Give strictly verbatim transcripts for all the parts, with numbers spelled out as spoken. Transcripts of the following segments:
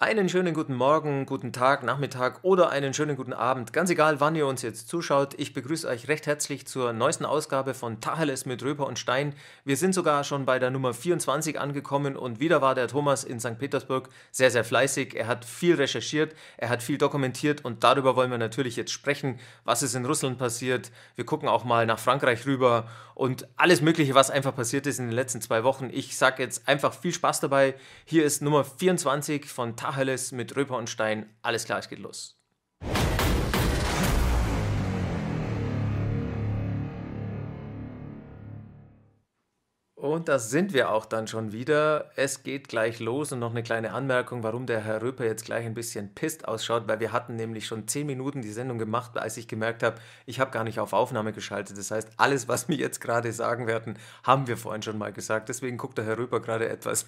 Einen schönen guten Morgen, guten Tag, Nachmittag oder einen schönen guten Abend. Ganz egal, wann ihr uns jetzt zuschaut. Ich begrüße euch recht herzlich zur neuesten Ausgabe von Tacheles mit Röper und Stein. Wir sind sogar schon bei der Nummer vierundzwanzig angekommen und wieder war der Thomas in Sankt Petersburg sehr, sehr fleißig. Er hat viel recherchiert, er hat viel dokumentiert und darüber wollen wir natürlich jetzt sprechen, was ist in Russland passiert. Wir gucken auch mal nach Frankreich rüber und alles Mögliche, was einfach passiert ist in den letzten zwei Wochen. Ich sage jetzt einfach viel Spaß dabei. Hier ist Nummer vierundzwanzig von Tacheles mit Röper und Stein. Alles klar, es geht los. Und da sind wir auch dann schon wieder. Es geht gleich los und noch eine kleine Anmerkung, warum der Herr Röper jetzt gleich ein bisschen pisst ausschaut, weil wir hatten nämlich schon zehn Minuten die Sendung gemacht, als ich gemerkt habe, ich habe gar nicht auf Aufnahme geschaltet. Das heißt, alles, was wir jetzt gerade sagen werden, haben wir vorhin schon mal gesagt. Deswegen guckt der Herr Röper gerade etwas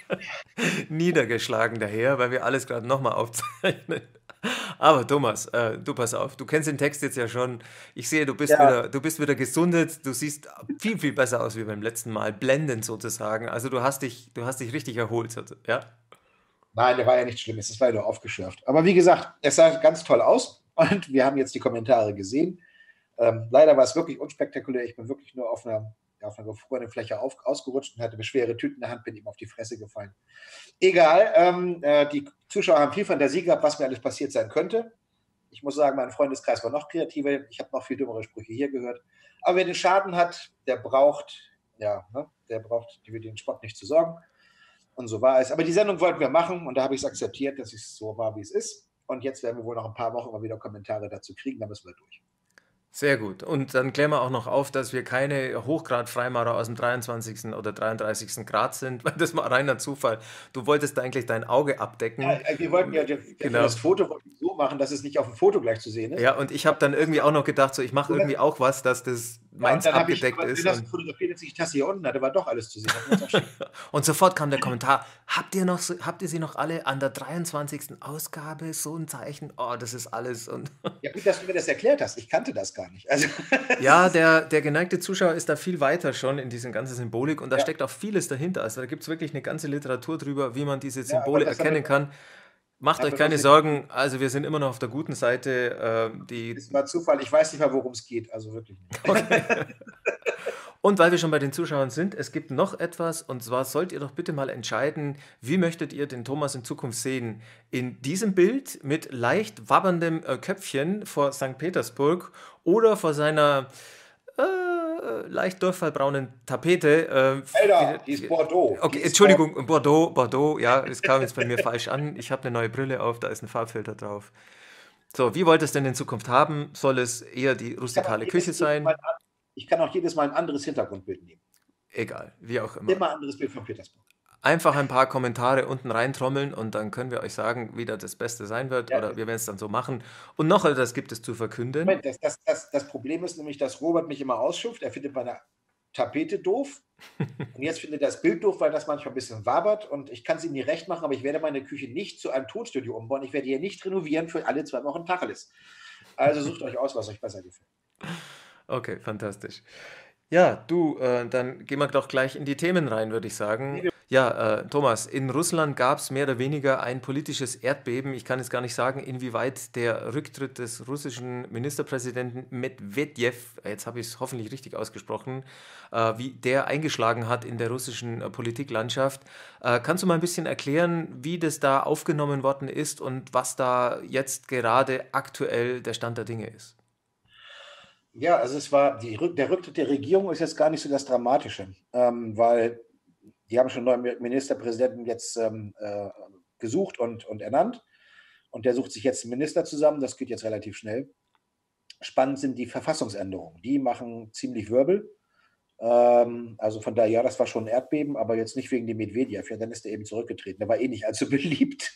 niedergeschlagen daher, weil wir alles gerade nochmal aufzeichnen. Aber Thomas, äh, du pass auf, du kennst den Text jetzt ja schon. Ich sehe, du bist Ja, wieder, du bist wieder gesundet, du siehst viel, viel besser aus wie beim letzten Mal, blendend sozusagen. Also du hast dich, du hast dich richtig erholt, ja? nein, der war ja nichts Schlimmes, das war ja nur aufgeschürft. Aber wie gesagt, es sah ganz toll aus und wir haben jetzt die Kommentare gesehen. Ähm, leider war es wirklich unspektakulär. Ich bin wirklich nur auf einer, ja, auf einer gefrorenen Fläche auf, ausgerutscht und hatte schwere Tüten in der Hand, bin ihm auf die Fresse gefallen. Egal, ähm, äh, die Zuschauer haben viel Fantasie gehabt, was mir alles passiert sein könnte. Ich muss sagen, mein Freundeskreis war noch kreativer. Ich habe noch viel dümmere Sprüche hier gehört. Aber wer den Schaden hat, der braucht, ja, ne, der braucht über den Spott nicht zu sorgen. Und so war es. Aber die Sendung wollten wir machen und da habe ich es akzeptiert, dass es so war, wie es ist. Und jetzt werden wir wohl noch ein paar Wochen mal wieder Kommentare dazu kriegen, dann müssen wir durch. Sehr gut. Und dann klären wir auch noch auf, dass wir keine Hochgrad-Freimaurer aus dem dreiundzwanzigsten oder dreiunddreißigsten Grad sind, weil das war reiner Zufall. Du wolltest eigentlich dein Auge abdecken. Ja, wir wollten ja für Genau. das Foto so machen, dass es nicht auf dem Foto gleich zu sehen ist. Ja, und ich habe dann irgendwie auch noch gedacht, so ich mache irgendwie auch was, dass das Ja, und meins dann habe ich, abgedeckt aber ist. wenn das Und fotografiert ist, ich Tasse hier unten hatte, war doch alles zu sehen. Das muss auch schick. Und sofort kam der Kommentar, habt ihr noch so, habt ihr sie noch alle an der dreiundzwanzigsten Ausgabe, so ein Zeichen? Oh, das ist alles. Und Ja, gut, dass du mir das erklärt hast. Ich kannte das gar nicht. Also, ja, der, der geneigte Zuschauer ist da viel weiter schon in diesen ganzen Symbolik und da ja, steckt auch vieles dahinter. Also da gibt es wirklich eine ganze Literatur drüber, wie man diese ja, aber Symbole das haben erkennen wir, kann. Macht haben euch wir keine bloß nicht. Sorgen, also wir sind immer noch auf der guten Seite. Äh, die, Es war Zufall. Ich weiß nicht mal, worum es geht. Also wirklich nicht. okay. Und weil wir schon bei den Zuschauern sind, es gibt noch etwas, und zwar sollt ihr doch bitte mal entscheiden, wie möchtet ihr den Thomas in Zukunft sehen? In diesem Bild mit leicht wabberndem äh, Köpfchen vor Sankt Petersburg oder vor seiner äh, leicht durchfallbraunen Tapete. Äh, Alter, die ist wie- Bordeaux. Die okay, ist Bordeaux. Entschuldigung, Bordeaux, Bordeaux, ja, es kam jetzt bei mir falsch an. Ich habe eine neue Brille auf, da ist ein Farbfilter drauf. So, wie wollt ihr es denn in Zukunft haben? Soll es eher die Ich kann auch rustikale Küche jedes, jedes Mal, sein? ein- ich kann auch jedes Mal ein anderes Hintergrundbild nehmen. Egal, wie auch immer. Immer ein anderes Bild von Petersburg. Einfach ein paar Kommentare unten reintrommeln und dann können wir euch sagen, wie das das Beste sein wird Ja, oder wir werden es dann so machen. Und noch etwas gibt es zu verkünden. Moment, das, das, das, das Problem ist nämlich, dass Robert mich immer ausschimpft. Er findet meine Tapete doof. Und jetzt findet er das Bild doof, weil das manchmal ein bisschen wabert. Und ich kann es ihm nie recht machen, aber ich werde meine Küche nicht zu einem Tonstudio umbauen. Ich werde hier nicht renovieren für alle zwei Wochen Tacheles. Also sucht euch aus, was euch besser gefällt. Okay, fantastisch. Ja, du, äh, dann gehen wir doch gleich in die Themen rein, würde ich Nee, sagen. wir- Ja, äh, Thomas, in Russland gab es mehr oder weniger ein politisches Erdbeben. Ich kann jetzt gar nicht sagen, inwieweit der Rücktritt des russischen Ministerpräsidenten Medvedev, jetzt habe ich es hoffentlich richtig ausgesprochen, äh, wie der eingeschlagen hat in der russischen äh, Politiklandschaft. Äh, kannst du mal ein bisschen erklären, wie das da aufgenommen worden ist und was da jetzt gerade aktuell der Stand der Dinge ist? Ja, also es war, die, Rück- der Rücktritt der Regierung ist jetzt gar nicht so das Dramatische, ähm, weil die haben schon einen neuen Ministerpräsidenten jetzt ähm, äh, gesucht und, und ernannt. Und der sucht sich jetzt einen Minister zusammen. Das geht jetzt relativ schnell. Spannend sind die Verfassungsänderungen. Die machen ziemlich Wirbel. Ähm, also von daher, ja, das war schon ein Erdbeben, aber jetzt nicht wegen dem Medvedev. Ja, dann ist er eben zurückgetreten. Der war eh nicht allzu beliebt.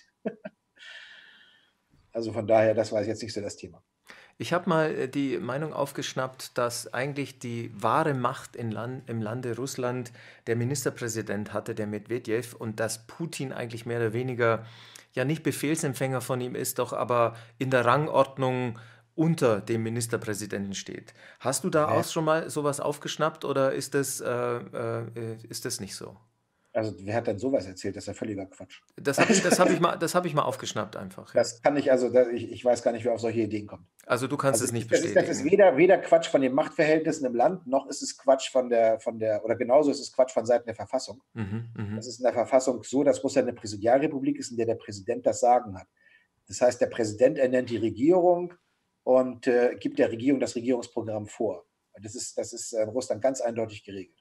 Also von daher, das war jetzt nicht so das Thema. Ich habe mal äh, die Meinung aufgeschnappt, dass eigentlich die wahre Macht in Land, im Lande Russland der Ministerpräsident hatte, der Medvedev, und dass Putin eigentlich mehr oder weniger ja nicht Befehlsempfänger von ihm ist, doch aber in der Rangordnung unter dem Ministerpräsidenten steht. Hast du da Nee. auch schon mal sowas aufgeschnappt oder ist das, äh, äh, ist das nicht so? Also, wer hat denn sowas erzählt? Das ist ja völliger Quatsch. Das habe ich, das habe ich mal, das habe ich mal aufgeschnappt einfach, ja. Das kann ich also, da ich ich weiß gar nicht, wer auf solche Ideen kommt. Also du kannst Also, es nicht das ist das ist bestätigen. weder weder Quatsch von den Machtverhältnissen im Land, noch ist es Quatsch von der von der oder genauso ist es Quatsch von Seiten der Verfassung. Mhm, Es mhm. ist in der Verfassung so, dass Russland eine Präsidialrepublik ist, in der der Präsident das Sagen hat. Das heißt, der Präsident ernennt die Regierung und, äh, gibt der Regierung das Regierungsprogramm vor. Das ist das ist in Russland ganz eindeutig geregelt.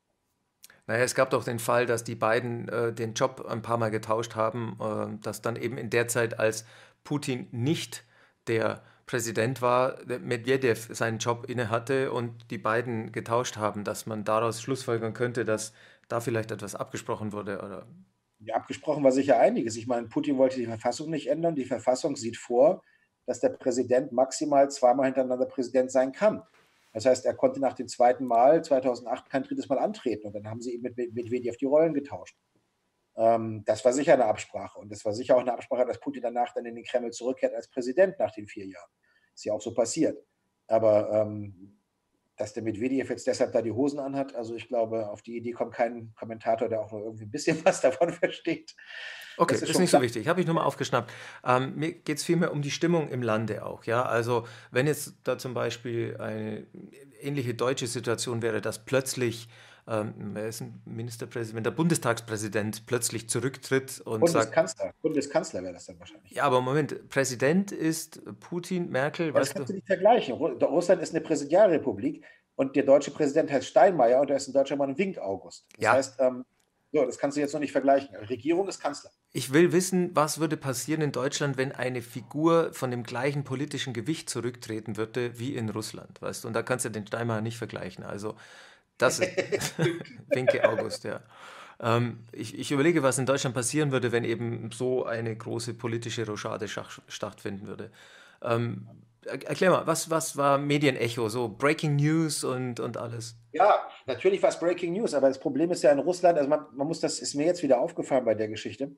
Naja, es gab doch den Fall, dass die beiden äh, den Job ein paar Mal getauscht haben, äh, dass dann eben in der Zeit, als Putin nicht der Präsident war, der Medvedev seinen Job inne hatte und die beiden getauscht haben, dass man daraus schlussfolgern könnte, dass da vielleicht etwas abgesprochen wurde oder. Ja, abgesprochen war sicher einiges. Ich meine, Putin wollte die Verfassung nicht ändern. Die Verfassung sieht vor, dass der Präsident maximal zweimal hintereinander Präsident sein kann. Das heißt, er konnte nach dem zweiten Mal zweitausendacht kein drittes Mal antreten und dann haben sie eben mit Medvedev die Rollen getauscht. Ähm, das war sicher eine Absprache und das war sicher auch eine Absprache, dass Putin danach dann in den Kreml zurückkehrt als Präsident nach den vier Jahren. Ist ja auch so passiert. Aber ähm, dass der Medvedev jetzt deshalb da die Hosen anhat, also ich glaube, auf die Idee kommt kein Kommentator, der auch nur irgendwie ein bisschen was davon versteht. Okay, Das ist ist schon nicht so klar. wichtig. Habe ich nur mal aufgeschnappt. Ähm, mir geht es vielmehr um die Stimmung im Lande auch. Ja, also wenn jetzt da zum Beispiel eine ähnliche deutsche Situation wäre, dass plötzlich, ähm, wer ist ein Ministerpräsident, wenn der Bundestagspräsident plötzlich zurücktritt und sagt, Bundeskanzler. Bundeskanzler wäre das dann wahrscheinlich. ja, aber Moment, Präsident ist Putin, Merkel, Ja, das weißt du? kannst du nicht vergleichen. Ru- Russland ist eine Präsidialrepublik und der deutsche Präsident heißt Steinmeier und er ist ein deutscher Mann Wink August. Das Ja, heißt, ähm, so, das kannst du jetzt noch nicht vergleichen. Regierung ist Kanzler. ich will wissen, was würde passieren in Deutschland, wenn eine Figur von dem gleichen politischen Gewicht zurücktreten würde wie in Russland, weißt du? Und da kannst du den Steinmeier nicht vergleichen. Also das ist Winke August, ja. Ähm, ich, ich überlege, was in Deutschland passieren würde, wenn eben so eine große politische Rochade schach- stattfinden würde. Ähm, er- erklär mal, was, was war Medienecho, so Breaking News und, und alles? Ja, natürlich war es Breaking News, aber das Problem ist ja in Russland, also man, man muss, das ist mir jetzt wieder aufgefallen bei der Geschichte.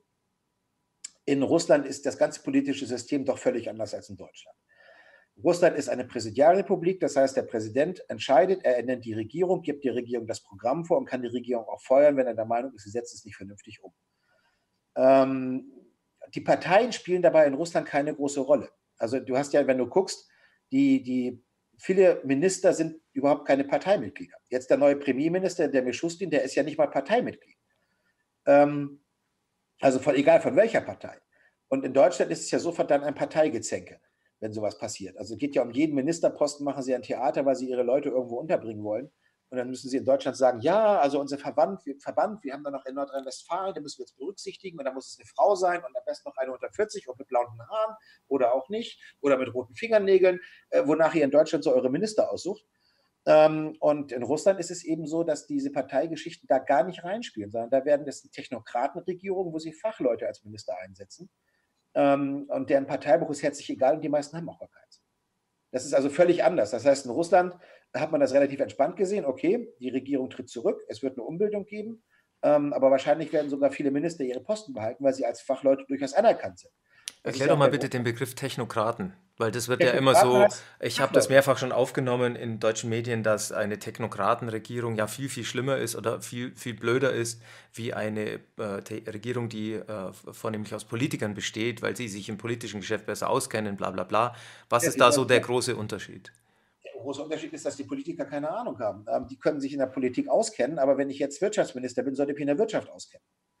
In Russland ist das ganze politische System doch völlig anders als in Deutschland. Russland ist eine Präsidialrepublik, das heißt, der Präsident entscheidet, er ernennt die Regierung, gibt der Regierung das Programm vor und kann die Regierung auch feuern, wenn er der Meinung ist, sie setzt es nicht vernünftig um. Ähm, die Parteien spielen dabei in Russland keine große Rolle. Also du hast ja, wenn du guckst, die, die viele Minister sind überhaupt keine Parteimitglieder. Jetzt der neue Premierminister, der Mishustin, der ist ja nicht mal Parteimitglied. Ähm, also von, egal von welcher Partei. Und in Deutschland ist es ja sofort dann ein Parteigezänke, wenn sowas passiert. Also es geht ja um jeden Ministerposten, machen sie ein Theater, weil sie ihre Leute irgendwo unterbringen wollen. Und dann müssen sie in Deutschland sagen, ja, also unser Verband, wir, Verband, wir haben da noch in Nordrhein-Westfalen, den müssen wir jetzt berücksichtigen und da muss es eine Frau sein und am besten noch eine unter vierzig und mit blonden Haaren oder auch nicht oder mit roten Fingernägeln, äh, wonach ihr in Deutschland so eure Minister aussucht. Ähm, und in Russland ist es eben so, dass diese Parteigeschichten da gar nicht reinspielen, sondern da werden das Technokratenregierungen, wo sie Fachleute als Minister einsetzen. Ähm, und deren Parteibuch ist herzlich egal und die meisten haben auch gar keins. Das ist also völlig anders. Das heißt, in Russland hat man das relativ entspannt gesehen. Okay, die Regierung tritt zurück, es wird eine Umbildung geben, ähm, aber wahrscheinlich werden sogar viele Minister ihre Posten behalten, weil sie als Fachleute durchaus anerkannt sind. Das ist Erklär ja doch auch mal der bitte Grund. den Begriff Technokraten, weil das wird ja immer Technokraten so, heißt ich habe das Fachleute. mehrfach schon aufgenommen in deutschen Medien, dass eine Technokratenregierung ja viel, viel schlimmer ist oder viel, viel blöder ist wie eine äh, Te- Regierung, die äh, vornehmlich aus Politikern besteht, weil sie sich im politischen Geschäft besser auskennen, bla bla bla. Was Ja, ist da so der der, große Unterschied? der große Unterschied ist, dass die Politiker keine Ahnung haben. Ähm, die können sich in der Politik auskennen, aber wenn ich jetzt Wirtschaftsminister bin, sollte ich mich in der Wirtschaft auskennen.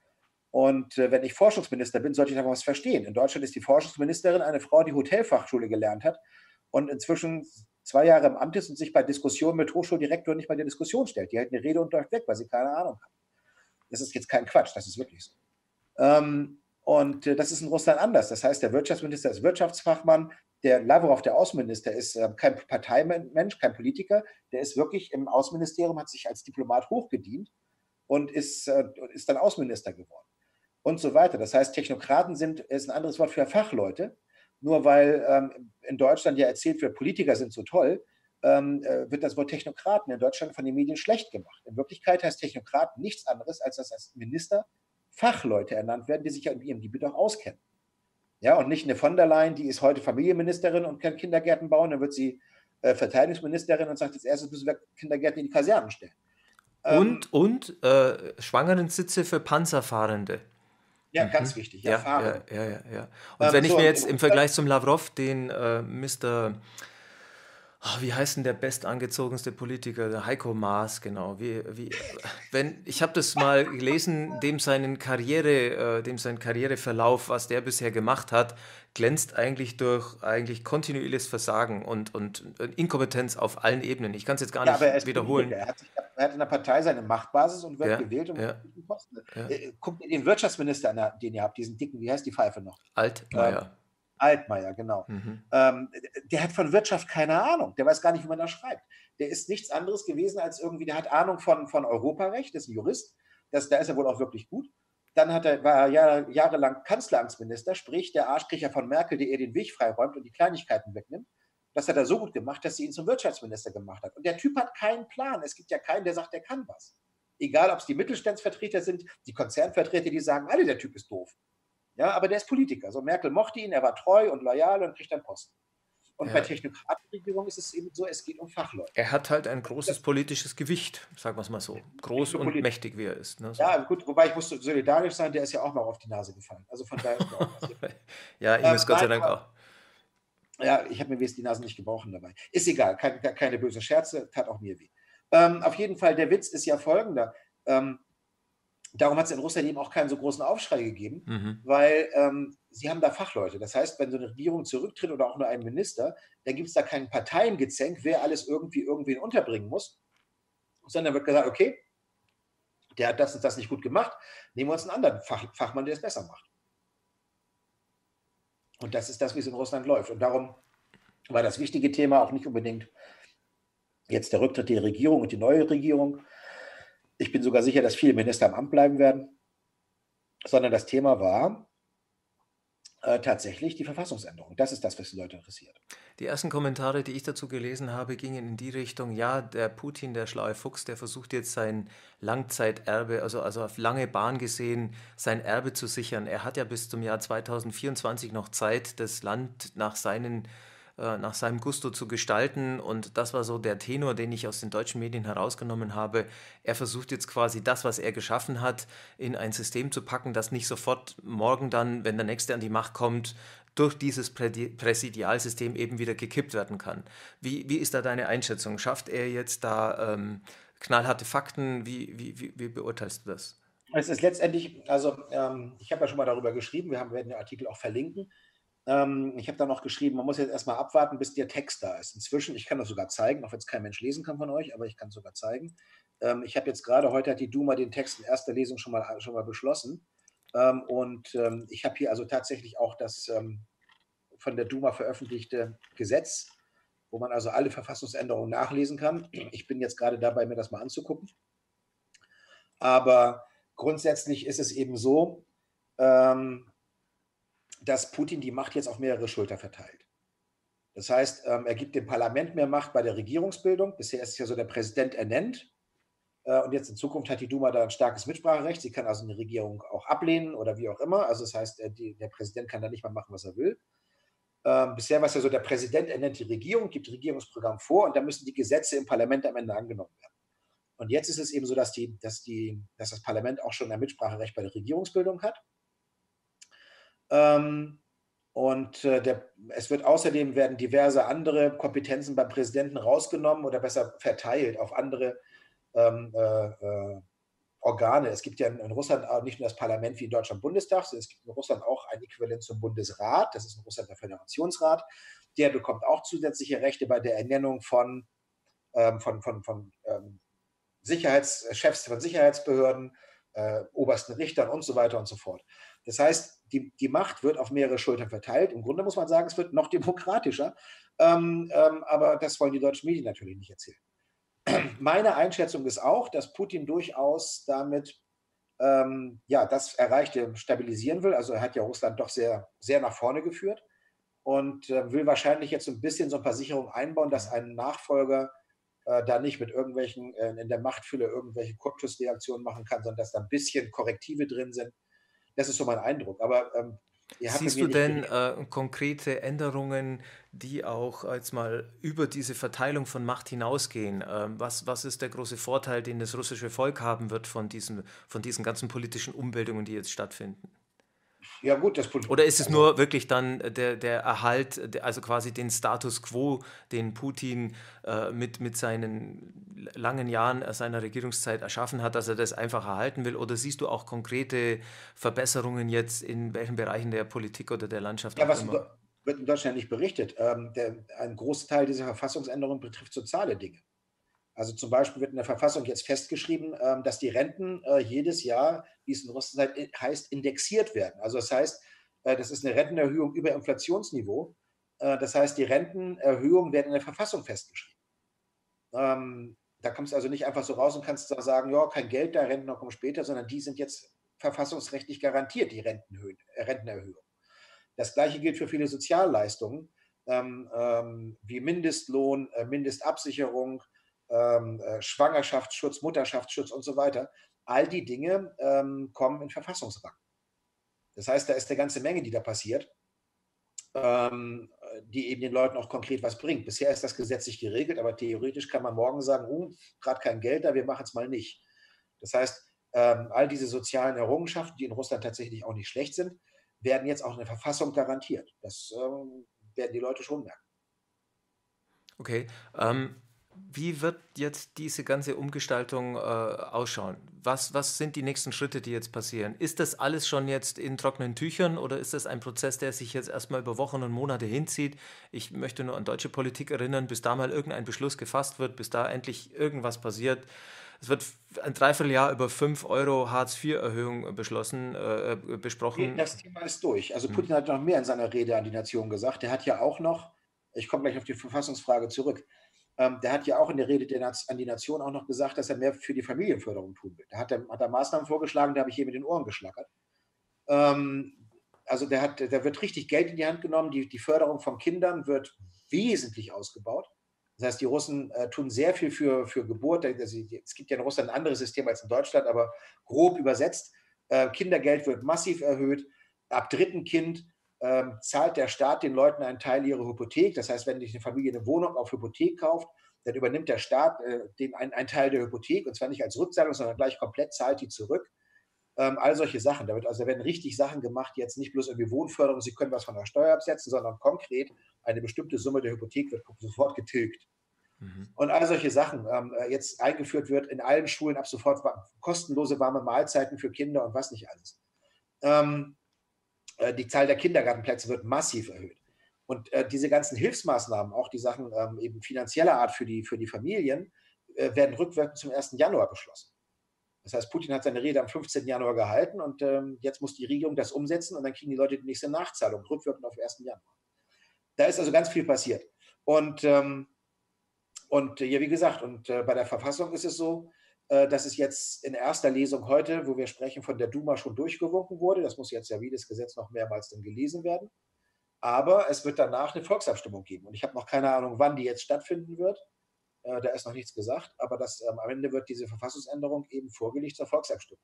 Und äh, wenn ich Forschungsminister bin, sollte ich davon was verstehen. In Deutschland ist die Forschungsministerin eine Frau, die Hotelfachschule gelernt hat und inzwischen zwei Jahre im Amt ist und sich bei Diskussionen mit Hochschuldirektoren nicht bei der Diskussion stellt. Die hält eine Rede und läuft weg, weil sie keine Ahnung hat. Das ist jetzt kein Quatsch, das ist wirklich so. Ähm, und äh, das ist in Russland anders. Das heißt, der Wirtschaftsminister ist Wirtschaftsfachmann, der Lavrov, der Außenminister, ist äh, kein Parteimensch, kein Politiker. Der ist wirklich im Außenministerium, hat sich als Diplomat hochgedient und ist, äh, ist dann Außenminister geworden und so weiter. Das heißt, Technokraten sind, ist ein anderes Wort für Fachleute. Nur weil ähm, in Deutschland ja erzählt wird, Politiker sind so toll, ähm, äh, wird das Wort Technokraten in Deutschland von den Medien schlecht gemacht. In Wirklichkeit heißt Technokraten nichts anderes, als dass als Minister Fachleute ernannt werden, die sich ja in ihrem Gebiet auch auskennen. Ja, und nicht eine von der Leyen, die ist heute Familienministerin und kann Kindergärten bauen, dann wird sie äh, Verteidigungsministerin und sagt, als erstes müssen wir Kindergärten in die Kasernen stellen. Ähm, Und, und äh, Schwangerensitze für Panzerfahrende. ja, ganz wichtig, ja, Ja, ja, Fahrende. ja, ja, ja. Und Ähm, wenn ich so, mir und in jetzt im Russland, Vergleich zum Lavrov den äh, Mister Ah, wie heißt denn der bestangezogenste Politiker? Der Heiko Maas, genau. Wie, wie, wenn, ich habe das mal gelesen, dem seinen Karriere, äh, dem sein Karriereverlauf, was der bisher gemacht hat, glänzt eigentlich durch eigentlich kontinuierliches Versagen und, und Inkompetenz auf allen Ebenen. Ich kann es jetzt gar ja, aber er nicht ist Politiker. wiederholen. Er hat, sich, er hat in der Partei seine Machtbasis und wird Ja, gewählt und ja, kriegt einen Posten. ja. Äh, Guckt ihr den Wirtschaftsminister an, den ihr habt, diesen dicken, wie heißt die Pfeife noch? Ähm, Altmaier. Altmaier, genau. Mhm. Ähm, der hat von Wirtschaft keine Ahnung. Der weiß gar nicht, wie man da schreibt. Der ist nichts anderes gewesen als irgendwie, der hat Ahnung von, von Europarecht, ist ein Jurist. Das, da ist er wohl auch wirklich gut. Dann hat er, war er Jahre, jahrelang Kanzleramtsminister, sprich der Arschkriecher von Merkel, der ihr den Weg freiräumt und die Kleinigkeiten wegnimmt. Das hat er so gut gemacht, dass sie ihn zum Wirtschaftsminister gemacht hat. Und der Typ hat keinen Plan. Es gibt ja keinen, der sagt, der kann was. Egal, ob es die Mittelstandsvertreter sind, die Konzernvertreter, die sagen, alle, der Typ ist doof. Ja, aber der ist Politiker. So, Merkel mochte ihn, er war treu und loyal und kriegt einen Posten. Und bei Er, Technokratenregierungen ist es eben so, es geht um Fachleute. er hat halt ein Und das ist großes das politisches Gewicht, sagen wir es mal so. nicht Groß nur und Politik. mächtig, wie er ist. Ne, so. Ja, gut, wobei ich musste solidarisch sein, der ist ja auch mal auf die Nase gefallen. Also von daher ist mir auch passiert. Ja, ihm Ähm, ist Gott sei nein, Dank aber auch. ja, ich habe mir wenigstens die Nase nicht gebrochen dabei. Ist egal, kein, keine böse Scherze, tat auch mir weh. Ähm, auf jeden Fall, der Witz ist ja folgender. Ähm, darum hat es in Russland eben auch keinen so großen Aufschrei gegeben, Mhm. weil ähm, sie haben da Fachleute. Das heißt, wenn so eine Regierung zurücktritt oder auch nur ein Minister, dann gibt es da kein Parteiengezänk, wer alles irgendwie irgendwen unterbringen muss, sondern wird gesagt, okay, der hat das und das nicht gut gemacht, nehmen wir uns einen anderen Fach, Fachmann, der es besser macht. Und das ist das, wie es in Russland läuft. Und darum war das wichtige Thema auch nicht unbedingt jetzt der Rücktritt der Regierung und die neue Regierung. Ich bin sogar sicher, dass viele Minister im Amt bleiben werden, sondern das Thema war äh, tatsächlich die Verfassungsänderung. Das ist das, was die Leute interessiert. Die ersten Kommentare, die ich dazu gelesen habe, gingen in die Richtung, ja, der Putin, der schlaue Fuchs, der versucht jetzt sein Langzeiterbe, also, also auf lange Bahn gesehen, sein Erbe zu sichern. Er hat ja bis zum Jahr zweitausendvierundzwanzig noch Zeit, das Land nach seinen äh, nach seinem Gusto zu gestalten. Und das war so der Tenor, den ich aus den deutschen Medien herausgenommen habe. Er versucht jetzt quasi das, was er geschaffen hat, in ein System zu packen, das nicht sofort morgen dann, wenn der Nächste an die Macht kommt, durch dieses Präsidialsystem eben wieder gekippt werden kann. Wie, wie ist da deine Einschätzung? Schafft er jetzt da ähm, knallharte Fakten? Wie, wie, wie, wie beurteilst du das? Es ist letztendlich, also ähm, ich habe ja schon mal darüber geschrieben, wir haben, werden den Artikel auch verlinken. Ähm, ich habe da noch geschrieben, man muss jetzt erstmal abwarten, bis der Text da ist. Inzwischen, ich kann das sogar zeigen, auch wenn es kein Mensch lesen kann von euch, aber ich kann es sogar zeigen. Ähm, ich habe jetzt gerade, heute hat die Duma den Text in erster Lesung schon mal, schon mal beschlossen. Ähm, und ähm, ich habe hier also tatsächlich auch das ähm, von der Duma veröffentlichte Gesetz, wo man also alle Verfassungsänderungen nachlesen kann. Ich bin jetzt gerade dabei, mir das mal anzugucken. Aber grundsätzlich ist es eben so, ähm, dass Putin die Macht jetzt auf mehrere Schulter verteilt. Das heißt, ähm, er gibt dem Parlament mehr Macht bei der Regierungsbildung. Bisher ist es ja so, der Präsident ernennt. Äh, und jetzt in Zukunft hat die Duma da ein starkes Mitspracherecht. Sie kann also eine Regierung auch ablehnen oder wie auch immer. Also das heißt, äh, die, der Präsident kann da nicht mal machen, was er will. Ähm, bisher war es ja so, der Präsident ernennt die Regierung, gibt Regierungsprogramm vor und dann müssen die Gesetze im Parlament am Ende angenommen werden. Und jetzt ist es eben so, dass, die, dass, die, dass das Parlament auch schon ein Mitspracherecht bei der Regierungsbildung hat. Ähm, und äh, der, es wird außerdem werden diverse andere Kompetenzen beim Präsidenten rausgenommen oder besser verteilt auf andere ähm, äh, äh, Organe. Es gibt ja in, in Russland auch nicht nur das Parlament wie in Deutschland Bundestag, sondern es gibt in Russland auch ein Äquivalent zum Bundesrat. Das ist in Russland der Föderationsrat. Der bekommt auch zusätzliche Rechte bei der Ernennung von, ähm, von, von, von ähm, Sicherheitschefs von Sicherheitsbehörden, äh, obersten Richtern und so weiter und so fort. Das heißt, die, die Macht wird auf mehrere Schultern verteilt. Im Grunde muss man sagen, es wird noch demokratischer. Ähm, ähm, aber das wollen die deutschen Medien natürlich nicht erzählen. Meine Einschätzung ist auch, dass Putin durchaus damit ähm, ja, das Erreichte stabilisieren will. Also er hat ja Russland doch sehr, sehr nach vorne geführt und äh, will wahrscheinlich jetzt so ein bisschen so ein paar Sicherungen einbauen, dass ein Nachfolger äh, da nicht mit irgendwelchen, äh, in der Machtfülle irgendwelche Kurzschussreaktionen machen kann, sondern dass da ein bisschen Korrektive drin sind. Das ist so mein Eindruck. Aber ähm, Ihr habt mit Siehst mir du nicht denn geredet. äh, konkrete Änderungen, die auch jetzt mal über diese Verteilung von Macht hinausgehen? Ähm, was, was ist der große Vorteil, den das russische Volk haben wird von diesem, von diesen ganzen politischen Umbildungen, die jetzt stattfinden? Ja gut, das, Pol- Oder ist es also nur wirklich dann der, der Erhalt, der- also quasi den Status quo, den Putin äh, mit, mit seinen langen Jahren äh, seiner Regierungszeit erschaffen hat, dass er das einfach erhalten will? Oder siehst du auch konkrete Verbesserungen jetzt in welchen Bereichen der Politik oder der Landschaft ja, auch was in, immer? Do- wird in Deutschland nicht berichtet. Ähm, der, ein Großteil dieser Verfassungsänderung betrifft soziale Dinge. Also zum Beispiel wird in der Verfassung jetzt festgeschrieben, ähm, dass die Renten äh, jedes Jahr, wie es in Russland heißt, indexiert werden. Also das heißt, äh, das ist eine Rentenerhöhung über Inflationsniveau. Äh, das heißt, die Rentenerhöhungen werden in der Verfassung festgeschrieben. Ähm, da kommst du also nicht einfach so raus und kannst da sagen, ja, kein Geld da, Renten kommen später, sondern die sind jetzt verfassungsrechtlich garantiert, die Rentenhöhen, äh, Rentenerhöhung. Das gleiche gilt für viele Sozialleistungen, ähm, ähm, wie Mindestlohn, äh, Mindestabsicherung, ähm, äh, Schwangerschaftsschutz, Mutterschaftsschutz und so weiter. All die Dinge ähm, kommen in Verfassungsrang. Das heißt, da ist eine ganze Menge, die da passiert, ähm, die eben den Leuten auch konkret was bringt. Bisher ist das gesetzlich geregelt, aber theoretisch kann man morgen sagen, oh, gerade kein Geld da, wir machen es mal nicht. Das heißt, ähm, all diese sozialen Errungenschaften, die in Russland tatsächlich auch nicht schlecht sind, werden jetzt auch in der Verfassung garantiert. Das ähm, werden die Leute schon merken. Okay. Ähm, wie wird jetzt diese ganze Umgestaltung äh, ausschauen? Was, was sind die nächsten Schritte, die jetzt passieren? Ist das alles schon jetzt in trockenen Tüchern oder ist das ein Prozess, der sich jetzt erstmal über Wochen und Monate hinzieht? Ich möchte nur an deutsche Politik erinnern, bis da mal irgendein Beschluss gefasst wird, bis da endlich irgendwas passiert. Es wird ein Dreivierteljahr über fünf Euro Hartz-vier-Erhöhung beschlossen, äh, äh, Nee, besprochen. das Thema ist durch. Also Hm. Putin hat noch mehr in seiner Rede an die Nation gesagt. Der hat ja auch noch, ich komme gleich auf die Verfassungsfrage zurück, ähm, der hat ja auch in der Rede der, an die Nation auch noch gesagt, dass er mehr für die Familienförderung tun will. Da hat er, hat er Maßnahmen vorgeschlagen, da habe ich hier mit den Ohren geschlackert. Ähm, also der, hat, der wird richtig Geld in die Hand genommen. Die, die Förderung von Kindern wird wesentlich ausgebaut. Das heißt, die Russen äh, tun sehr viel für, für Geburt. Also, es gibt ja in Russland ein anderes System als in Deutschland, aber grob übersetzt, äh, Kindergeld wird massiv erhöht. Ab dritten Kind äh, zahlt der Staat den Leuten einen Teil ihrer Hypothek. Das heißt, wenn sich eine Familie eine Wohnung auf Hypothek kauft, dann übernimmt der Staat äh, den, einen, einen Teil der Hypothek, und zwar nicht als Rückzahlung, sondern gleich komplett zahlt die zurück. Ähm, all solche Sachen. Da, wird, also, da werden richtig Sachen gemacht, jetzt nicht bloß irgendwie Wohnförderung, Sie können was von der Steuer absetzen, sondern konkret eine bestimmte Summe der Hypothek wird sofort getilgt. Mhm. Und all solche Sachen ähm, jetzt eingeführt wird in allen Schulen ab sofort kostenlose warme Mahlzeiten für Kinder und was nicht alles. Ähm, äh, die Zahl der Kindergartenplätze wird massiv erhöht. Und äh, diese ganzen Hilfsmaßnahmen, auch die Sachen ähm, eben finanzieller Art für die, für die Familien, äh, werden rückwirkend zum ersten Januar beschlossen. Das heißt, Putin hat seine Rede am fünfzehnten Januar gehalten und ähm, jetzt muss die Regierung das umsetzen und dann kriegen die Leute die nächste Nachzahlung, rückwirkend auf den ersten Januar. Da ist also ganz viel passiert. Und, ähm, und ja, wie gesagt, und äh, bei der Verfassung ist es so, äh, dass es jetzt in erster Lesung heute, wo wir sprechen, von der Duma schon durchgewunken wurde. Das muss jetzt ja wie das Gesetz noch mehrmals dann gelesen werden. Aber es wird danach eine Volksabstimmung geben. Und ich habe noch keine Ahnung, wann die jetzt stattfinden wird. Äh, da ist noch nichts gesagt. Aber das, ähm, am Ende wird diese Verfassungsänderung eben vorgelegt zur Volksabstimmung.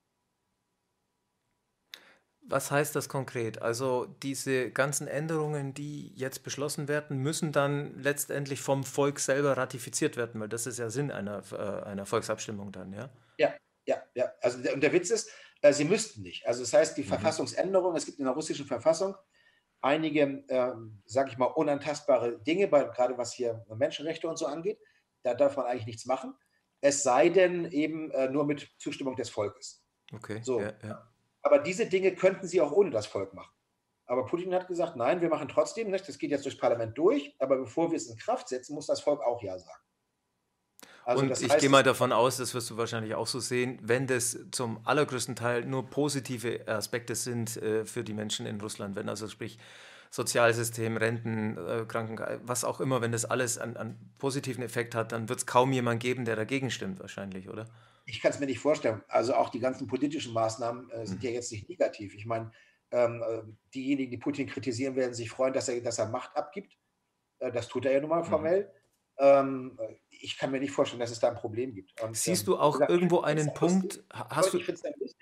Was heißt das konkret? Also diese ganzen Änderungen, die jetzt beschlossen werden, müssen dann letztendlich vom Volk selber ratifiziert werden, weil das ist ja Sinn einer, äh, einer Volksabstimmung dann, ja? Ja, ja, ja. Also der, und der Witz ist, äh, sie müssten nicht. Also das heißt, die Mhm. Verfassungsänderung, es gibt in der russischen Verfassung einige, ähm, sage ich mal, unantastbare Dinge, bei, gerade was hier Menschenrechte und so angeht. Da darf man eigentlich nichts machen. Es sei denn eben äh, nur mit Zustimmung des Volkes. Okay, ja, So. ja. Aber diese Dinge könnten sie auch ohne das Volk machen. Aber Putin hat gesagt, nein, wir machen trotzdem nicht. Das geht jetzt durchs Parlament durch. Aber bevor wir es in Kraft setzen, muss das Volk auch Ja sagen. Also Und das ich gehe heißt, mal es, davon aus, das wirst du wahrscheinlich auch so sehen, wenn das zum allergrößten Teil nur positive Aspekte sind äh, für die Menschen in Russland, wenn also sprich Sozialsystem, Renten, äh, Kranken, was auch immer, wenn das alles einen, einen positiven Effekt hat, dann wird es kaum jemand geben, der dagegen stimmt, wahrscheinlich, oder? ich kann es mir nicht vorstellen. Also auch die ganzen politischen Maßnahmen äh, sind Mhm. ja jetzt nicht negativ. Ich meine, ähm, äh, diejenigen, die Putin kritisieren, werden sich freuen, dass er, dass er Macht abgibt. Äh, das tut er ja nun mal Mhm. formell. Ähm, äh, ich kann mir nicht vorstellen, dass es da ein Problem gibt. Und Siehst ähm, du wie auch gesagt, ich irgendwo finde es einen dann lustig, Punkt, ha- ich hast wollte- du, ich finde es dann lustig, wenn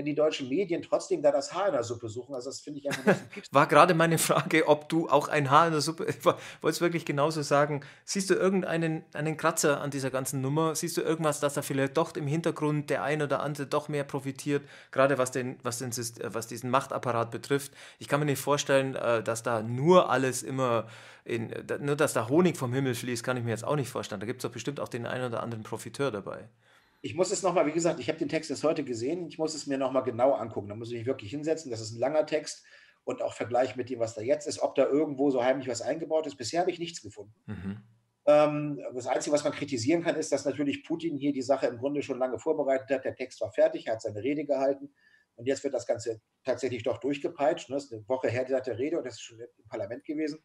wenn die deutschen Medien trotzdem da das Haar in der Suppe suchen. Also das finde ich einfach nur zum Pieps. War gerade meine Frage, ob du auch ein Haar in der Suppe, ich wollte es wirklich genauso sagen, siehst du irgendeinen einen Kratzer an dieser ganzen Nummer? Siehst du irgendwas, dass da vielleicht doch im Hintergrund der ein oder andere doch mehr profitiert, gerade was, den, was, den, Syst- äh, was diesen Machtapparat betrifft? Ich kann mir nicht vorstellen, äh, dass da nur alles immer, in, da- nur dass da Honig vom Himmel fließt, kann ich mir jetzt auch nicht vorstellen. Da gibt es doch bestimmt auch den einen oder anderen Profiteur dabei. Ich muss es nochmal, wie gesagt, ich habe den Text erst heute gesehen, ich muss es mir nochmal genau angucken. Da muss ich mich wirklich hinsetzen. Das ist ein langer Text und auch Vergleich mit dem, was da jetzt ist, ob da irgendwo so heimlich was eingebaut ist. Bisher habe ich nichts gefunden. Mhm. Ähm, das Einzige, was man kritisieren kann, ist, dass natürlich Putin hier die Sache im Grunde schon lange vorbereitet hat. Der Text war fertig, er hat seine Rede gehalten und jetzt wird das Ganze tatsächlich doch durchgepeitscht. Das ist eine Woche her seit der Rede und das ist schon im Parlament gewesen.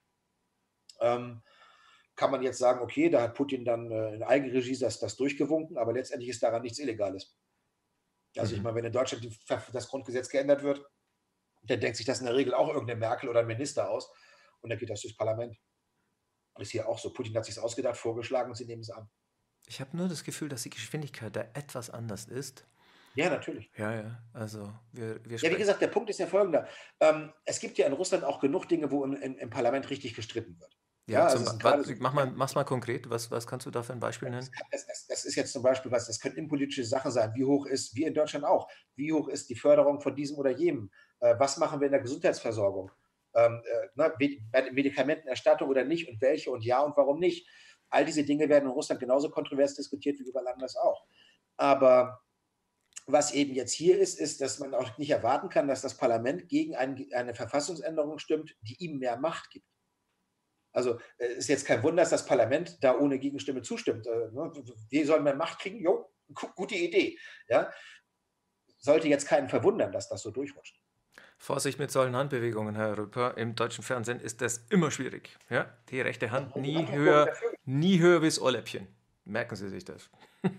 Ähm, kann man jetzt sagen, okay, da hat Putin dann äh, in Eigenregie das, das durchgewunken, aber letztendlich ist daran nichts Illegales. Also ich Mhm. meine, wenn in Deutschland die, das Grundgesetz geändert wird, dann denkt sich das in der Regel auch irgendeine Merkel oder ein Minister aus und dann geht das durchs Parlament. Ist hier auch so. Putin hat sich ausgedacht, vorgeschlagen und sie nehmen es an. Ich habe nur das Gefühl, dass die Geschwindigkeit da etwas anders ist. Ja, natürlich. Ja, ja, also wir, wir Ja, wie sprechen. gesagt, der Punkt ist ja folgender. Ähm, es gibt ja in Russland auch genug Dinge, wo im, im, im Parlament richtig gestritten wird. Ja, Ja, also zum, es sind wa- gerade so mach mal, mach's mal konkret. Was, was kannst du da für ein Beispiel Das, nennen? das, das, das ist jetzt zum Beispiel was, das können innenpolitische Sachen sein. Wie hoch ist, wie in Deutschland auch, wie hoch ist die Förderung von diesem oder jenem? Äh, was machen wir in der Gesundheitsversorgung? Ähm, äh, ne, bei der Medikamentenerstattung oder nicht und welche und ja und warum nicht? All diese Dinge werden in Russland genauso kontrovers diskutiert wie überall anders auch. Aber was eben jetzt hier ist, ist, dass man auch nicht erwarten kann, dass das Parlament gegen ein, eine Verfassungsänderung stimmt, die ihm mehr Macht gibt. Also es äh, ist jetzt kein Wunder, dass das Parlament da ohne Gegenstimme zustimmt. Äh, ne? Wir sollen mehr Macht kriegen? Jo, gute Idee. Ja? Sollte jetzt keinen verwundern, dass das so durchrutscht. Vorsicht mit solchen Handbewegungen, Herr Rüpper. Im deutschen Fernsehen ist das immer schwierig. Ja? Die rechte Hand nie höher, nie höher wie das Ohrläppchen. Merken Sie sich das.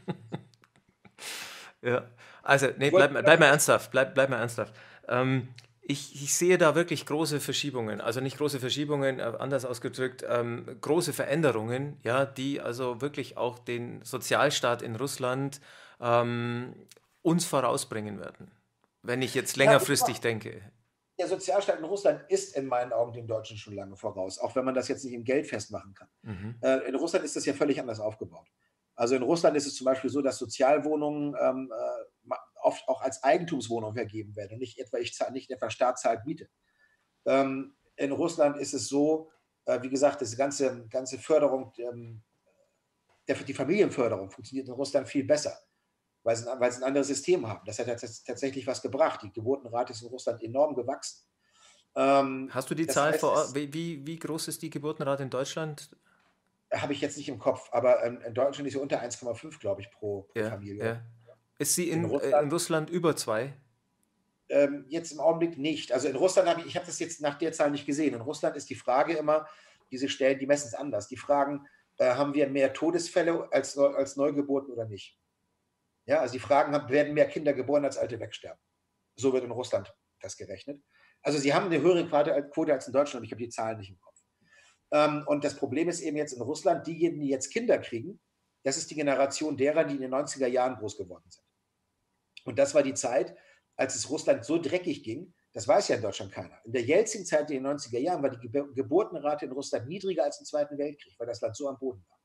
Ja, also, nee, bleib, bleib mal ernsthaft, bleib, bleib mal ernsthaft. Ähm, ich, ich sehe da wirklich große Verschiebungen, also nicht große Verschiebungen, äh, anders ausgedrückt, ähm, große Veränderungen, ja, die also wirklich auch den Sozialstaat in Russland ähm, uns vorausbringen werden, wenn ich jetzt längerfristig ja, denke. Der Sozialstaat in Russland ist in meinen Augen den Deutschen schon lange voraus, auch wenn man das jetzt nicht im Geld festmachen kann. Mhm. Äh, in Russland ist das ja völlig anders aufgebaut. Also in Russland ist es zum Beispiel so, dass Sozialwohnungen ähm, äh, oft auch als Eigentumswohnung vergeben werden und nicht etwa, ich zahle, nicht etwa Staat zahlt Miete. Ähm, in Russland ist es so, äh, wie gesagt, diese ganze, ganze Förderung, ähm, der, die Familienförderung funktioniert in Russland viel besser, weil sie, weil sie ein anderes System haben. Das hat ja tatsächlich was gebracht. Die Geburtenrate ist in Russland enorm gewachsen. Ähm, Hast du die Zahl heißt, vor? Wie, wie, wie groß ist die Geburtenrate in Deutschland? Habe ich jetzt nicht im Kopf, aber ähm, in Deutschland ist sie unter eins Komma fünf, glaube ich, pro, pro ja, Familie. Ja. Ist sie in, in, Russland, in Russland über zwei? Ähm, jetzt im Augenblick nicht. Also in Russland habe ich, ich habe das jetzt nach der Zahl nicht gesehen. In Russland ist die Frage immer, diese Stellen, die messen es anders. Die fragen, äh, haben wir mehr Todesfälle als, als Neugeburten oder nicht? Ja, also die Fragen, werden mehr Kinder geboren als Alte wegsterben? So wird in Russland das gerechnet. Also sie haben eine höhere Quote als in Deutschland, aber ich habe die Zahlen nicht im Kopf. Ähm, und das Problem ist eben jetzt in Russland, diejenigen, die jetzt Kinder kriegen, das ist die Generation derer, die in den neunziger Jahren groß geworden sind. Und das war die Zeit, als es Russland so dreckig ging, das weiß ja in Deutschland keiner. In der Jelzin-Zeit in den neunziger Jahren war die Ge- Geburtenrate in Russland niedriger als im Zweiten Weltkrieg, weil das Land so am Boden war.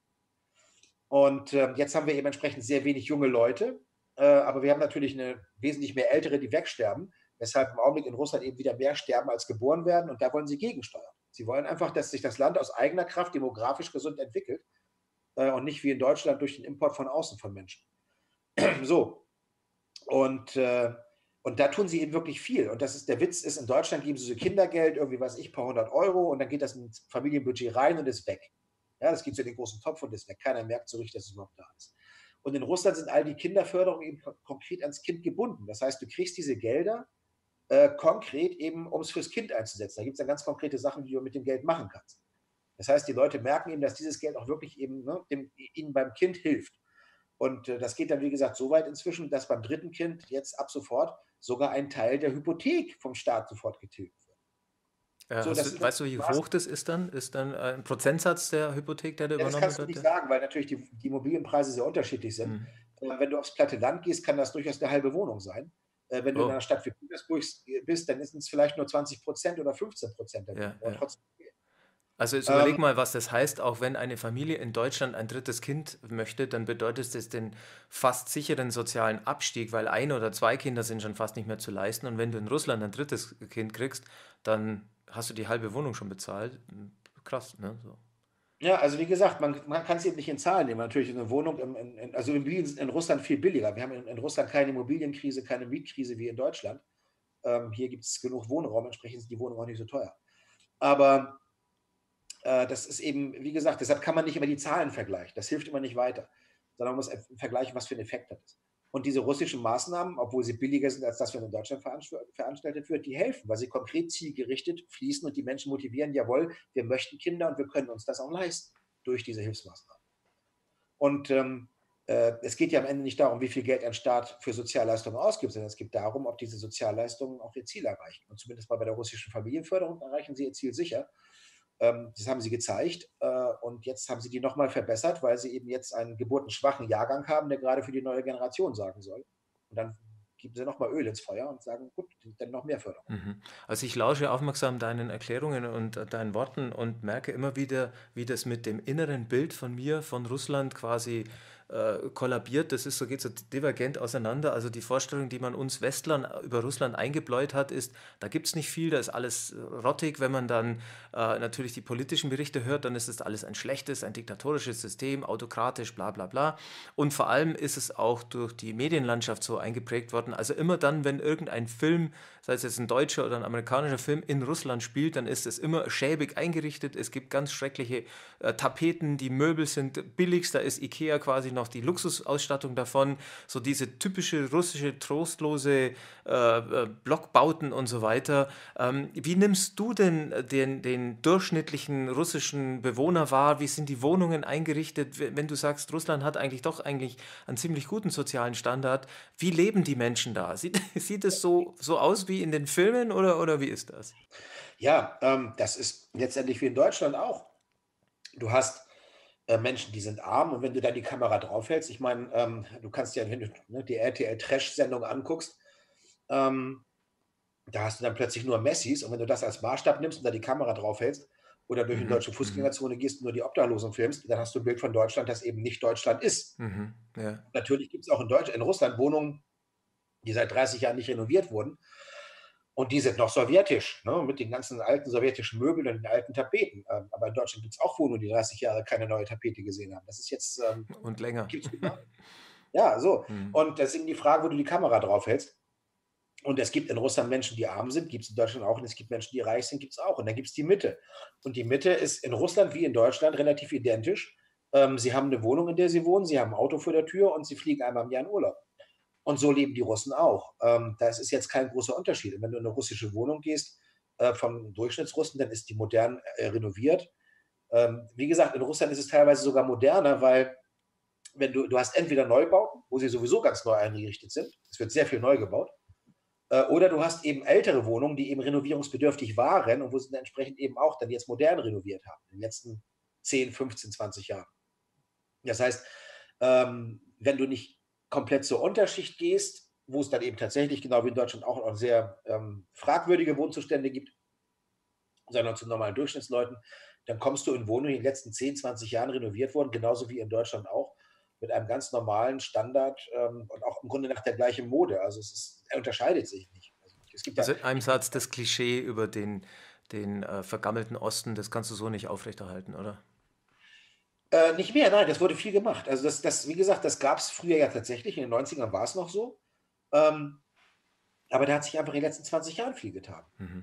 Und äh, jetzt haben wir eben entsprechend sehr wenig junge Leute, äh, aber wir haben natürlich eine wesentlich mehr Ältere, die wegsterben, weshalb im Augenblick in Russland eben wieder mehr sterben, als geboren werden. Und da wollen sie gegensteuern. Sie wollen einfach, dass sich das Land aus eigener Kraft demografisch gesund entwickelt äh, und nicht wie in Deutschland durch den Import von außen von Menschen. So. Und, äh, und da tun sie eben wirklich viel. Und das ist der Witz, ist in Deutschland geben sie so Kindergeld, irgendwie weiß ich, ein paar hundert Euro und dann geht das ins Familienbudget rein und ist weg. Ja, das geht so in den großen Topf und ist weg. Keiner merkt so richtig, dass es überhaupt da ist. Und in Russland sind all die Kinderförderungen eben konkret ans Kind gebunden. Das heißt, du kriegst diese Gelder äh, konkret eben, um es fürs Kind einzusetzen. Da gibt es dann ganz konkrete Sachen, die du mit dem Geld machen kannst. Das heißt, die Leute merken eben, dass dieses Geld auch wirklich eben ne, dem, ihnen beim Kind hilft. Und äh, das geht dann, wie gesagt, so weit inzwischen, dass beim dritten Kind jetzt ab sofort sogar ein Teil der Hypothek vom Staat sofort getilgt wird. Ja, so, du, weißt du, wie hoch das ist dann? Ist dann ein Prozentsatz der Hypothek, der da übernommen wird? Das kannst du nicht sagen, weil natürlich die, die Immobilienpreise sehr unterschiedlich sind. Mhm. Wenn du aufs platte Land gehst, kann das durchaus eine halbe Wohnung sein. Äh, wenn du in Oh, einer Stadt wie Petersburg bist, dann sind es vielleicht nur zwanzig Prozent oder fünfzehn Prozent der ja, Wohnungen, aber ja. trotzdem. Also jetzt Ähm, überleg mal, was das heißt, auch wenn eine Familie in Deutschland ein drittes Kind möchte, dann bedeutet das den fast sicheren sozialen Abstieg, weil ein oder zwei Kinder sind schon fast nicht mehr zu leisten. Und wenn du in Russland ein drittes Kind kriegst, dann hast du die halbe Wohnung schon bezahlt. Krass, ne? So. ja, also wie gesagt, man, man kann es eben nicht in Zahlen nehmen. Natürlich ist eine Wohnung, im, in, in, also Immobilien sind in Russland viel billiger. Wir haben in, in Russland keine Immobilienkrise, keine Mietkrise wie in Deutschland. Ähm, hier gibt es genug Wohnraum, entsprechend sind die Wohnungen auch nicht so teuer. Aber äh, das ist eben, wie gesagt, deshalb kann man nicht immer die Zahlen vergleichen. Das hilft immer nicht weiter, sondern man muss vergleichen, was für ein Effekt das ist. Und diese russischen Maßnahmen, obwohl sie billiger sind als das, was in Deutschland veranstaltet wird, die helfen, weil sie konkret zielgerichtet fließen und die Menschen motivieren, jawohl, wir möchten Kinder und wir können uns das auch leisten durch diese Hilfsmaßnahmen. Und ähm, äh, es geht ja am Ende nicht darum, wie viel Geld ein Staat für Sozialleistungen ausgibt, sondern es geht darum, ob diese Sozialleistungen auch ihr Ziel erreichen. Und zumindest mal bei der russischen Familienförderung erreichen sie ihr Ziel sicher. Ähm, das haben sie gezeigt. Äh, und jetzt haben sie die nochmal verbessert, weil sie eben jetzt einen geburtenschwachen Jahrgang haben, der gerade für die neue Generation sagen soll. Und dann geben sie nochmal Öl ins Feuer und sagen, gut, dann noch mehr Förderung. Mhm. Also ich lausche aufmerksam deinen Erklärungen und äh, deinen Worten und merke immer wieder, wie das mit dem inneren Bild von mir, von Russland quasi äh, kollabiert. Das ist so, geht so divergent auseinander. Also die Vorstellung, die man uns Westlern über Russland eingebläut hat, ist, da gibt es nicht viel, da ist alles äh, rottig. Wenn man dann äh, natürlich die politischen Berichte hört, dann ist es alles ein schlechtes, ein diktatorisches System, autokratisch, bla bla bla. Und vor allem ist es auch durch die Medienlandschaft so eingeprägt worden. Also immer dann, wenn irgendein Film, sei es jetzt ein deutscher oder ein amerikanischer Film, in Russland spielt, dann ist es immer schäbig eingerichtet. Es gibt ganz schreckliche äh, Tapeten, die Möbel sind billigst, da ist Ikea quasi noch die Luxusausstattung davon. So diese typische russische, trostlose äh, äh, Blockbauten und so weiter. Ähm, wie nimmst du denn den, den durchschnittlichen russischen Bewohner wahr? Wie sind die Wohnungen eingerichtet? Wenn du sagst, Russland hat eigentlich doch eigentlich einen ziemlich guten sozialen Standard, wie leben die Menschen da? Sieht, sieht es so, so aus wie in den Filmen oder, oder wie ist das? Ja, ähm, das ist letztendlich wie in Deutschland auch. Du hast äh, Menschen, die sind arm und wenn du da die Kamera draufhältst, ich meine, ähm, du kannst ja, wenn du ne, die R T L-Trash-Sendung anguckst, ähm, da hast du dann plötzlich nur Messis und wenn du das als Maßstab nimmst und da die Kamera draufhältst oder durch eine Mhm, deutsche mhm, Fußgängerzone gehst und nur die Obdachlosen filmst, dann hast du ein Bild von Deutschland, das eben nicht Deutschland ist. mhm, ja. Natürlich gibt es auch in Deutschland, in Russland Wohnungen, die seit dreißig Jahren nicht renoviert wurden. Und die sind noch sowjetisch, ne, mit den ganzen alten sowjetischen Möbeln und den alten Tapeten. Ähm, aber in Deutschland gibt es auch Wohnungen, die dreißig Jahre keine neue Tapete gesehen haben. Das ist jetzt, ähm, Und länger. gibt es überall. Ja, so. Mhm. Und das ist eben die Frage, wo du die Kamera drauf hältst. Und es gibt in Russland Menschen, die arm sind, gibt es in Deutschland auch. Und es gibt Menschen, die reich sind, gibt es auch. Und dann gibt es die Mitte. Und die Mitte ist in Russland wie in Deutschland relativ identisch. Ähm, sie haben eine Wohnung, in der sie wohnen, sie haben ein Auto vor der Tür und sie fliegen einmal im Jahr in Urlaub. Und so leben die Russen auch. Ähm, das ist jetzt kein großer Unterschied. Und wenn du in eine russische Wohnung gehst, äh, vom Durchschnittsrussen, dann ist die modern äh, renoviert. Ähm, wie gesagt, in Russland ist es teilweise sogar moderner, weil wenn du, du hast entweder Neubauten, wo sie sowieso ganz neu eingerichtet sind, es wird sehr viel neu gebaut, äh, oder du hast eben ältere Wohnungen, die eben renovierungsbedürftig waren und wo sie dann entsprechend eben auch dann jetzt modern renoviert haben, in den letzten zehn, fünfzehn, zwanzig Jahren. Das heißt, ähm, wenn du nicht komplett zur Unterschicht gehst, wo es dann eben tatsächlich, genau wie in Deutschland, auch noch sehr ähm, fragwürdige Wohnzustände gibt, sondern zu normalen Durchschnittsleuten, dann kommst du in Wohnungen, die in den letzten zehn, zwanzig Jahren renoviert wurden, genauso wie in Deutschland auch, mit einem ganz normalen Standard ähm, und auch im Grunde nach der gleichen Mode. Also es ist, er unterscheidet sich nicht. Also es gibt ja, Also in einem ich, Satz, das Klischee über den, den äh, vergammelten Osten, das kannst du so nicht aufrechterhalten, oder? äh, nicht mehr, nein, das wurde viel gemacht. Also das, das wie gesagt, das gab es früher ja tatsächlich, in den neunzigern war es noch so. Ähm, aber da hat sich einfach in den letzten zwanzig Jahren viel getan. Mhm.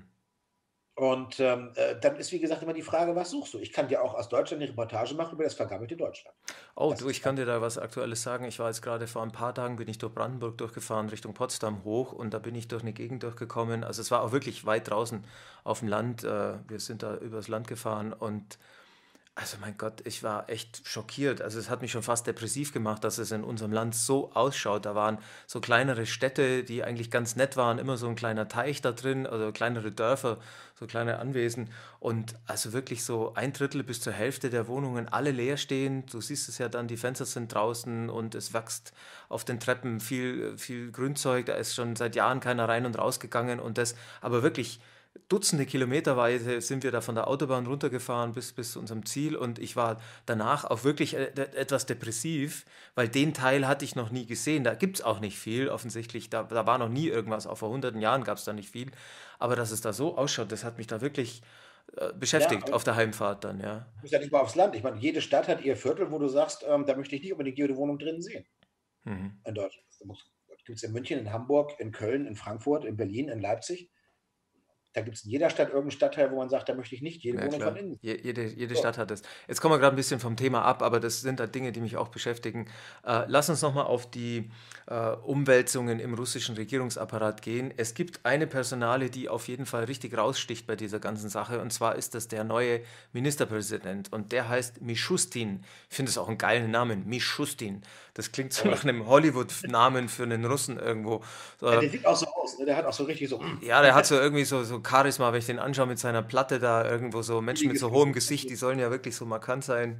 Und ähm, äh, dann ist, wie gesagt, immer die Frage, was suchst du? Ich kann dir auch aus Deutschland eine Reportage machen über das vergammelte Deutschland. Oh, Das du, ist ich kein kann dir da was Aktuelles sagen. Ich war jetzt gerade vor ein paar Tagen, bin ich durch Brandenburg durchgefahren, Richtung Potsdam hoch und da bin ich durch eine Gegend durchgekommen. Also es war auch wirklich weit draußen auf dem Land. Äh, wir sind da übers Land gefahren und Also mein Gott, ich war echt schockiert. Also es hat mich schon fast depressiv gemacht, dass es in unserem Land so ausschaut. Da waren so kleinere Städte, die eigentlich ganz nett waren, immer so ein kleiner Teich da drin, also kleinere Dörfer, so kleine Anwesen. Und also wirklich so ein Drittel bis zur Hälfte der Wohnungen alle leer stehen. Du siehst es ja dann, die Fenster sind draußen und es wächst auf den Treppen viel, viel Grünzeug. Da ist schon seit Jahren keiner rein und rausgegangen und das, aber wirklich Dutzende Kilometerweise sind wir da von der Autobahn runtergefahren bis, bis zu unserem Ziel und ich war danach auch wirklich e- e- etwas depressiv, weil den Teil hatte ich noch nie gesehen. Da gibt es auch nicht viel, offensichtlich. Da, da war noch nie irgendwas. Auch vor hunderten Jahren gab es da nicht viel. Aber dass es da so ausschaut, das hat mich da wirklich äh, Ja, beschäftigt aber auf der Heimfahrt dann, ja. du musst ja nicht mal aufs Land. Ich meine, jede Stadt hat ihr Viertel, wo du sagst, ähm, da möchte ich nicht unbedingt jede Wohnung drin sehen Mhm. in Deutschland. Das gibt es in München, in Hamburg, in Köln, in Frankfurt, in Berlin, in Leipzig. Da gibt es in jeder Stadt irgendeinen Stadtteil, wo man sagt, da möchte ich nicht jede Ja, Wohnung von klar. innen. Je, jede, jede So. Stadt hat es. Jetzt kommen wir gerade ein bisschen vom Thema ab, aber das sind da Dinge, die mich auch beschäftigen. Äh, lass uns nochmal auf die äh, Umwälzungen im russischen Regierungsapparat gehen. Es gibt eine Personalie, die auf jeden Fall richtig raussticht bei dieser ganzen Sache, und zwar ist das der neue Ministerpräsident und der heißt Mishustin. Ich finde es auch einen geilen Namen, Mishustin. Das klingt so Aber nach einem Hollywood-Namen für einen Russen irgendwo. ja, So, der sieht auch so aus, ne? Der hat auch so richtig so ja, der hat so irgendwie so, so Charisma, wenn ich den anschaue mit seiner Platte da irgendwo so. Menschen mit billiges so hohem Gesicht. Gesicht, die sollen ja wirklich so markant sein.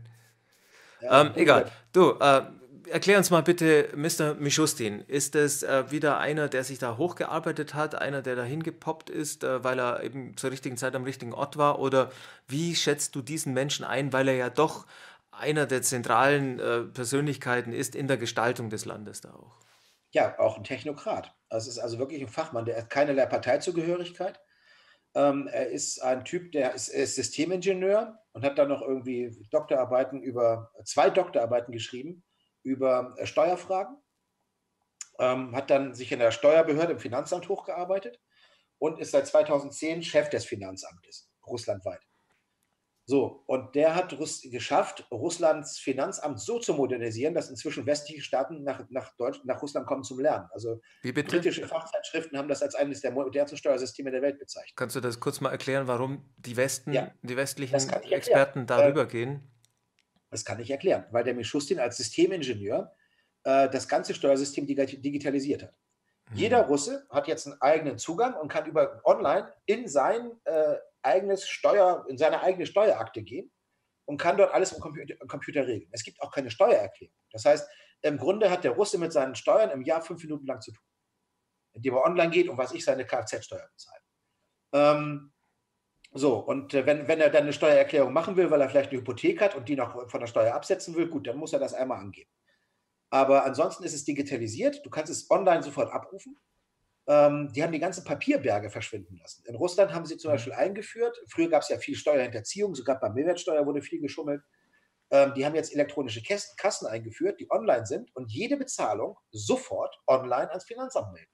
Ja, Ähm, egal. guter. Du, äh, erklär uns mal bitte, Mister Mishustin. Ist es äh, wieder einer, der sich da hochgearbeitet hat, einer, der da hingepoppt ist, äh, weil er eben zur richtigen Zeit am richtigen Ort war? Oder wie schätzt du diesen Menschen ein, weil er ja doch einer der zentralen äh, Persönlichkeiten ist in der Gestaltung des Landes da auch? Ja, auch ein Technokrat. Das ist also wirklich ein Fachmann, der hat keinerlei Parteizugehörigkeit. Ähm, er ist ein Typ, der ist, er ist Systemingenieur und hat dann noch irgendwie Doktorarbeiten über, zwei Doktorarbeiten geschrieben über äh, Steuerfragen, ähm, hat dann sich in der Steuerbehörde im Finanzamt hochgearbeitet und ist seit zweitausendzehn Chef des Finanzamtes, russlandweit. So, und der hat Russ geschafft, Russlands Finanzamt so zu modernisieren, dass inzwischen westliche Staaten nach, nach, Deutsch, nach Russland kommen zum Lernen. Also Wie bitte? britische Fachzeitschriften haben das als eines der modernsten Steuersysteme der Welt bezeichnet. Kannst du das kurz mal erklären, warum die Ja, Westen, die das westlichen kann ich erklären. Experten Äh, darüber gehen? das kann ich erklären, weil der Mischustin als Systemingenieur äh, das ganze Steuersystem dig digitalisiert hat. Jeder Hm. Russe hat jetzt einen eigenen Zugang und kann über online in sein äh, eigenes Steuer, in seine eigene Steuerakte gehen und kann dort alles im Computer, im Computer regeln. Es gibt auch keine Steuererklärung. Das heißt, im Grunde hat der Russe mit seinen Steuern im Jahr fünf Minuten lang zu tun, indem er online geht und was ich seine Kfz-Steuer bezahlt. Ähm, so, und äh, wenn, wenn er dann eine Steuererklärung machen will, weil er vielleicht eine Hypothek hat und die noch von der Steuer absetzen will, gut, dann muss er das einmal angeben. Aber ansonsten ist es digitalisiert. Du kannst es online sofort abrufen. Ähm, die haben die ganzen Papierberge verschwinden lassen. In Russland haben sie zum Hm. Beispiel eingeführt, früher gab es ja viel Steuerhinterziehung, sogar bei Mehrwertsteuer wurde viel geschummelt. Ähm, die haben jetzt elektronische Kästen, Kassen eingeführt, die online sind und jede Bezahlung sofort online ans Finanzamt melden.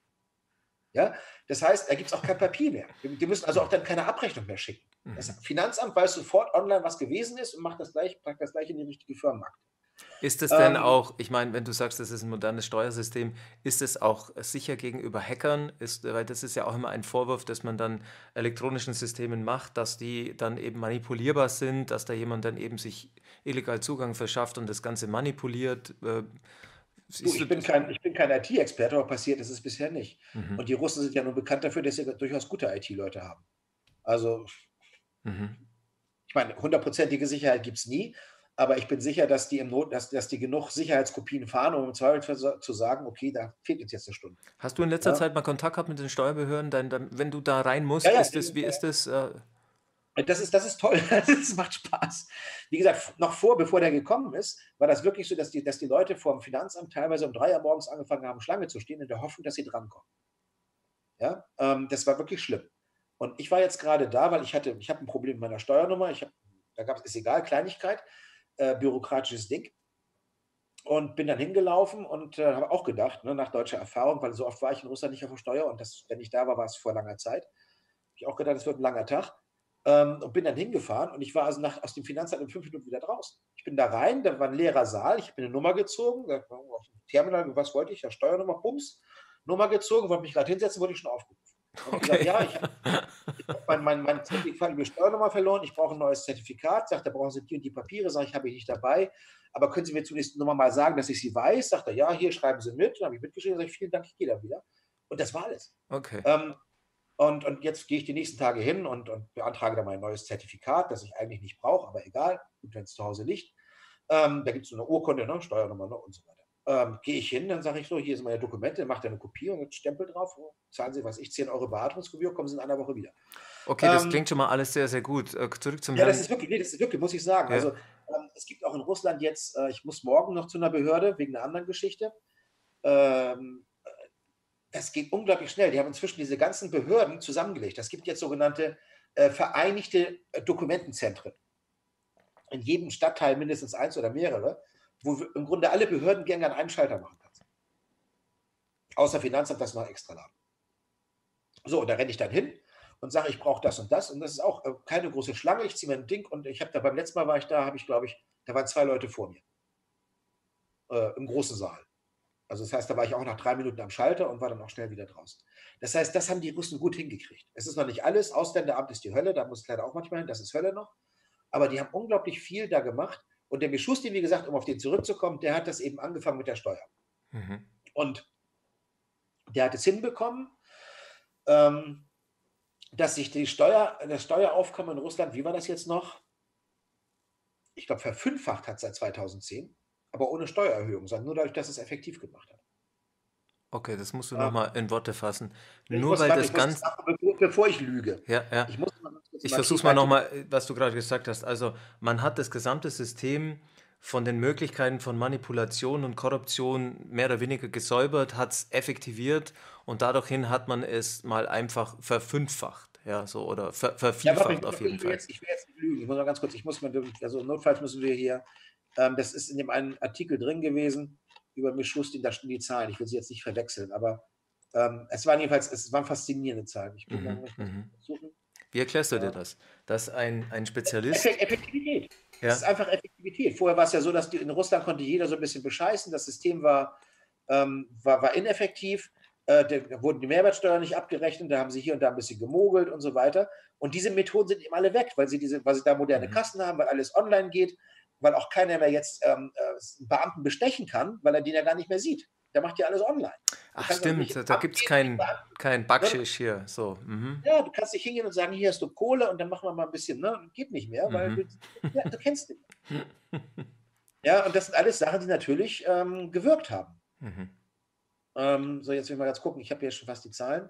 Ja? Das heißt, da gibt es auch kein Papier mehr. Die, die müssen also auch dann keine Abrechnung mehr schicken. Das Mhm. Finanzamt weiß sofort online, was gewesen ist und macht das gleich, packt das gleich in die richtige Firmenakte. Ist es denn Ähm, auch, ich meine, wenn du sagst, das ist ein modernes Steuersystem, ist es auch sicher gegenüber Hackern? Ist, weil das ist ja auch immer ein Vorwurf, dass man dann elektronischen Systemen macht, dass die dann eben manipulierbar sind, dass da jemand dann eben sich illegal Zugang verschafft und das Ganze manipuliert. Äh, Du, siehst du ich bin das? kein, ich bin kein I T-Experte, aber passiert ist es bisher nicht. Mhm. Und die Russen sind ja nun bekannt dafür, dass sie durchaus gute I T-Leute haben. Also, Mhm. ich meine, hundertprozentige Sicherheit gibt es nie, aber ich bin sicher, dass die, im Not, dass, dass die genug Sicherheitskopien fahren, um im Zweifel zu sagen, okay, da fehlt uns jetzt eine Stunde. Hast du in letzter Ja, Zeit mal Kontakt gehabt mit den Steuerbehörden? Dein, dein, wenn du da rein ja, musst, ja, ist es, wie ja. ist es? Äh, Das ist, das ist toll, das macht Spaß. Wie gesagt, noch vor, bevor der gekommen ist, war das wirklich so, dass die, dass die Leute vor dem Finanzamt teilweise um drei Uhr morgens angefangen haben, Schlange zu stehen, in der Hoffnung, dass sie drankommen. Ja, ähm, das war wirklich schlimm. Und ich war jetzt gerade da, weil ich hatte, ich habe ein Problem mit meiner Steuernummer. Ich hab, da gab es, ist egal, Kleinigkeit, äh, bürokratisches Ding. Und bin dann hingelaufen und äh, habe auch gedacht, ne, nach deutscher Erfahrung, weil so oft war ich in Russland nicht auf der Steuer und das, wenn ich da war, war es vor langer Zeit. Habe ich auch gedacht, es wird ein langer Tag. Ähm, und bin dann hingefahren und ich war also nach, aus dem Finanzamt in fünf Minuten wieder draußen. Ich bin da rein, da war ein leerer Saal, ich habe mir eine Nummer gezogen, da war auf dem Terminal, was wollte ich, ja, Steuernummer, Bums, Nummer gezogen, wollte mich gerade hinsetzen, wurde ich schon aufgerufen. Habe ich gesagt, Okay. ja, ich habe ich habe mein mein mein Zertifikat über Steuernummer verloren, ich brauche ein neues Zertifikat. Sagt er: „Brauchen Sie die und die Papiere?“ Sage ich: „Habe ich nicht dabei. Aber können Sie mir zunächst noch mal sagen, dass ich sie weiß?“ Sagt er: „Ja, hier, schreiben Sie mit.“ Dann habe ich mitgeschrieben, sage ich: „Vielen Dank, ich gehe dann wieder.“ Und das war alles. Okay. Ähm, und und jetzt gehe ich die nächsten Tage hin und und beantrage dann mein neues Zertifikat, das ich eigentlich nicht brauche, aber egal, gut, wenn's zu Hause liegt. Ähm, da gibt's so 'ne Urkunde, ne, Steuernummer, ne, und so weiter. Ähm, gehe ich hin, dann sage ich so: „Hier sind meine Dokumente.“ Macht er 'ne Kopie und 'n Stempel drauf. Zahlen Sie, was weiß ich, zehn Euro Bearbeitungsgebühr, kommen Sie in einer Woche wieder. Okay, das Ähm klingt schon mal alles sehr, sehr gut. Äh, zurück zum ja, das Herrn. ist wirklich ne, das ist wirklich, muss ich sagen. Ja. Also, ähm, es gibt auch in Russland jetzt äh, ich muss morgen noch zu 'ner Behörde wegen 'ner anderen Geschichte. Ähm, äh, das geht unglaublich schnell. Die haben inzwischen diese ganzen Behörden zusammengelegt. Es gibt jetzt sogenannte, äh, vereinigte, äh, Dokumentenzentren. In jedem Stadtteil mindestens eins oder mehrere, wo w im Grunde alle Behördengänge an einem Schalter machen kannst. Außer Finanzamt, das ist noch extra Laden. So, und da renne ich dann hin und sage, ich brauche das und das. Und das ist auch äh, keine große Schlange. Ich ziehe mir ein Ding und ich habe da beim letzten Mal war ich da, habe ich, glaube ich, da waren zwei Leute vor mir äh, im großen Saal. Also das heißt, da war ich auch nach drei Minuten am Schalter und war dann auch schnell wieder draußen. Das heißt, das haben die Russen gut hingekriegt. Es ist noch nicht alles. Ausländeramt ist die Hölle, da muss ich leider auch manchmal hin, das ist Hölle noch. Aber die haben unglaublich viel da gemacht. Und der Mischusti, wie gesagt, um auf den zurückzukommen, der hat das eben angefangen mit der Steuer. Mhm. Und der hat es hinbekommen, ähm, dass sich die Steuer, das Steueraufkommen in Russland, wie war das jetzt noch? Ich glaube, verfünffacht hat seit zweitausendzehn, aber ohne Steuererhöhung, sondern nur dadurch, dass es effektiv gemacht hat. Okay, das musst du noch Ähm, mal in Worte fassen. ich Nur muss, weil warte, ich das muss das ganz machen, bevor, bevor ich lüge. ja, ja. Ich muss mal ganz kurz im Ich Artikel, versuche mal noch Artikel mal, äh, was du gerade gesagt hast. Also, man hat das gesamte System von den Möglichkeiten von Manipulation und Korruption mehr oder weniger gesäubert, hat es effektiviert und dadurch hin hat man es mal einfach verfünffacht, ja, so oder ver ja, warte, ich, vervielfacht muss, auf jeden ich, will Fall. jetzt, ich will jetzt nicht lügen. Ich muss mal ganz kurz, ich muss mal, also notfalls müssen wir hier, ähm, das ist in dem einen Artikel drin gewesen über Mischustin, da stehen die Zahlen. Ich will sie jetzt nicht verwechseln, aber ähm, es waren jedenfalls, es waren faszinierende Zahlen. Ich will Mhm, mal, ich muss mhm. suchen. Wie erklärst du dir Äh, das? Dass ein, ein Effe- Spezialist, Effektivität. Es ist ja, einfach Effektivität. Vorher war es ja so, dass die, in Russland konnte jeder so ein bisschen bescheißen. Das System war, ähm, war, war ineffektiv. Äh, da da wurden die Mehrwertsteuern nicht abgerechnet. Da haben sie hier und da ein bisschen gemogelt und so weiter. Und diese Methoden sind eben alle weg, weil sie, diese, weil sie da moderne mhm. Kassen haben, weil alles online geht, weil auch keiner mehr jetzt ähm, äh, einen Beamten bestechen kann, weil er den ja gar nicht mehr sieht. Der macht ja alles online. Du Ach kannst also nicht stimmt, ins da, da Amt gibt es gehen und den kein, Beamten, kein ne, du Backschisch hier, so, mhm, ja, du kannst nicht hingehen und sagen, hier hast du Kohle und dann machen wir mal ein bisschen, ne? Geht nicht mehr, weil mhm. du, ja, du kennst den. Ja, und das sind alles Sachen, die natürlich ähm, gewirkt haben. Mhm. Ähm, so, jetzt will ich mal ganz gucken. Ich habe hier schon fast die Zahlen.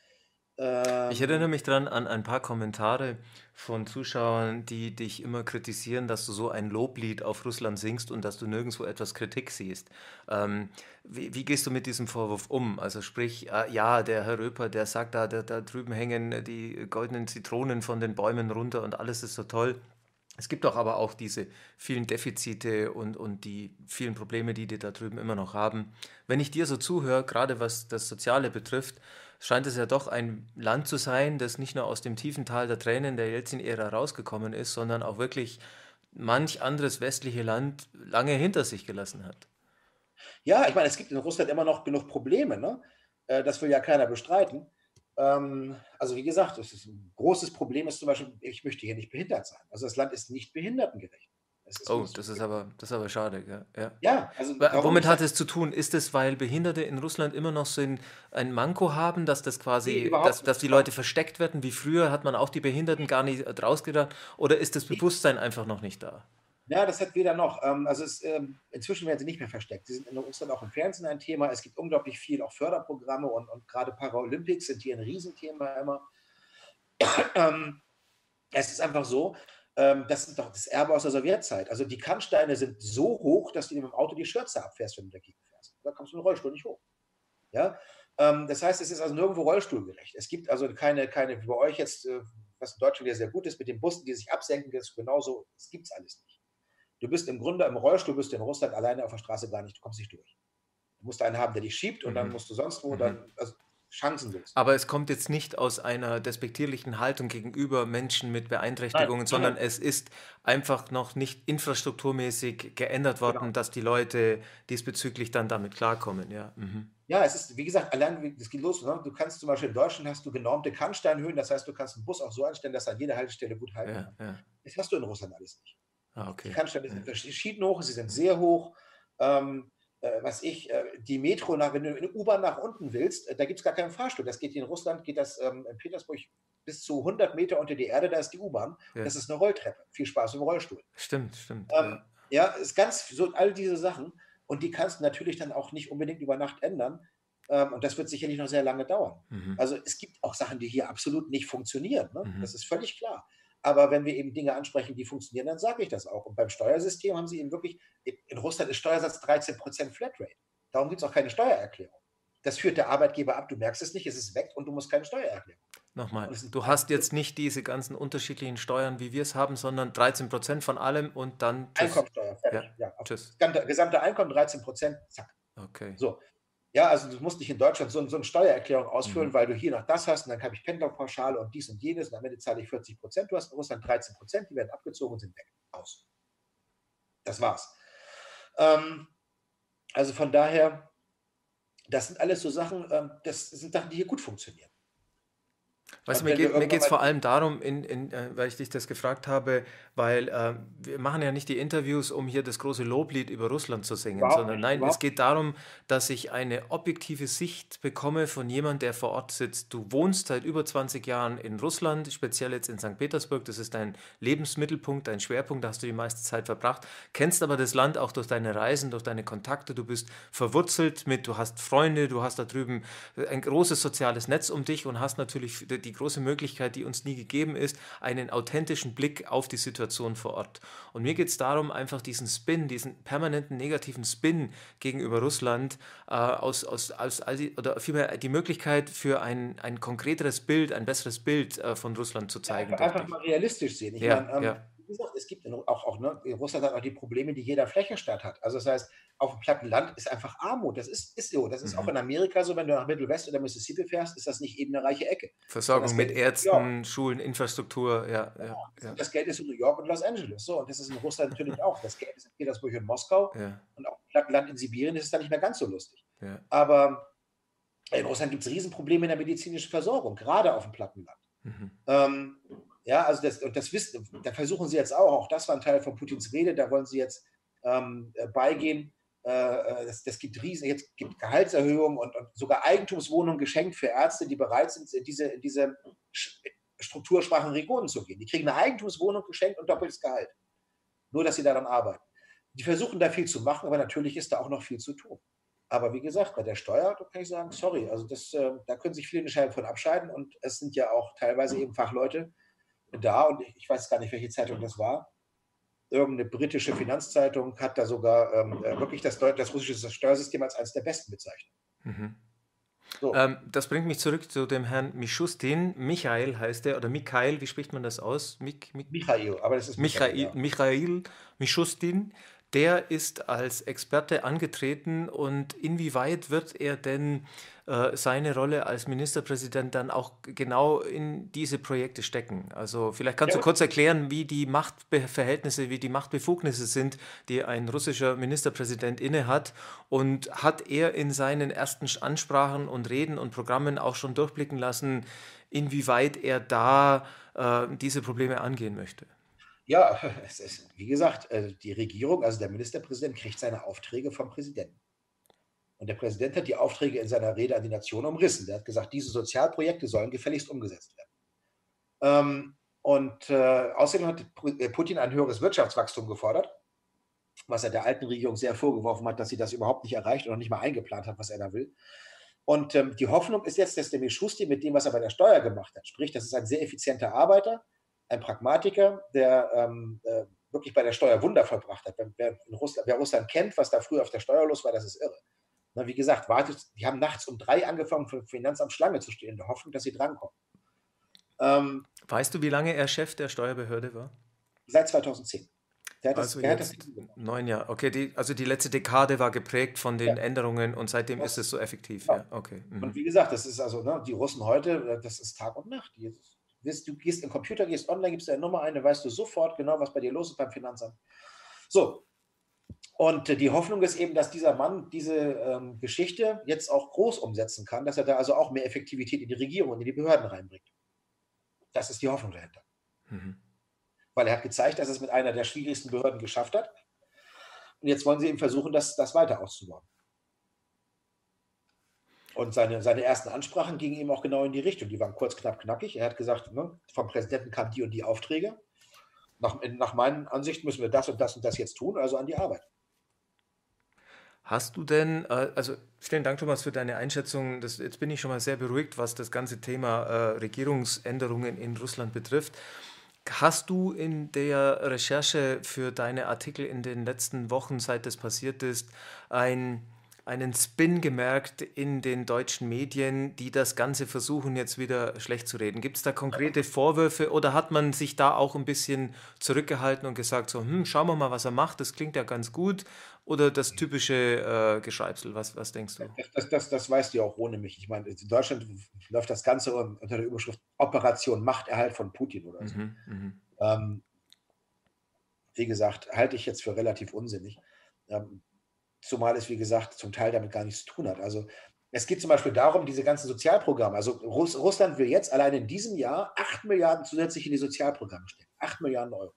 Ich erinnere Ähm, mich dran an ein paar Kommentare von Zuschauern, die dich immer kritisieren, dass du so ein Loblied auf Russland singst und dass du nirgendwo etwas Kritik siehst. Ähm, wie, wie gehst du mit diesem Vorwurf um? Also sprich, äh, ja, der Herr Röper, der sagt da, da, da drüben hängen die goldenen Zitronen von den Bäumen runter und alles ist so toll. Es gibt doch aber auch diese vielen Defizite und, und die vielen Probleme, die die da drüben immer noch haben. Wenn ich dir so zuhöre, gerade was das Soziale betrifft, scheint es ja doch ein Land zu sein, das nicht nur aus dem tiefen Tal der Tränen der Jelzin-Ära rausgekommen ist, sondern auch wirklich manch anderes westliche Land lange hinter sich gelassen hat. ja, ich meine, es gibt in Russland immer noch genug Probleme, ne? Äh, das will ja keiner bestreiten. Ähm, also wie gesagt, es ist ein großes Problem ist zum Beispiel, ich möchte hier nicht behindert sein. Also das Land ist nicht behindertengerecht. Es ist, wie Oh, es das ist ist. aber, das ist aber schade, gell? Ja. Ja, also Wa- warum Womit ich hat sage, es zu tun? Ist es, weil Behinderte in Russland immer noch so ein, ein Manko haben, dass das nee, quasi, dass, überhaupt dass nicht. die Leute versteckt werden? Wie früher hat man auch die Behinderten gar nicht rausgedacht? Oder ist das Bewusstsein einfach noch nicht da? Ja, das hat weder noch. Ähm, also es, ähm, inzwischen werden sie nicht mehr versteckt. Sie sind in Russland auch im Fernsehen ein Thema. Es gibt unglaublich viel auch Förderprogramme und, und gerade Paralympics sind hier ein Riesenthema immer. Ähm, es ist einfach so, ähm, das ist doch das Erbe aus der Sowjetzeit. Also die Kannsteine sind so hoch, dass du dir mit dem Auto die Schürze abfährst, wenn du dagegen fährst. Da kommst du mit dem Rollstuhl nicht hoch. Ja? Ähm, das heißt, es ist also nirgendwo rollstuhlgerecht. Es gibt also keine, keine wie bei euch jetzt, äh, was in Deutschland ja sehr gut ist, mit den Bussen, die sich absenken, das ist genauso, das gibt es alles nicht. Du bist im Grunde im Rollstuhl, bist du in Russland alleine auf der Straße gar nicht, du kommst nicht durch. Du musst einen haben, der dich schiebt und dann Mhm. musst du sonst wo Mhm. dann, also chancenlos. Aber es kommt jetzt nicht aus einer despektierlichen Haltung gegenüber Menschen mit Nein, Beeinträchtigungen, nein, sondern nein, es ist einfach noch nicht infrastrukturmäßig geändert genau. worden, dass die Leute diesbezüglich dann damit klarkommen. Ja, mhm. Ja, es ist, wie gesagt, allein, das geht los. Ne? Du kannst zum Beispiel in Deutschland hast du genormte Kannsteinhöhen, das heißt, du kannst einen Bus auch so einstellen, dass er an jeder Haltestelle gut halten Ja, kann. ja. Das hast du in Russland alles nicht. Ah, Die okay. Kannsteine Ja. sind verschieden hoch, sie sind sehr hoch. Ähm, äh, was ich, äh, die Metro, nach, wenn du eine U-Bahn nach unten willst, äh, da gibt es gar keinen Fahrstuhl. Das geht hier in Russland, geht das ähm, in Petersburg bis zu hundert Meter unter die Erde, da ist die U-Bahn. Und Ja. das ist eine Rolltreppe. Viel Spaß im Rollstuhl. Stimmt, stimmt. Ähm, Ja. ja, ist ganz, so all diese Sachen. Und die kannst du natürlich dann auch nicht unbedingt über Nacht ändern. Ähm, und das wird sicherlich noch sehr lange dauern. Mhm. Also es gibt auch Sachen, die hier absolut nicht funktionieren. Ne? Mhm. Das ist völlig klar. Aber wenn wir eben Dinge ansprechen, die funktionieren, dann sage ich das auch. Und beim Steuersystem haben sie eben wirklich, in Russland ist Steuersatz dreizehn Prozent Flatrate. Darum gibt es auch keine Steuererklärung. Das führt der Arbeitgeber ab, du merkst es nicht, es ist weg und du musst keine Steuererklärung. Nochmal, Und es sind du hast jetzt nicht diese ganzen unterschiedlichen Steuern, wie wir es haben, sondern dreizehn Prozent von allem und dann tschüss. Einkommensteuer, fertig. Ja, Ja, auf tschüss. das gesamte, gesamte Einkommen dreizehn Prozent, zack. Okay. So. Ja, also du musst nicht in Deutschland so, so eine Steuererklärung ausfüllen, Mhm. weil du hier noch das hast und dann habe ich Pendlerpauschale und dies und jenes und am Ende zahle ich vierzig Prozent. Du hast in Russland dreizehn Prozent, die werden abgezogen und sind weg. Aus. Das war's. Ähm, also von daher, das sind alles so Sachen, ähm, das sind Sachen, die hier gut funktionieren. Weißt du, Und mir wenn wir geht, mir irgendwann geht's vor mal, allem darum, in, in, äh, weil ich dich das gefragt habe, weil äh, wir machen ja nicht die Interviews, um hier das große Loblied über Russland zu singen, überhaupt sondern nicht, nein, es überhaupt geht darum, dass ich eine objektive Sicht bekomme von jemandem, der vor Ort sitzt. Du wohnst seit über zwanzig Jahren in Russland, speziell jetzt in Sankt Petersburg, das ist dein Lebensmittelpunkt, dein Schwerpunkt, da hast du die meiste Zeit verbracht, kennst aber das Land auch durch deine Reisen, durch deine Kontakte, du bist verwurzelt mit, du hast Freunde, du hast da drüben ein großes soziales Netz um dich und hast natürlich die große Möglichkeit, die uns nie gegeben ist, einen authentischen Blick auf die Situation vor Ort. Und mir geht es darum, einfach diesen Spin, diesen permanenten negativen Spin gegenüber Russland äh, aus, aus, aus all die, oder vielmehr die Möglichkeit für ein, ein konkreteres Bild, ein besseres Bild äh, von Russland zu Ja, zeigen einfach, durch einfach dich. mal realistisch sehen. Ich Ja, meine, ähm, ja. wie gesagt, es gibt in, auch, auch ne, Russland hat auch die Probleme, die jeder Flächenstaat hat. Also das heißt, auf dem platten Land ist einfach Armut. Das ist, ist so. Das ist auch Mhm. in Amerika so, wenn du nach Middle West oder Mississippi fährst, ist das nicht eben eine reiche Ecke. Und das Versorgung Geld mit ist in New York. Ärzten, Schulen, Infrastruktur, ja, ja, ja, Und das Geld ist in New York und Los Angeles. So, und das ist in Russland natürlich auch. Das Geld ist in Petersburg und Moskau. ja, Und auch im platten Land in Sibirien ist es dann nicht mehr ganz so lustig. ja. Aber in Russland gibt es Riesenprobleme in der medizinischen Versorgung, gerade auf dem platten Land. Mhm. Ähm, ja, also das, und das wissen, da versuchen sie jetzt auch, auch das war ein Teil von Putins Rede, da wollen sie jetzt ähm, äh, beigehen. Äh, das, das gibt riesen, jetzt gibt Gehaltserhöhungen und, und sogar Eigentumswohnungen geschenkt für Ärzte, die bereit sind, in diese, in diese strukturschwachen Regionen zu gehen. Die kriegen eine Eigentumswohnung geschenkt und doppeltes Gehalt. Nur, dass sie daran arbeiten. Die versuchen da viel zu machen, aber natürlich ist da auch noch viel zu tun. Aber wie gesagt, bei der Steuer, da kann ich sagen, sorry, also das, äh, da können sich viele Entscheider von abscheiden und es sind ja auch teilweise eben Fachleute da und ich, ich weiß gar nicht, welche Zeitung das war. Irgendeine britische Finanzzeitung hat da sogar ähm, äh, wirklich das, das russische Steuersystem als eines der besten bezeichnet. Mhm. So. Ähm, das bringt mich zurück zu dem Herrn Mischustin. Michael heißt er, oder Mikhail, wie spricht man das aus? Mik, Mik, Michael, aber das ist Michael, Michail, ja. Michail Mischustin, der ist als Experte angetreten und inwieweit wird er denn äh, seine Rolle als Ministerpräsident dann auch genau in diese Projekte stecken? Also vielleicht kannst Ja, du kurz erklären, wie die Machtverhältnisse, wie die Machtbefugnisse sind, die ein russischer Ministerpräsident innehat und hat er in seinen ersten Ansprachen und Reden und Programmen auch schon durchblicken lassen, inwieweit er da äh, diese Probleme angehen möchte? ja, es ist, wie gesagt, die Regierung, also der Ministerpräsident, kriegt seine Aufträge vom Präsidenten. Und der Präsident hat die Aufträge in seiner Rede an die Nation umrissen. Der hat gesagt, diese Sozialprojekte sollen gefälligst umgesetzt werden. Ähm, und äh, außerdem hat Putin ein höheres Wirtschaftswachstum gefordert, was er der alten Regierung sehr vorgeworfen hat, dass sie das überhaupt nicht erreicht und noch nicht mal eingeplant hat, was er da will. Und ähm, die Hoffnung ist jetzt, dass der Mischustin mit dem, was er bei der Steuer gemacht hat, sprich, das ist ein sehr effizienter Arbeiter, ein Pragmatiker, der ähm, äh, wirklich bei der Steuer Wunder vollbracht hat. Wer, in Russland, wer Russland kennt, was da früher auf der Steuer los war, das ist irre. Na, wie gesagt, wartet, die haben nachts um drei angefangen, für Finanzamt Schlange zu stehen, in der Hoffnung, dass sie drankommen. Ähm, weißt du, wie lange er Chef der Steuerbehörde war? Seit zweitausendzehn. Der hat das, Also der hat das jetzt Ding gemacht. neun Jahre. Okay, die, also die letzte Dekade war geprägt von Ja, den Änderungen und seitdem ist es das, so effektiv. genau. Ja, okay. Und Mhm. wie gesagt, das ist also, ne, die Russen heute, äh, das ist Tag und Nacht. Die, wirst- du gehst im Computer, gehst online, gibst deine Nummer ein, dann weißt du sofort genau, was bei dir los ist beim Finanzamt. So, und äh, die Hoffnung ist eben, dass dieser Mann diese ähm, Geschichte jetzt auch groß umsetzen kann, dass er da also auch mehr Effektivität in die Regierung und in die Behörden reinbringt. Das ist die Hoffnung dahinter. Mhm. Weil er hat gezeigt, dass er es mit einer der schwierigsten Behörden geschafft hat. Und jetzt wollen sie eben versuchen, das, das weiter auszubauen. Und seine, seine ersten Ansprachen gingen eben auch genau in die Richtung. Die waren kurz, knapp, knackig. Er hat gesagt, ne, vom Präsidenten kamen die und die Aufträge. Nach, nach meinen Ansichten müssen wir das und das und das jetzt tun, also an die Arbeit. Hast du denn, äh, also vielen Dank, Thomas, für deine Einschätzung. Das, jetzt bin ich schon mal sehr beruhigt, was das ganze Thema äh, Regierungsänderungen in Russland betrifft. Hast du in der Recherche für deine Artikel in den letzten Wochen, seit das passiert ist, ein, einen Spin gemerkt in den deutschen Medien, die das Ganze versuchen jetzt wieder schlecht zu reden? Gibt es da konkrete Vorwürfe oder hat man sich da auch ein bisschen zurückgehalten und gesagt, so, hm, schauen wir mal, was er macht, das klingt ja ganz gut? Oder das typische äh, Geschreibsel? Was, was denkst du? Das, das, das, das weißt du ja auch ohne mich. Ich meine, in Deutschland läuft das Ganze unter der Überschrift Operation Machterhalt von Putin oder so. Mhm, mhm. Ähm, wie gesagt, halte ich jetzt für relativ unsinnig. Ähm, zumal es, wie gesagt, zum Teil damit gar nichts zu tun hat. Also es geht zum Beispiel darum, diese ganzen Sozialprogramme. Also Russ Russland will jetzt allein in diesem Jahr acht Milliarden zusätzlich in die Sozialprogramme stecken. acht Milliarden Euro.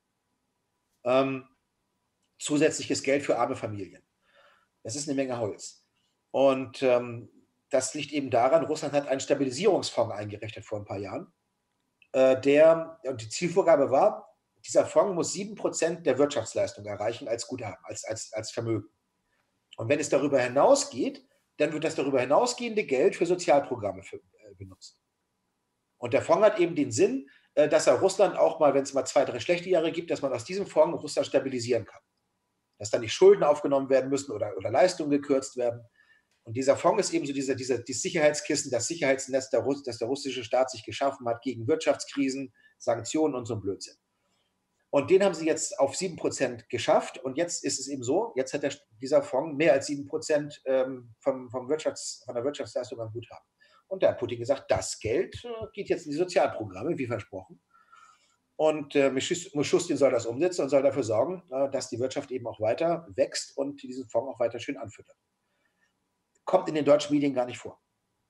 Ähm, zusätzliches Geld für arme Familien. Das ist eine Menge Holz. Und ähm, das liegt eben daran, Russland hat einen Stabilisierungsfonds eingerichtet vor ein paar Jahren, äh, der, und die Zielvorgabe war, dieser Fonds muss sieben Prozent der Wirtschaftsleistung erreichen als Guthaben, als, als, als Vermögen. Und wenn es darüber hinausgeht, dann wird das darüber hinausgehende Geld für Sozialprogramme für, äh, benutzt. Und der Fonds hat eben den Sinn, äh, dass er Russland auch mal, wenn es mal zwei, drei schlechte Jahre gibt, dass man aus diesem Fonds Russland stabilisieren kann. Dass dann nicht Schulden aufgenommen werden müssen oder, oder Leistungen gekürzt werden. Und dieser Fonds ist eben so dieser, dieser, die Sicherheitskissen, das Sicherheitsnetz, der Russ, das der russische Staat sich geschaffen hat gegen Wirtschaftskrisen, Sanktionen und so ein Blödsinn. Und den haben sie jetzt auf sieben Prozent geschafft. Und jetzt ist es eben so, jetzt hat der, dieser Fonds mehr als sieben Prozent ähm, vom, vom Wirtschafts-, von der Wirtschaftsleistung an Guthaben. Und da hat Putin gesagt, das Geld äh, geht jetzt in die Sozialprogramme, wie versprochen. Und äh, Mischustin soll das umsetzen und soll dafür sorgen, äh, dass die Wirtschaft eben auch weiter wächst und diesen Fonds auch weiter schön anfüttert. Kommt in den deutschen Medien gar nicht vor.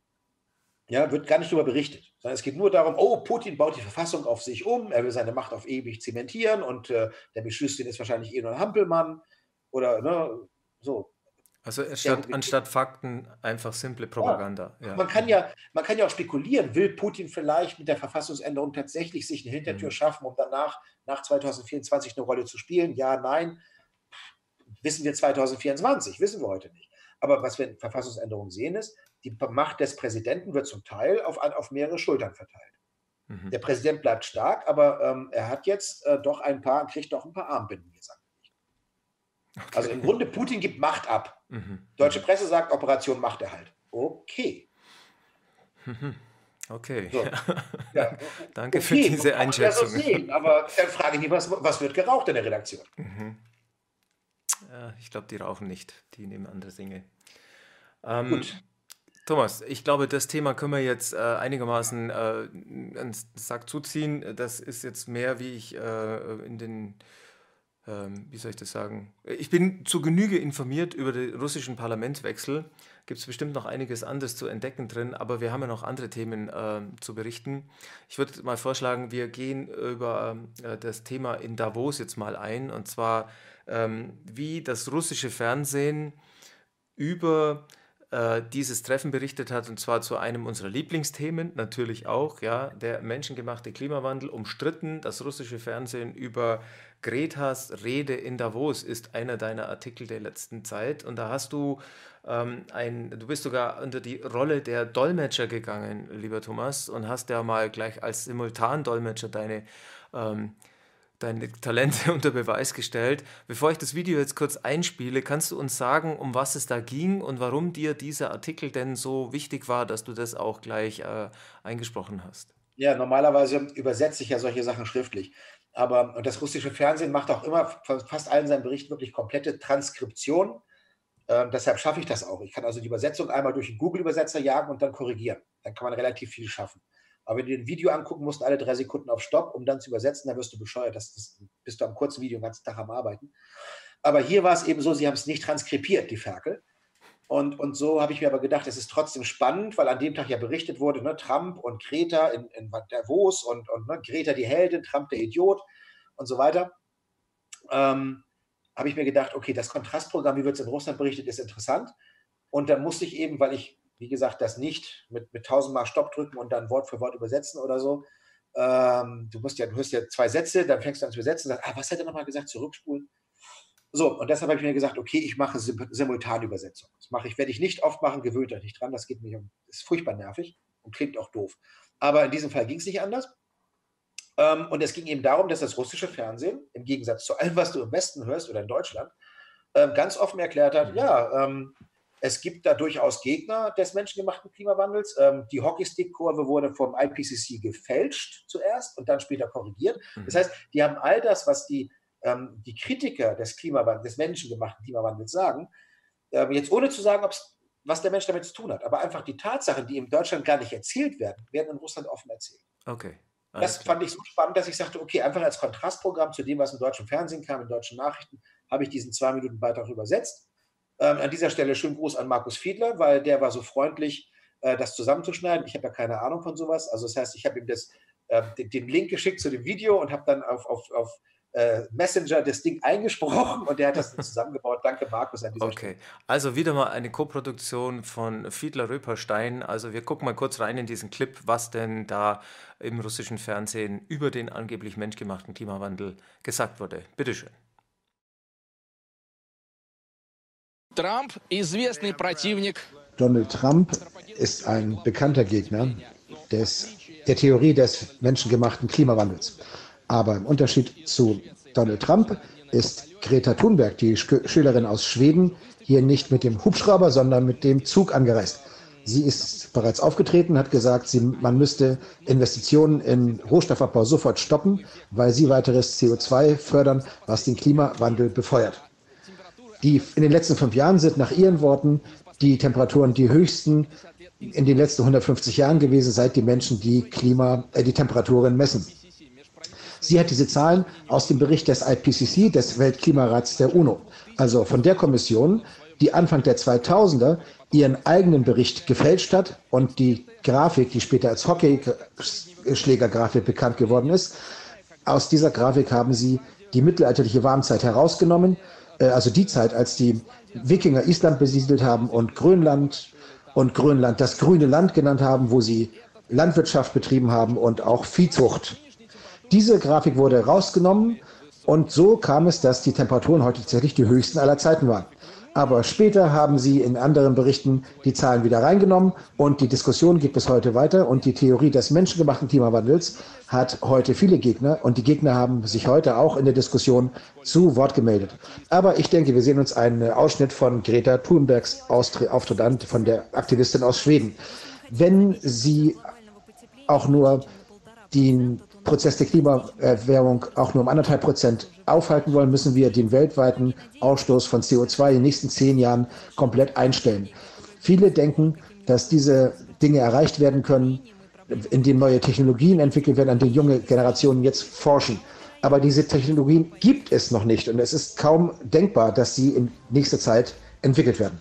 Ja, wird gar nicht darüber berichtet, sondern es geht nur darum, oh, Putin baut die Verfassung auf sich um, er will seine Macht auf ewig zementieren und äh, der Mischustin ist wahrscheinlich eh nur ein Hampelmann oder ne, so. Also Ja, anstatt, gut, anstatt Fakten einfach simple ja. Propaganda. Ja. Man kann ja, man kann ja auch spekulieren, will Putin vielleicht mit der Verfassungsänderung tatsächlich sich eine Hintertür Mhm. schaffen, um danach nach zwanzig vierundzwanzig eine Rolle zu spielen? Ja, nein. Wissen wir zwanzig vierundzwanzig, wissen wir heute nicht. Aber was wir in Verfassungsänderungen sehen, ist, die Macht des Präsidenten wird zum Teil auf, auf mehrere Schultern verteilt. Mhm. Der Präsident bleibt stark, aber ähm, er hat jetzt äh, doch ein paar, kriegt doch ein paar Armbinden gesagt. Okay. Also im Grunde, Putin gibt Macht ab. Mhm. Deutsche Presse sagt, Operation Machterhalt. Okay. Mhm. Okay. So. Ja. Ja. Danke Okay, für diese kann man ja so Einschätzung. sehen, aber dann frage ich mich, was, was wird geraucht in der Redaktion? Mhm. Ja, ich glaube, die rauchen nicht. Die nehmen andere Dinge. Ähm, Gut. Thomas, ich glaube, das Thema können wir jetzt äh, einigermaßen äh, einen Sack zuziehen. Das ist jetzt mehr, wie ich äh, in den, ähm, wie soll ich das sagen? Ich bin zu Genüge informiert über den russischen Parlamentswechsel. Gibt es bestimmt noch einiges anderes zu entdecken drin, aber wir haben ja noch andere Themen äh, zu berichten. Ich würde mal vorschlagen, wir gehen über äh, das Thema in Davos jetzt mal ein, und zwar ähm, wie das russische Fernsehen über äh, dieses Treffen berichtet hat, und zwar zu einem unserer Lieblingsthemen, natürlich auch, ja, der menschengemachte Klimawandel, umstritten. Das russische Fernsehen über Gretas Rede in Davos ist einer deiner Artikel der letzten Zeit, und da hast du ähm, ein, du bist sogar unter die Rolle der Dolmetscher gegangen, lieber Thomas, und hast ja mal gleich als Simultandolmetscher deine ähm, deine Talente unter Beweis gestellt. Bevor ich das Video jetzt kurz einspiele, kannst du uns sagen, um was es da ging und warum dir dieser Artikel denn so wichtig war, dass du das auch gleich äh, eingesprochen hast? Ja, normalerweise übersetze ich ja solche Sachen schriftlich. Aber und das russische Fernsehen macht auch immer von fast allen seinen Berichten wirklich komplette Transkription. Ähm, deshalb schaffe ich das auch. Ich kann also die Übersetzung einmal durch den Google-Übersetzer jagen und dann korrigieren. Dann kann man relativ viel schaffen. Aber wenn du dir ein Video angucken musst, alle drei Sekunden auf Stopp, um dann zu übersetzen, dann wirst du bescheuert. Das, das bist du am kurzen Video den ganzen Tag am Arbeiten. Aber hier war es eben so, sie haben es nicht transkribiert, die Ferkel. Und, und so habe ich mir aber gedacht, es ist trotzdem spannend, weil an dem Tag ja berichtet wurde, ne, Trump und Greta in, in Davos und, und ne, Greta die Heldin, Trump der Idiot und so weiter. Ähm, habe ich mir gedacht, okay, das Kontrastprogramm, wie wird es in Russland berichtet, ist interessant. Und dann musste ich eben, weil ich, wie gesagt, das nicht mit, mit tausendmal Stopp drücken und dann Wort für Wort übersetzen oder so. Ähm, du musst ja, du hörst ja zwei Sätze, dann fängst du an zu übersetzen und sagst, ah, was hat er nochmal gesagt? Zurückspulen. So, und deshalb habe ich mir gesagt, okay, ich mache Sim Simultanübersetzung. Das mache ich, werde ich nicht oft machen, gewöhnt euch nicht dran, das geht nicht um, ist furchtbar nervig und klingt auch doof. Aber in diesem Fall ging es nicht anders. Ähm, und es ging eben darum, dass das russische Fernsehen, im Gegensatz zu allem, was du im Westen hörst oder in Deutschland, ähm, ganz offen erklärt hat, mhm. ja, ähm, es gibt da durchaus Gegner des menschengemachten Klimawandels. Ähm, die Hockeystick-Kurve wurde vom I P C C gefälscht zuerst und dann später korrigiert. Mhm. Das heißt, die haben all das, was die ähm, die Kritiker des Klimawandels, des menschengemachten Klimawandels sagen, ähm, jetzt ohne zu sagen, was der Mensch damit zu tun hat, aber einfach die Tatsachen, die in Deutschland gar nicht erzählt werden, werden in Russland offen erzählt. Okay. Das fand ich so spannend, dass ich sagte, okay, einfach als Kontrastprogramm zu dem, was im deutschen Fernsehen kam, in deutschen Nachrichten, habe ich diesen zwei Minuten Beitrag übersetzt. Ähm, an dieser Stelle schönen Gruß an Markus Fiedler, weil der war so freundlich, äh, das zusammenzuschneiden. Ich habe ja keine Ahnung von sowas. Also das heißt, ich habe ihm das, äh, den, den Link geschickt zu dem Video und habe dann auf, auf, auf äh, Messenger das Ding eingesprochen und der hat das dann zusammengebaut. Danke, Markus, an dieser Okay, Stelle. also wieder mal eine Koproduktion von Fiedler Röper-Stein. Also wir gucken mal kurz rein in diesen Clip, was denn da im russischen Fernsehen über den angeblich menschgemachten Klimawandel gesagt wurde. Bitteschön. Trump, известный противник. Donald Trump ist ein bekannter Gegner des, der Theorie des menschengemachten Klimawandels. Aber im Unterschied zu Donald Trump ist Greta Thunberg, die Schülerin aus Schweden, hier nicht mit dem Hubschrauber, sondern mit dem Zug angereist. Sie ist bereits aufgetreten, hat gesagt, sie, man müsste Investitionen in Rohstoffabbau sofort stoppen, weil sie weiteres C O zwei fördern, was den Klimawandel befeuert. Die, in den letzten fünf Jahren sind nach ihren Worten die Temperaturen die höchsten in den letzten hundertfünfzig Jahren gewesen, seit die Menschen die, Klima, äh, die Temperaturen messen. Sie hat diese Zahlen aus dem Bericht des I P C C, des Weltklimarats der UNO, also von der Kommission, die Anfang der zweitausender ihren eigenen Bericht gefälscht hat und die Grafik, die später als Hockeyschlägergrafik bekannt geworden ist, aus dieser Grafik haben sie die mittelalterliche Warmzeit herausgenommen, also die Zeit, als die Wikinger Island besiedelt haben und Grönland und Grönland das grüne Land genannt haben, wo sie Landwirtschaft betrieben haben und auch Viehzucht. Diese Grafik wurde rausgenommen und so kam es, dass die Temperaturen heute tatsächlich die höchsten aller Zeiten waren. Aber später haben sie in anderen Berichten die Zahlen wieder reingenommen und die Diskussion geht bis heute weiter und die Theorie des menschengemachten Klimawandels hat heute viele Gegner und die Gegner haben sich heute auch in der Diskussion zu Wort gemeldet. Aber ich denke, wir sehen uns einen Ausschnitt von Greta Thunbergs Auftritt an, von der Aktivistin aus Schweden. Wenn sie auch nur den Prozess der Klimaerwärmung auch nur um anderthalb Prozent aufhalten wollen, müssen wir den weltweiten Ausstoß von C O zwei in den nächsten zehn Jahren komplett einstellen. Viele denken, dass diese Dinge erreicht werden können, indem neue Technologien entwickelt werden, an denen junge Generationen jetzt forschen. Aber diese Technologien gibt es noch nicht und es ist kaum denkbar, dass sie in nächster Zeit entwickelt werden.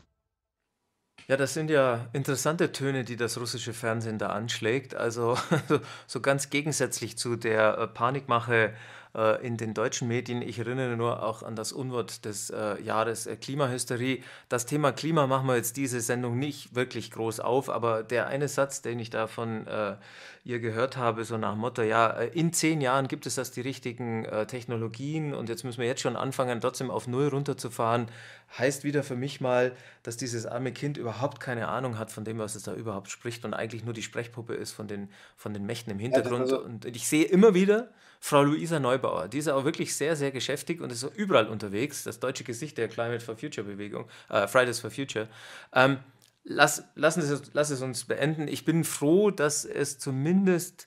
Ja, das sind ja interessante Töne, die das russische Fernsehen da anschlägt. Also so ganz gegensätzlich zu der äh, Panikmache äh, in den deutschen Medien. Ich erinnere nur auch an das Unwort des äh, Jahres äh, Klimahysterie. Das Thema Klima machen wir jetzt diese Sendung nicht wirklich groß auf, aber der eine Satz, den ich da von äh, ihr gehört habe, so nach dem Motto, ja, in zehn Jahren gibt es das die richtigen äh, Technologien und jetzt müssen wir jetzt schon anfangen, trotzdem auf Null runterzufahren, heißt wieder für mich mal, dass dieses arme Kind überhaupt keine Ahnung hat von dem, was es da überhaupt spricht und eigentlich nur die Sprechpuppe ist von den, von den Mächten im Hintergrund. Ja, also und ich sehe immer wieder Frau Luisa Neubauer, die ist auch wirklich sehr, sehr geschäftig und ist so überall unterwegs, das deutsche Gesicht der Climate for Future Bewegung, äh, Fridays for Future. Ähm, lass, lassen Sie, lass es uns beenden. Ich bin froh, dass es zumindest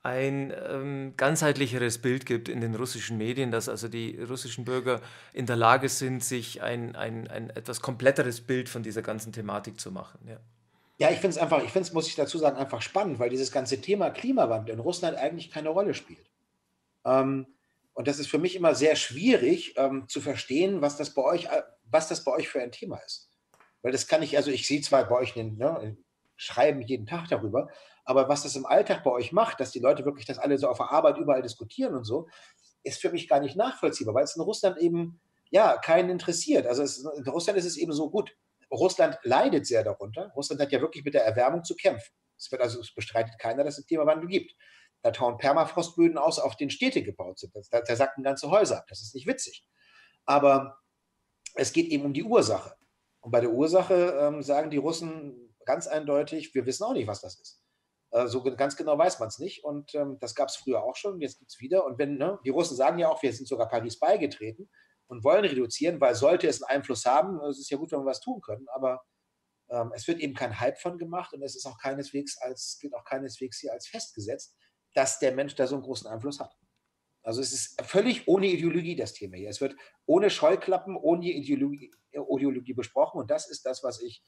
ein ähm, ganzheitlicheres Bild gibt in den russischen Medien, dass also die russischen Bürger in der Lage sind, sich ein, ein, ein etwas kompletteres Bild von dieser ganzen Thematik zu machen. Ja. Ja, ich finde es einfach, ich finde es, muss ich dazu sagen, einfach spannend, weil dieses ganze Thema Klimawandel in Russland eigentlich keine Rolle spielt. Ähm, und das ist für mich immer sehr schwierig ähm, zu verstehen, was das bei euch, äh, was das bei euch für ein Thema ist. Weil das kann ich, also ich sehe zwar bei euch den, ne, schreiben jeden Tag darüber, aber was das im Alltag bei euch macht, dass die Leute wirklich das alle so auf der Arbeit überall diskutieren und so, ist für mich gar nicht nachvollziehbar, weil es in Russland eben ja keinen interessiert. Also es, in Russland ist es eben so gut. Russland leidet sehr darunter. Russland hat ja wirklich mit der Erwärmung zu kämpfen. Es wird also, es bestreitet keiner, dass es Klimawandel gibt. Da tauen Permafrostböden aus, auf denen Städte gebaut sind. Da, da sacken ganze Häuser ab. Das ist nicht witzig. Aber es geht eben um die Ursache. Und bei der Ursache ähm, sagen die Russen ganz eindeutig, wir wissen auch nicht, was das ist. Äh, so ganz genau weiß man es nicht. Und ähm, das gab es früher auch schon, jetzt gibt es wieder. Und wenn, ne, die Russen sagen ja auch, wir sind sogar Paris beigetreten und wollen reduzieren, weil sollte es einen Einfluss haben, es ist ja gut, wenn wir was tun können, aber ähm, es wird eben kein Hype von gemacht und es ist auch keineswegs als, gilt auch keineswegs hier als festgesetzt, dass der Mensch da so einen großen Einfluss hat. Also es ist völlig ohne Ideologie das Thema hier. Es wird ohne Scheuklappen, ohne Ideologie, Ideologie besprochen und das ist das, was ich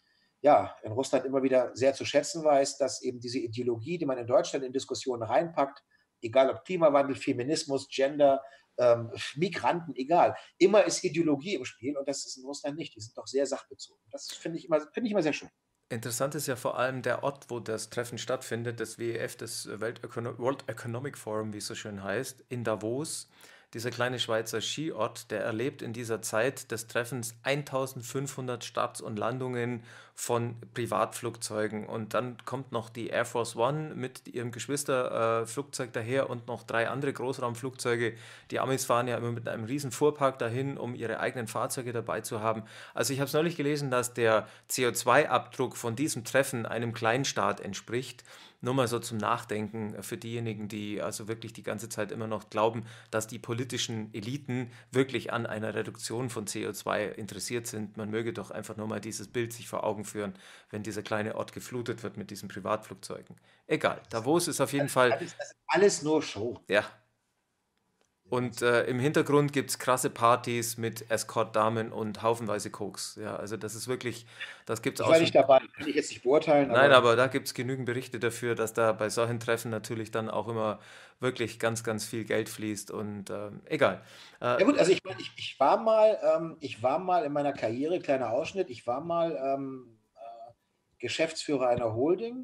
ja in Russland immer wieder sehr zu schätzen weiß, dass eben diese Ideologie, die man in Deutschland in Diskussionen reinpackt, egal ob Klimawandel, Feminismus, Gender, ähm, Migranten, egal, immer ist Ideologie im Spiel und das ist in Russland nicht. Die sind doch sehr sachbezogen. Das finde ich, immer, find ich immer sehr schön. Interessant ist ja vor allem der Ort, wo das Treffen stattfindet, das W E F, das Weltökono- World Economic Forum, wie es so schön heißt, in Davos. Dieser kleine Schweizer Skiort, der erlebt in dieser Zeit des Treffens eintausendfünfhundert Starts und Landungen von Privatflugzeugen. Und dann kommt noch die Air Force One mit ihrem Geschwisterflugzeug äh, daher und noch drei andere Großraumflugzeuge. Die Amis fahren ja immer mit einem riesen Fuhrpark dahin, um ihre eigenen Fahrzeuge dabei zu haben. Also ich habe es neulich gelesen, dass der C O zwei Abdruck von diesem Treffen einem Kleinstaat entspricht. Nur mal so zum Nachdenken für diejenigen, die also wirklich die ganze Zeit immer noch glauben, dass die politischen Eliten wirklich an einer Reduktion von C O zwei interessiert sind. Man möge doch einfach nur mal dieses Bild sich vor Augen führen, wenn dieser kleine Ort geflutet wird mit diesen Privatflugzeugen. Egal, Davos ist auf jeden Fall, Das ist, das ist alles nur Show. ja. Und äh, im Hintergrund gibt es krasse Partys mit Escort-Damen und haufenweise Koks. Ja, also das ist wirklich, das gibt es Ich auch war schon. nicht dabei, kann ich jetzt nicht beurteilen. Nein, aber aber da gibt es genügend Berichte dafür, dass da bei solchen Treffen natürlich dann auch immer wirklich ganz, ganz viel Geld fließt und ähm, egal. Äh, Ja gut, also ich, mein, ich, ich war mal, ähm, ich war mal in meiner Karriere, kleiner Ausschnitt, ich war mal ähm, äh, Geschäftsführer einer Holding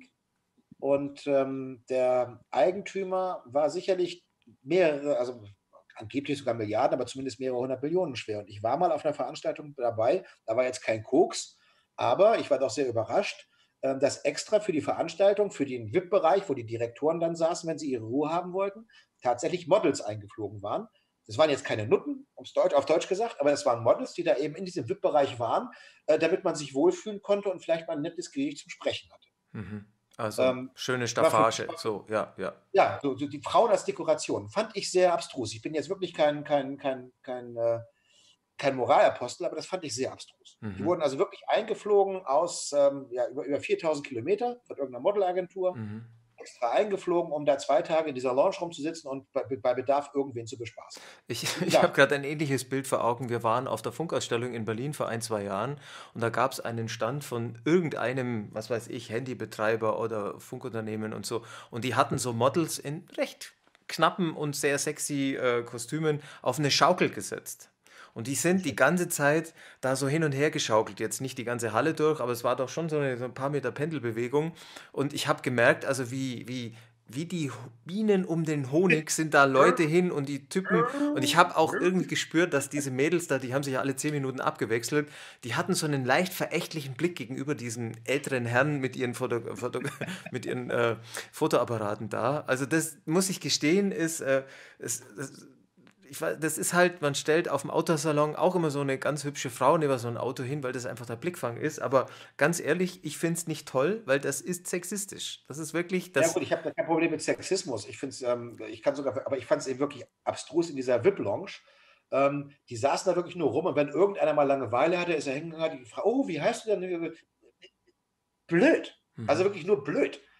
und ähm, der Eigentümer war sicherlich mehrere, also angeblich sogar Milliarden, aber zumindest mehrere hundert Millionen schwer. Und ich war mal auf einer Veranstaltung dabei, da war jetzt kein Koks, aber ich war doch sehr überrascht, ähm, dass extra für die Veranstaltung, für den V I P-Bereich, wo die Direktoren dann saßen, wenn sie ihre Ruhe haben wollten, tatsächlich Models eingeflogen waren. Das waren jetzt keine Nutten, um's Deutsch, auf Deutsch gesagt, aber das waren Models, die da eben in diesem V I P-Bereich waren, äh, damit man sich wohlfühlen konnte und vielleicht mal ein nettes Gericht zum Sprechen hatte. mhm. Also Ähm, schöne war für, Staffage, so, ja, ja. ja, so, so die Frauen als Dekoration fand ich sehr abstrus. Ich bin jetzt wirklich kein, kein, kein, kein, äh, kein Moralapostel, aber das fand ich sehr abstrus. Die Mhm. wurden also wirklich eingeflogen aus ähm, ja, über, über viertausend Kilometer von irgendeiner Modelagentur, Mhm. extra eingeflogen, um da zwei Tage in dieser Lounge rumzusitzen und bei, bei Bedarf irgendwen zu bespaßen. Ich, Wie ich habe gesagt, gerade ein ähnliches Bild vor Augen. Wir waren auf der Funkausstellung in Berlin vor ein, zwei Jahren und da gab es einen Stand von irgendeinem, was weiß ich, Handybetreiber oder Funkunternehmen und so. Und die hatten so Models in recht knappen und sehr sexy äh, Kostümen auf eine Schaukel gesetzt. Und die sind die ganze Zeit da so hin und her geschaukelt. Jetzt nicht die ganze Halle durch, aber es war doch schon so, eine, so ein paar Meter Pendelbewegung. Und ich habe gemerkt, also wie, wie, wie die Bienen um den Honig sind da Leute hin und die Typen. Und ich habe auch irgendwie gespürt, dass diese Mädels da, die haben sich ja alle zehn Minuten abgewechselt, die hatten so einen leicht verächtlichen Blick gegenüber diesen älteren Herren mit ihren, Foto, Foto, mit ihren äh, Fotoapparaten da. Also das muss ich gestehen, ist... Äh, ist, ist ich weiß, das ist halt, man stellt auf dem Autosalon auch immer so eine ganz hübsche Frau neben so ein Auto hin, weil das einfach der Blickfang ist. Aber ganz ehrlich, ich finde es nicht toll, weil das ist sexistisch. Das ist wirklich ja das. gut, ich habe da kein Problem mit Sexismus. Ich finde es, ähm, ich kann sogar, aber ich fand es eben wirklich abstrus in dieser V I P-Lounge. Ähm, die saßen da wirklich nur rum und wenn irgendeiner mal Langeweile hatte, ist er hingegangen, hat die gefragt, oh, wie heißt du denn? Blöd. Also Mhm. wirklich nur blöd.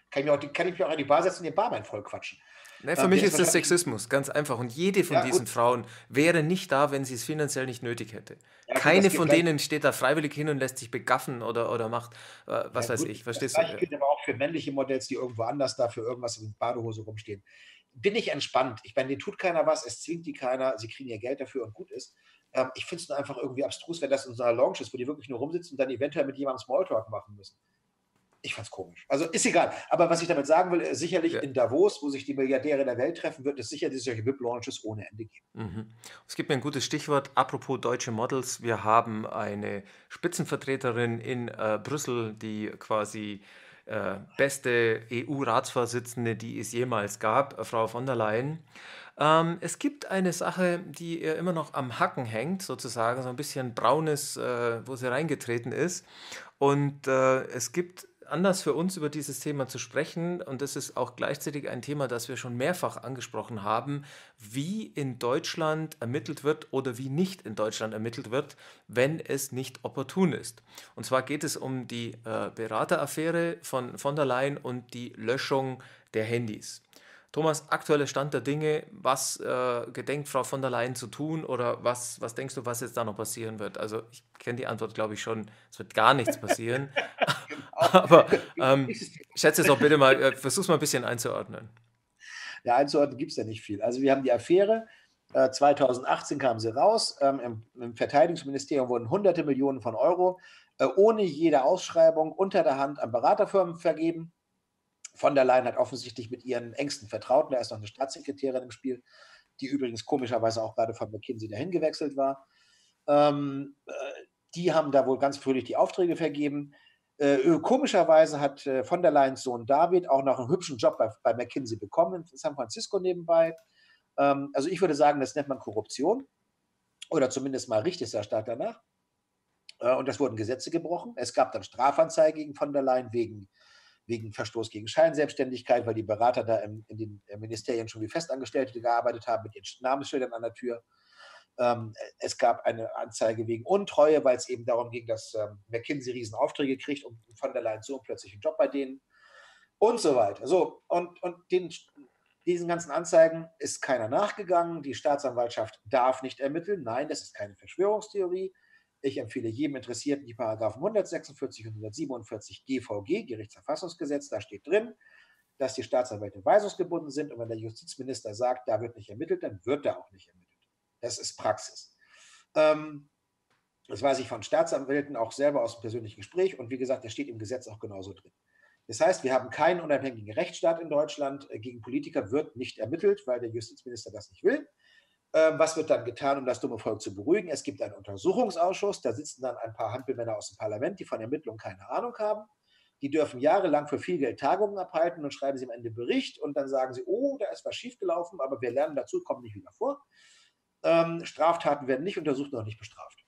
kann ich, mir auch, die- kann ich mich auch an die Bar setzen und den Barmann voll quatschen. Ne, für Ähm, mich der ist ist das wahrscheinlich, Sexismus, ganz einfach. Und jede von ja diesen gut, Frauen wäre nicht da, wenn sie es finanziell nicht nötig hätte. ja gut, Keine das geht von gleich. denen steht da freiwillig hin und lässt sich begaffen oder, oder macht, äh, Ja was weiß gut, ich, das verstehst du? gleiche Äh, gilt aber auch für männliche Modells, die irgendwo anders da für irgendwas in Badehose rumstehen. Bin ich entspannt. Ich meine, denen tut keiner was, es zwingt die keiner, sie kriegen ihr Geld dafür und gut ist. Ähm, ich finde es nur einfach irgendwie abstrus, wenn das in so einer Lounge ist, wo die wirklich nur rumsitzen und dann eventuell mit jemandem Smalltalk machen müssen. Ich fand's komisch. Also ist egal. Aber was ich damit sagen will, äh, sicherlich ja. in Davos, wo sich die Milliardäre der Welt treffen, wird es sicherlich solche V I P-Launches ohne Ende geben. Mhm. Es gibt mir ein gutes Stichwort, apropos deutsche Models. Wir haben eine Spitzenvertreterin in äh, Brüssel, die quasi äh, beste E U-Ratsvorsitzende, die es jemals gab, äh, Frau von der Leyen. Ähm, es gibt eine Sache, die ihr immer noch am Hacken hängt, sozusagen, so ein bisschen braunes, äh, wo sie reingetreten ist. Und äh, es gibt Anlass für uns, über dieses Thema zu sprechen. Und das ist auch gleichzeitig ein Thema, das wir schon mehrfach angesprochen haben, wie in Deutschland ermittelt wird oder wie nicht in Deutschland ermittelt wird, wenn es nicht opportun ist. Und zwar geht es um die äh, Berateraffäre von von der Leyen und die Löschung der Handys. Thomas, aktueller Stand der Dinge, was äh, gedenkt Frau von der Leyen zu tun oder was, was denkst du, was jetzt da noch passieren wird? Also ich kenne die Antwort, glaube ich schon, es wird gar nichts passieren, Genau. aber ähm, schätze es doch bitte mal, äh, versuch's mal ein bisschen einzuordnen. Ja, einzuordnen gibt es ja nicht viel. Also wir haben die Affäre, äh, zweitausendachtzehn kam sie raus, ähm, im, im Verteidigungsministerium wurden hunderte Millionen von Euro äh, ohne jede Ausschreibung unter der Hand an Beraterfirmen vergeben. Von der Leyen hat offensichtlich mit ihren engsten Vertrauten, da ist noch eine Staatssekretärin im Spiel, die übrigens komischerweise auch gerade von McKinsey dahin gewechselt war. Ähm, äh, die haben da wohl ganz fröhlich die Aufträge vergeben. Äh, komischerweise hat äh, von der Leyens Sohn David auch noch einen hübschen Job bei, bei McKinsey bekommen in San Francisco nebenbei. Ähm, also ich würde sagen, das nennt man Korruption oder zumindest mal riecht es sehr stark danach. Äh, und das wurden Gesetze gebrochen. Es gab dann Strafanzeige gegen von der Leyen wegen wegen Verstoß gegen Scheinselbstständigkeit, weil die Berater da im, in den Ministerien schon wie Festangestellte gearbeitet haben mit ihren Namensschildern an der Tür. Ähm, es gab eine Anzeige wegen Untreue, weil es eben darum ging, dass ähm, McKinsey Riesenaufträge kriegt und von der Leyen so plötzlich einen Job bei denen und so weiter. So, und, und den, diesen ganzen Anzeigen ist keiner nachgegangen. Die Staatsanwaltschaft darf nicht ermitteln. Nein, das ist keine Verschwörungstheorie. Ich empfehle jedem Interessierten die Paragraphen hundertsechsundvierzig und hundertsiebenundvierzig G V G, Gerichtsverfassungsgesetz, da steht drin, dass die Staatsanwälte weisungsgebunden sind und wenn der Justizminister sagt, da wird nicht ermittelt, dann wird da auch nicht ermittelt. Das ist Praxis. Ähm, das weiß ich von Staatsanwälten auch selber aus dem persönlichen Gespräch und wie gesagt, das steht im Gesetz auch genauso drin. Das heißt, wir haben keinen unabhängigen Rechtsstaat in Deutschland. Gegen Politiker wird nicht ermittelt, weil der Justizminister das nicht will. Was wird dann getan, um das dumme Volk zu beruhigen? Es gibt einen Untersuchungsausschuss, da sitzen dann ein paar Hampelmänner aus dem Parlament, die von Ermittlungen keine Ahnung haben. Die dürfen jahrelang für viel Geld Tagungen abhalten und schreiben sie am Ende Bericht und dann sagen sie, oh, da ist was schiefgelaufen, aber wir lernen dazu, kommt nicht wieder vor. Ähm, Straftaten werden nicht untersucht, noch nicht bestraft.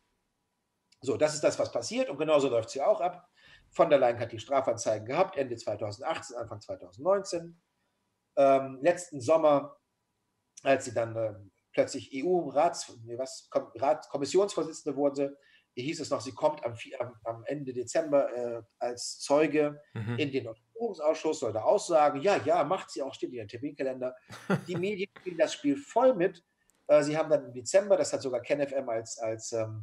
So, das ist das, was passiert und genauso läuft es hier auch ab. Von der Leyen hat die Strafanzeigen gehabt, Ende zweitausendachtzehn, Anfang zweitausendneunzehn. Ähm, letzten Sommer, als sie dann äh, plötzlich E U-Rats, nee, was, Kom Rat, Kommissionsvorsitzende wurde, hieß es noch, sie kommt am, am, am Ende Dezember äh, als Zeuge Mhm. in den Untersuchungsausschuss, soll da aussagen, ja, ja, macht sie auch, steht in ihrem Terminkalender. Die Medien spielen das Spiel voll mit. Äh, sie haben dann im Dezember, das hat sogar KenFM als, als, ähm,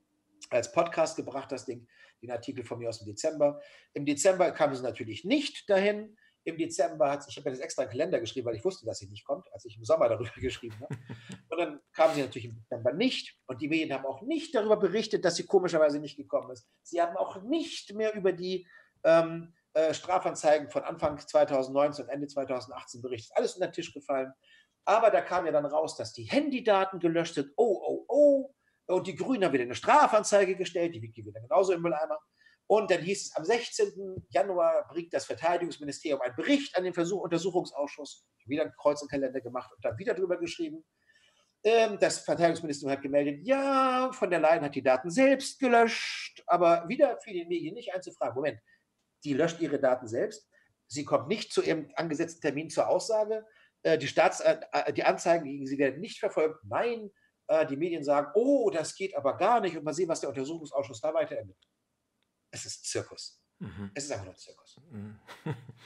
als Podcast gebracht, das Ding, den Artikel von mir aus dem Dezember. Im Dezember kam sie natürlich nicht dahin. Im Dezember hat, ich habe ja das extra einen Kalender geschrieben, weil ich wusste, dass sie nicht kommt, als ich im Sommer darüber geschrieben habe. Und dann kam sie natürlich im Dezember nicht. Und die Medien haben auch nicht darüber berichtet, dass sie komischerweise nicht gekommen ist. Sie haben auch nicht mehr über die ähm, äh, Strafanzeigen von Anfang zweitausendneunzehn und Ende zweitausendachtzehn berichtet. Alles unter den Tisch gefallen. Aber da kam ja dann raus, dass die Handydaten gelöscht sind. Oh, oh, oh. Und die Grünen haben wieder eine Strafanzeige gestellt. Die liegt wieder genauso im Mülleimer. Und dann hieß es, am sechzehnten Januar bringt das Verteidigungsministerium einen Bericht an den Versuch Untersuchungsausschuss. Wieder ein Kreuz im Kalender gemacht und dann wieder drüber geschrieben. Ähm, das Verteidigungsministerium hat gemeldet, ja, von der Leyen hat die Daten selbst gelöscht, aber wieder fiel den Medien nicht ein zu fragen, Moment, die löscht ihre Daten selbst, sie kommt nicht zu ihrem angesetzten Termin zur Aussage, äh, die, Staats, äh, die Anzeigen gegen sie werden nicht verfolgt, nein, äh, die Medien sagen, oh, das geht aber gar nicht und mal sehen, was der Untersuchungsausschuss da weiter ermittelt. Es ist Zirkus. Mhm. Es ist einfach nur Zirkus. Mhm.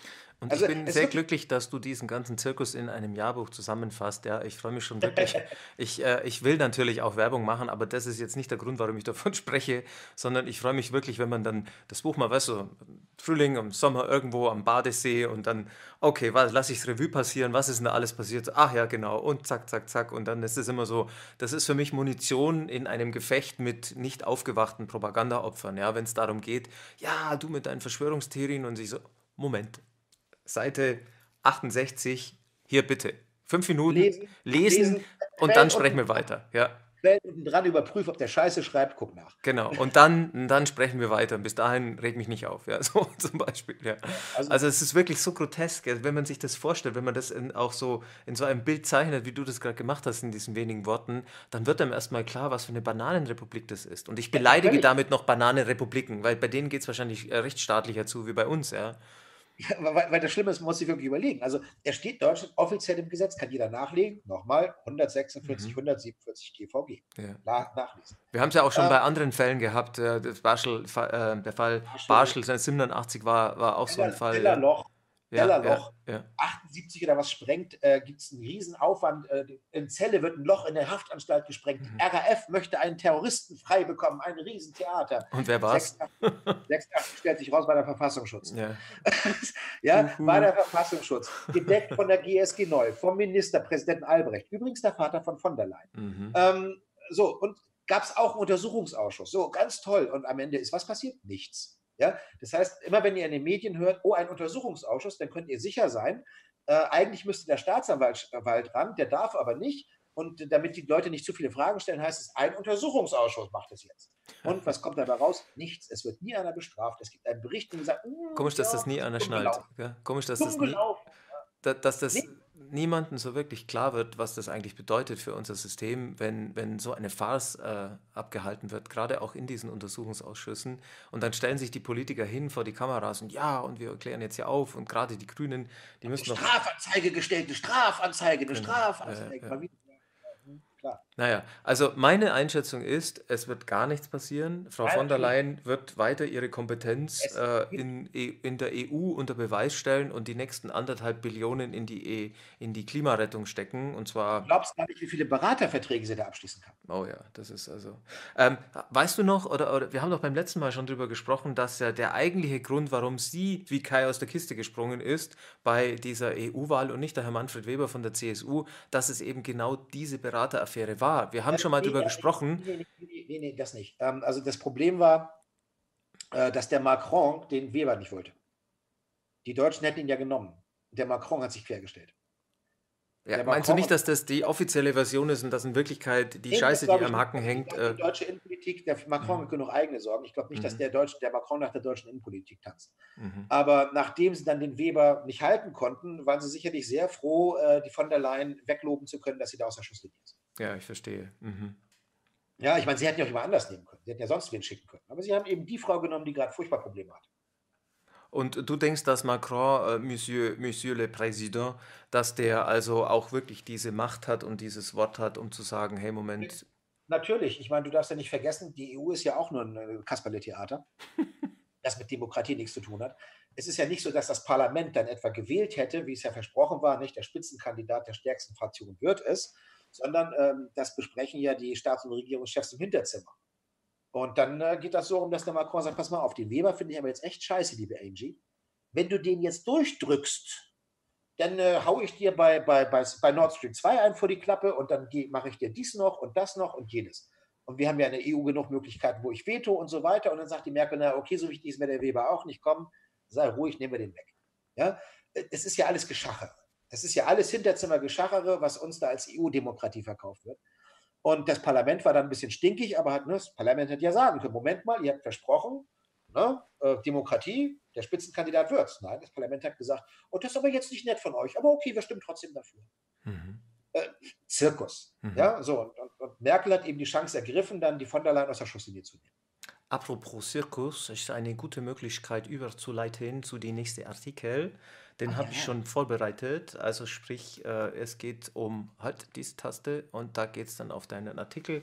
Und ich Also bin es ist sehr wirklich, glücklich, dass du diesen ganzen Zirkus in einem Jahrbuch zusammenfasst. Ja, ich freue mich schon wirklich. Ich, äh, ich will natürlich auch Werbung machen, aber das ist jetzt nicht der Grund, warum ich davon spreche, sondern ich freue mich wirklich, wenn man dann das Buch mal, weißt du, Frühling, im Sommer irgendwo am Badesee und dann, okay, was, lasse ich es Revue passieren, was ist denn da alles passiert? Ach ja, genau, und zack, zack, zack. Und dann ist es immer so, das ist für mich Munition in einem Gefecht mit nicht aufgewachten Propagandaopfern. Ja, wenn es darum geht, ja, du mit deinen Verschwörungstheorien und sich so, Moment. Seite achtundsechzig, hier bitte. Fünf Minuten lesen, lesen lesen, und dann Quellen sprechen unten, wir weiter. Ja, Quellen unten dran, überprüf, ob der Scheiße schreibt, guck nach. genau. Und dann, dann sprechen wir weiter. Bis dahin reg mich nicht auf. Ja, so zum Beispiel. Ja. Also Also es ist wirklich so grotesk, ja, wenn man sich das vorstellt, wenn man das in, auch so in so einem Bild zeichnet, wie du das gerade gemacht hast in diesen wenigen Worten, dann wird einem erstmal klar, was für eine Bananenrepublik das ist. Und ich ja, beleidige völlig. damit noch Bananenrepubliken, weil bei denen geht es wahrscheinlich äh, rechtsstaatlicher zu wie bei uns. Ja. Ja, weil, weil das Schlimme ist, man muss sich wirklich überlegen. Also er steht Deutschland offiziell im Gesetz, kann jeder nachlegen. Nochmal, hundertsechsundvierzig, Mhm. hundertsiebenundvierzig G V G. Ja. Na, nachlesen. Wir haben es ja auch schon Ähm, bei anderen Fällen gehabt. Äh, das Barschel, äh, der Fall Marshall, Barschel siebenundachtzig war, war auch so ein Heller, Fall. Ja, Hellerloch, ja, ja. Hellerloch, Ja. achtundsiebzig oder was sprengt, äh, gibt es einen riesen Aufwand. Äh, in Celle wird ein Loch in der Haftanstalt gesprengt. Die Mhm. R A F möchte einen Terroristen frei bekommen, ein Riesentheater. Und wer war's? sechsundachtzig, sechsundachtzig stellt sich raus, war der Verfassungsschutz. Ja. Ja, war Uhu. der Verfassungsschutz, gedeckt von der G S G neu, vom Ministerpräsidenten Albrecht, übrigens der Vater von von der Leyen. Mhm. Ähm, so, und gab es auch einen Untersuchungsausschuss. So, ganz toll. Und am Ende ist was passiert? Nichts. Ja, das heißt, immer wenn ihr in den Medien hört, oh, ein Untersuchungsausschuss, dann könnt ihr sicher sein, äh, eigentlich müsste der Staatsanwalt Wald ran, der darf aber nicht. Und damit die Leute nicht zu viele Fragen stellen, heißt es, ein Untersuchungsausschuss macht es jetzt. Und was kommt dabei raus? Nichts. Es wird nie einer bestraft. Es gibt einen Bericht, der sagt, "Mm, Komisch, dass das ja, nie einer dumm schnallt. gelaufen. Gell? Komisch, dass Dumm das nie, gelaufen. da- dass das Nee, niemandem so wirklich klar wird, was das eigentlich bedeutet für unser System, wenn, wenn so eine Farce äh, abgehalten wird, gerade auch in diesen Untersuchungsausschüssen. Und dann stellen sich die Politiker hin vor die Kameras und ja, und wir klären jetzt hier auf. Und gerade die Grünen, die eine müssen noch. Strafanzeige gestellt, eine Strafanzeige, eine Genau. Äh, Strafanzeige. ja. Mal wieder. Ja, hm, klar. Naja, also meine Einschätzung ist, es wird gar nichts passieren. Frau Nein, von der natürlich. Leyen wird weiter ihre Kompetenz Es äh, gibt, in, E- in der E U unter Beweis stellen und die nächsten anderthalb Billionen in die, E- in die Klimarettung stecken. Und du zwar, glaubst gar nicht, wie viele Beraterverträge sie da abschließen kann. oh ja, das ist also. Ähm, weißt du noch, oder, oder wir haben doch beim letzten Mal schon drüber gesprochen, dass ja der eigentliche Grund, warum sie wie Kai aus der Kiste gesprungen ist bei dieser E U-Wahl und nicht der Herr Manfred Weber von der C S U, dass es eben genau diese Berateraffäre war. Wir haben Äh, schon mal nee, drüber äh, gesprochen. nee, nee, nee, nee, nee, das nicht. Ähm, also das Problem war, äh, dass der Macron den Weber nicht wollte. Die Deutschen hätten ihn ja genommen. Der Macron hat sich quergestellt. Ja, Der meinst du Macron nicht, und dass das die offizielle Version ist und dass in Wirklichkeit die nee, das Scheiße, die glaube ich am nicht. Hacken Also die, hängt, die äh, deutsche Innenpolitik, der Macron mhm, hat genug eigene Sorgen. Ich glaube nicht, dass mhm, der, Deutsche, der Macron nach der deutschen Innenpolitik tanzt. mhm. Aber nachdem sie dann den Weber nicht halten konnten, waren sie sicherlich sehr froh, äh, die von der Leyen wegloben zu können, dass sie da aus der Schusslinie ist. Ja, ich verstehe. Mhm. Ja, ich meine, sie hätten ja auch jemand anders nehmen können. Sie hätten ja sonst wen schicken können. Aber sie haben eben die Frau genommen, die gerade furchtbar Probleme hat. Und du denkst, dass Macron, äh, Monsieur, Monsieur le Président, dass der also auch wirklich diese Macht hat und dieses Wort hat, um zu sagen, hey, Moment, Natürlich, ich meine, du darfst ja nicht vergessen, die E U ist ja auch nur ein äh, Kasperle-Theater, das mit Demokratie nichts zu tun hat. Es ist ja nicht so, dass das Parlament dann etwa gewählt hätte, wie es ja versprochen war, nicht der Spitzenkandidat der stärksten Fraktion wird es, sondern ähm, das besprechen ja die Staats- und Regierungschefs im Hinterzimmer. Und dann äh, geht das so um, dass der Macron sagt, pass mal auf, den Weber finde ich aber jetzt echt scheiße, liebe Angie. Wenn du den jetzt durchdrückst, dann äh, haue ich dir bei, bei, bei, bei Nord Stream zwei ein vor die Klappe und dann mache ich dir dies noch und das noch und jenes. Und wir haben ja in der E U genug Möglichkeiten, wo ich veto und so weiter. Und dann sagt die Merkel, na okay, so wichtig ist mir der Weber auch nicht, komm, sei ruhig, nehmen wir den weg. Ja? Es ist ja alles Geschachere. Es ist ja alles Hinterzimmer-Geschachere, was uns da als E U-Demokratie verkauft wird. Und das Parlament war dann ein bisschen stinkig, aber hat, ne, das Parlament hätte ja sagen können, Moment mal, ihr habt versprochen, ne, äh, Demokratie, der Spitzenkandidat wird's. Nein, das Parlament hat gesagt, oh, das ist aber jetzt nicht nett von euch, aber okay, wir stimmen trotzdem dafür. mhm, Äh, Zirkus. mhm. Ja, so. Und, und, und Merkel hat eben die Chance ergriffen, dann die von der Leyen aus der Schusslinie zu nehmen. Apropos Zirkus, ist eine gute Möglichkeit überzuleiten zu den nächsten Artikel. Den Ah, habe ja, ich ja. schon vorbereitet. Also sprich, äh, es geht um halt diese Taste und da geht es dann auf deinen Artikel.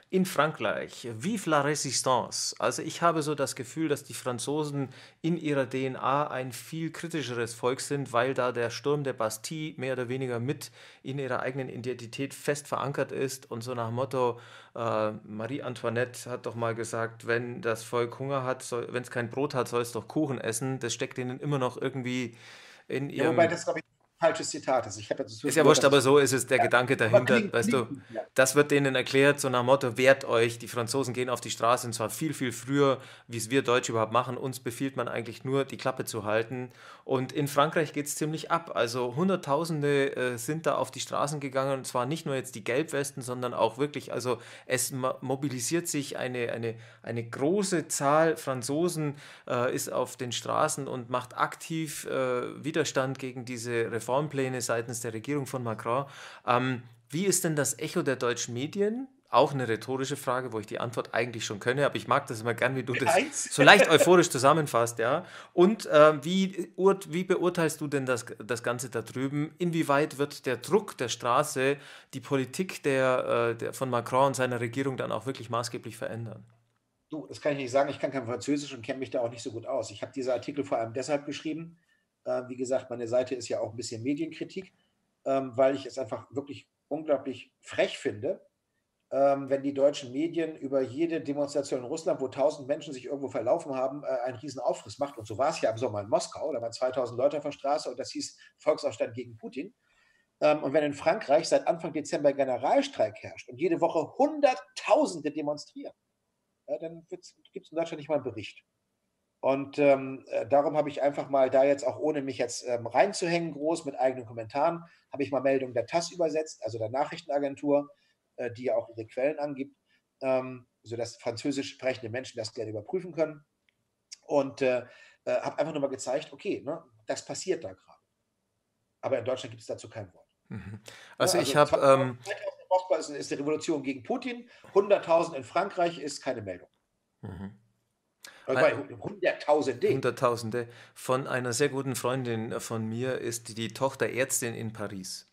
In Frankreich, vive la Résistance. Also ich habe so das Gefühl, dass die Franzosen in ihrer D N A ein viel kritischeres Volk sind, weil da der Sturm der Bastille mehr oder weniger mit in ihrer eigenen Identität fest verankert ist und so nach dem Motto, äh, Marie Antoinette hat doch mal gesagt, wenn das Volk Hunger hat, wenn es kein Brot hat, soll es doch Kuchen essen. Das steckt ihnen immer noch irgendwie in Ja, wobei ihrem. das, glaube ich, ein falsches Zitat ist. Ich habe jetzt Ist ja gehört, wurscht, dass aber es. so ist es der Ja, Gedanke aber dahinter, klingt, weißt du, klingt, ja. das wird denen erklärt, so nach dem Motto, wehrt euch, die Franzosen gehen auf die Straße und zwar viel, viel früher, wie es wir Deutsche überhaupt machen, uns befiehlt man eigentlich nur, die Klappe zu halten und in Frankreich geht es ziemlich ab, also Hunderttausende äh, sind da auf die Straßen gegangen und zwar nicht nur jetzt die Gelbwesten, sondern auch wirklich, also es ma- mobilisiert sich eine, eine, eine große Zahl Franzosen, äh, ist auf den Straßen und macht aktiv äh, Widerstand gegen diese Reformpläne seitens der Regierung von Macron. Ähm, wie ist denn das Echo der deutschen Medien? Auch eine rhetorische Frage, wo ich die Antwort eigentlich schon könne, aber ich mag das immer gern, wie du das Eins. so leicht euphorisch zusammenfasst, ja. Und äh, wie, ur, wie beurteilst du denn das, das Ganze da drüben? Inwieweit wird der Druck der Straße die Politik der, äh, der, von Macron und seiner Regierung dann auch wirklich maßgeblich verändern? Du, das kann ich nicht sagen. Ich kann kein Französisch und kenne mich da auch nicht so gut aus. Ich habe diese Artikel vor allem deshalb geschrieben. Äh, wie gesagt, meine Seite ist ja auch ein bisschen Medienkritik, ähm, weil ich es einfach wirklich unglaublich frech finde, ähm, wenn die deutschen Medien über jede Demonstration in Russland, wo tausend Menschen sich irgendwo verlaufen haben, äh, einen riesen Aufriss macht. Und so war es ja im Sommer in Moskau. Da waren zweitausend Leute auf der Straße und das hieß Volksaufstand gegen Putin. Ähm, und wenn in Frankreich seit Anfang Dezember Generalstreik herrscht und jede Woche Hunderttausende demonstrieren, ja, dann gibt es in Deutschland nicht mal einen Bericht. Und ähm, äh, darum habe ich einfach mal da jetzt auch, ohne mich jetzt ähm, reinzuhängen, groß mit eigenen Kommentaren, habe ich mal Meldungen der TASS übersetzt, also der Nachrichtenagentur, äh, die ja auch ihre Quellen angibt, ähm, sodass französisch sprechende Menschen das gerne überprüfen können. Und äh, äh, habe einfach nur mal gezeigt, okay, ne, das passiert da gerade. Aber in Deutschland gibt es dazu kein Wort. Mhm. Ne? Also ich Also habe, ähm, zweitausend in Moskau ist, ist die Revolution gegen Putin, hunderttausend in Frankreich ist keine Meldung. mhm. Bei Hunderttausende. Hunderttausende. Von einer sehr guten Freundin von mir ist die Tochter Ärztin in Paris.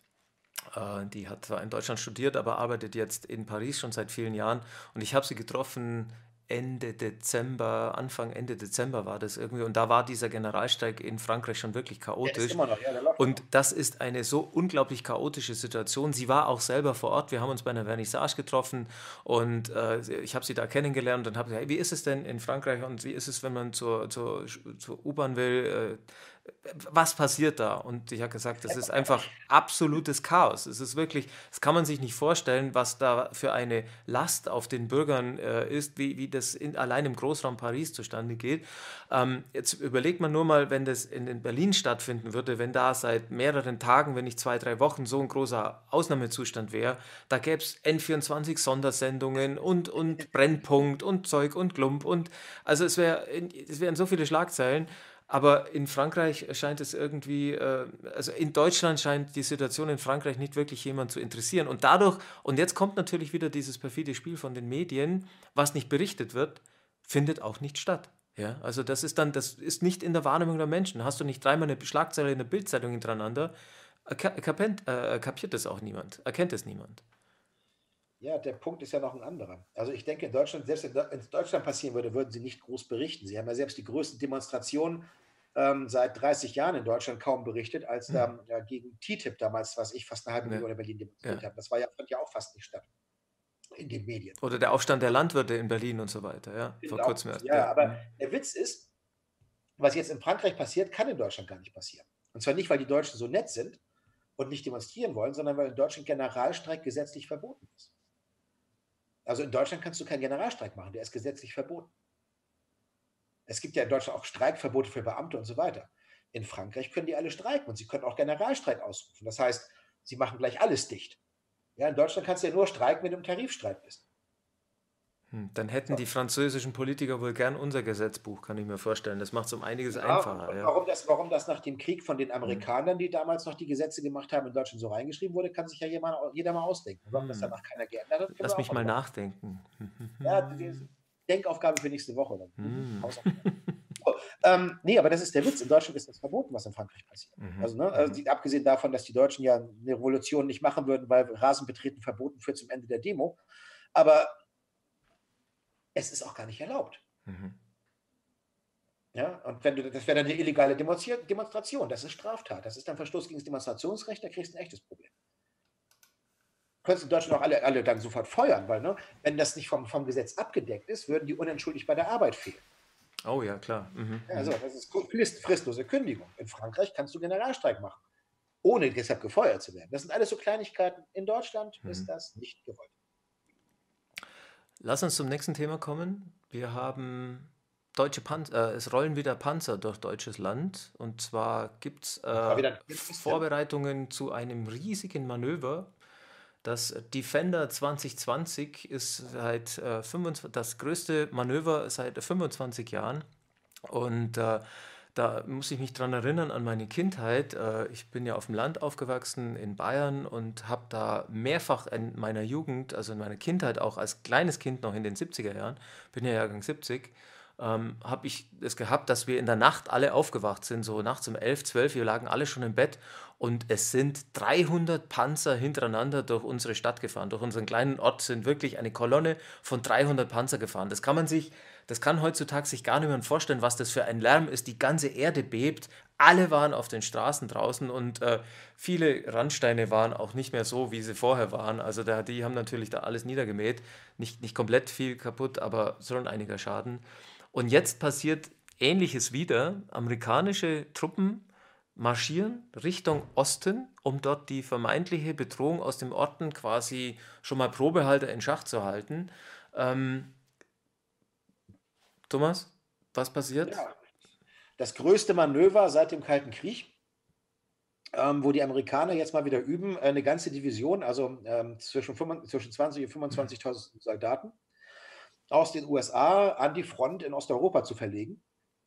Äh, Die hat zwar in Deutschland studiert, aber arbeitet jetzt in Paris schon seit vielen Jahren. Und ich habe sie getroffen Ende Dezember, Anfang Ende Dezember war das irgendwie. Und da war dieser Generalstreik in Frankreich schon wirklich Der ist chaotisch. immer noch, ja, der läuft Und noch. das ist eine so unglaublich chaotische Situation. Sie war auch selber vor Ort. Wir haben uns bei einer Vernissage getroffen und äh, ich habe sie da kennengelernt und habe gesagt, hey, wie ist es denn in Frankreich und wie ist es, wenn man zur, zur, zur U-Bahn will? Äh, was passiert da? Und ich habe gesagt, das ist einfach absolutes Chaos. Es ist wirklich, das kann man sich nicht vorstellen, was da für eine Last auf den Bürgern äh, ist, wie, wie das in, allein im Großraum Paris zustande geht. Ähm, jetzt überlegt man nur mal, wenn das in, in Berlin stattfinden würde, wenn da seit mehreren Tagen, wenn nicht zwei, drei Wochen so ein großer Ausnahmezustand wäre, da gäbe es N vierundzwanzig Sondersendungen und, und Brennpunkt und Zeug und Klump und also es wäre, es wären so viele Schlagzeilen. Aber in Frankreich scheint es irgendwie, äh, also in Deutschland scheint die Situation in Frankreich nicht wirklich jemand zu interessieren. Und dadurch, und jetzt kommt natürlich wieder dieses perfide Spiel von den Medien, was nicht berichtet wird, findet auch nicht statt. Ja, also das ist dann, das ist nicht in der Wahrnehmung der Menschen. Hast du nicht dreimal eine Schlagzeile in der Bildzeitung hintereinander, äh, kapent, äh, kapiert es auch niemand, erkennt es niemand. Ja, der Punkt ist ja noch ein anderer. Also ich denke, in Deutschland, selbst wenn es in Deutschland passieren würde, würden sie nicht groß berichten. Sie haben ja selbst die größten Demonstrationen ähm, seit dreißig Jahren in Deutschland kaum berichtet, als Hm. da ja, gegen T T I P damals, was ich, fast eine halbe Ja, Million in Berlin demonstriert ja. haben. Das war ja, fand ja auch fast nicht statt in den Medien. Oder der Aufstand der Landwirte in Berlin und so weiter, ja, vor Genau. kurzem erst. Ja, Ja. aber Hm. der Witz ist, was jetzt in Frankreich passiert, kann in Deutschland gar nicht passieren. Und zwar nicht, weil die Deutschen so nett sind und nicht demonstrieren wollen, sondern weil in Deutschland Generalstreik gesetzlich verboten ist. Also in Deutschland kannst du keinen Generalstreik machen, der ist gesetzlich verboten. Es gibt ja in Deutschland auch Streikverbote für Beamte und so weiter. In Frankreich können die alle streiken und sie können auch Generalstreik ausrufen. Das heißt, sie machen gleich alles dicht. Ja, in Deutschland kannst du ja nur streiken, wenn du im Tarifstreit bist. Hm, Dann hätten So. die französischen Politiker wohl gern unser Gesetzbuch, kann ich mir vorstellen. Das macht es um einiges Ja, und, einfacher, und ja. warum, das, warum das nach dem Krieg von den Hm. Amerikanern, die damals noch die Gesetze gemacht haben, in Deutschland so reingeschrieben wurde, kann sich ja jemand, jeder mal ausdenken. Und warum das Hm. danach keiner geändert hat, können Lass wir mich auch mal drüber. nachdenken. Ja, die Denkaufgabe für nächste Woche. Dann. Hm. Hausaufgabe. So, ähm, nee, aber das ist der Witz. In Deutschland ist das verboten, was in Frankreich passiert. Mhm. Also, ne, also Mhm. die, abgesehen davon, dass die Deutschen ja eine Revolution nicht machen würden, weil Rasenbetreten verboten führt zum Ende der Demo. Aber Es ist auch gar nicht erlaubt. Mhm. Ja, und wenn du, das wäre dann eine illegale Demonstri- Demonstration. Das ist Straftat. Das ist dann Verstoß gegen das Demonstrationsrecht. Da kriegst du ein echtes Problem. Könntest in Deutschland auch alle, alle dann sofort feuern, weil ne, wenn das nicht vom, vom Gesetz abgedeckt ist, würden die unentschuldigt bei der Arbeit fehlen. Oh ja, klar. Mhm. Ja, also das ist frist, fristlose Kündigung. In Frankreich kannst du Generalstreik machen, ohne deshalb gefeuert zu werden. Das sind alles so Kleinigkeiten. In Deutschland Mhm. ist das nicht gewollt. Lass uns zum nächsten Thema kommen. Wir haben deutsche Panzer, äh, es rollen wieder Panzer durch deutsches Land. Und zwar gibt es Das war äh, wieder ein Twist, ja. Vorbereitungen zu einem riesigen Manöver. Das Defender zwanzig zwanzig ist seit äh, fünfundzwanzig, das größte Manöver seit fünfundzwanzig Jahren. Und äh, da muss ich mich dran erinnern an meine Kindheit. Äh, ich bin ja auf dem Land aufgewachsen in Bayern und habe da mehrfach in meiner Jugend, also in meiner Kindheit auch als kleines Kind noch in den siebziger Jahren, bin ja Jahrgang siebzig, ähm, habe ich es gehabt, dass wir in der Nacht alle aufgewacht sind, so nachts um elf, zwölf, wir lagen alle schon im Bett und es sind dreihundert Panzer hintereinander durch unsere Stadt gefahren. Durch unseren kleinen Ort sind wirklich eine Kolonne von dreihundert Panzer gefahren. Das kann man sich, das kann heutzutage sich gar nicht mehr vorstellen, was das für ein Lärm ist. Die ganze Erde bebt, alle waren auf den Straßen draußen und äh, viele Randsteine waren auch nicht mehr so, wie sie vorher waren. Also da, die haben natürlich da alles niedergemäht. Nicht, nicht komplett viel kaputt, aber schon einiger Schaden. Und jetzt passiert Ähnliches wieder. Amerikanische Truppen marschieren Richtung Osten, um dort die vermeintliche Bedrohung aus dem Osten quasi schon mal Probehalter in Schach zu halten. Ähm, Thomas, was passiert? Ja, das größte Manöver seit dem Kalten Krieg, ähm, wo die Amerikaner jetzt mal wieder üben, eine ganze Division, also ähm, zwischen, zwischen zwanzig und fünfundzwanzigtausend Soldaten aus den U S A an die Front in Osteuropa zu verlegen.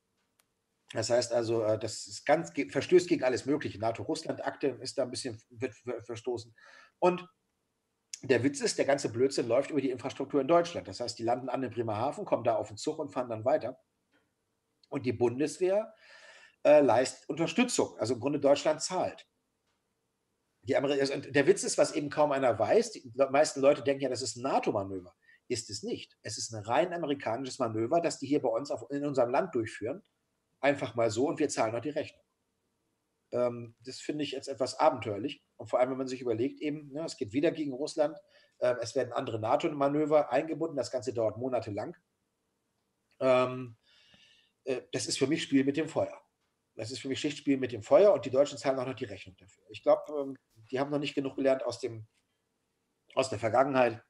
Das heißt also, äh, das ist ganz, verstößt gegen alles Mögliche. NATO-Russland-Akte ist da ein bisschen wird verstoßen. Und der Witz ist, der ganze Blödsinn läuft über die Infrastruktur in Deutschland. Das heißt, die landen an in Bremerhaven, kommen da auf den Zug und fahren dann weiter. Und die Bundeswehr äh, leistet Unterstützung. Also im Grunde Deutschland zahlt. Die also der Witz ist, was eben kaum einer weiß, die meisten Leute denken ja, das ist ein NATO-Manöver. Ist es nicht. Es ist ein rein amerikanisches Manöver, das die hier bei uns auf, in unserem Land durchführen. Einfach mal so und wir zahlen noch die Rechnung. Ähm, das finde ich jetzt etwas abenteuerlich. Und vor allem, wenn man sich überlegt, eben, ne, es geht wieder gegen Russland, äh, es werden andere NATO-Manöver eingebunden, das Ganze dauert monatelang. Ähm, äh, das ist für mich Spiel mit dem Feuer. Das ist für mich Schichtspiel mit dem Feuer und die Deutschen zahlen auch noch die Rechnung dafür. Ich glaube, ähm, die haben noch nicht genug gelernt aus, dem, aus der Vergangenheit.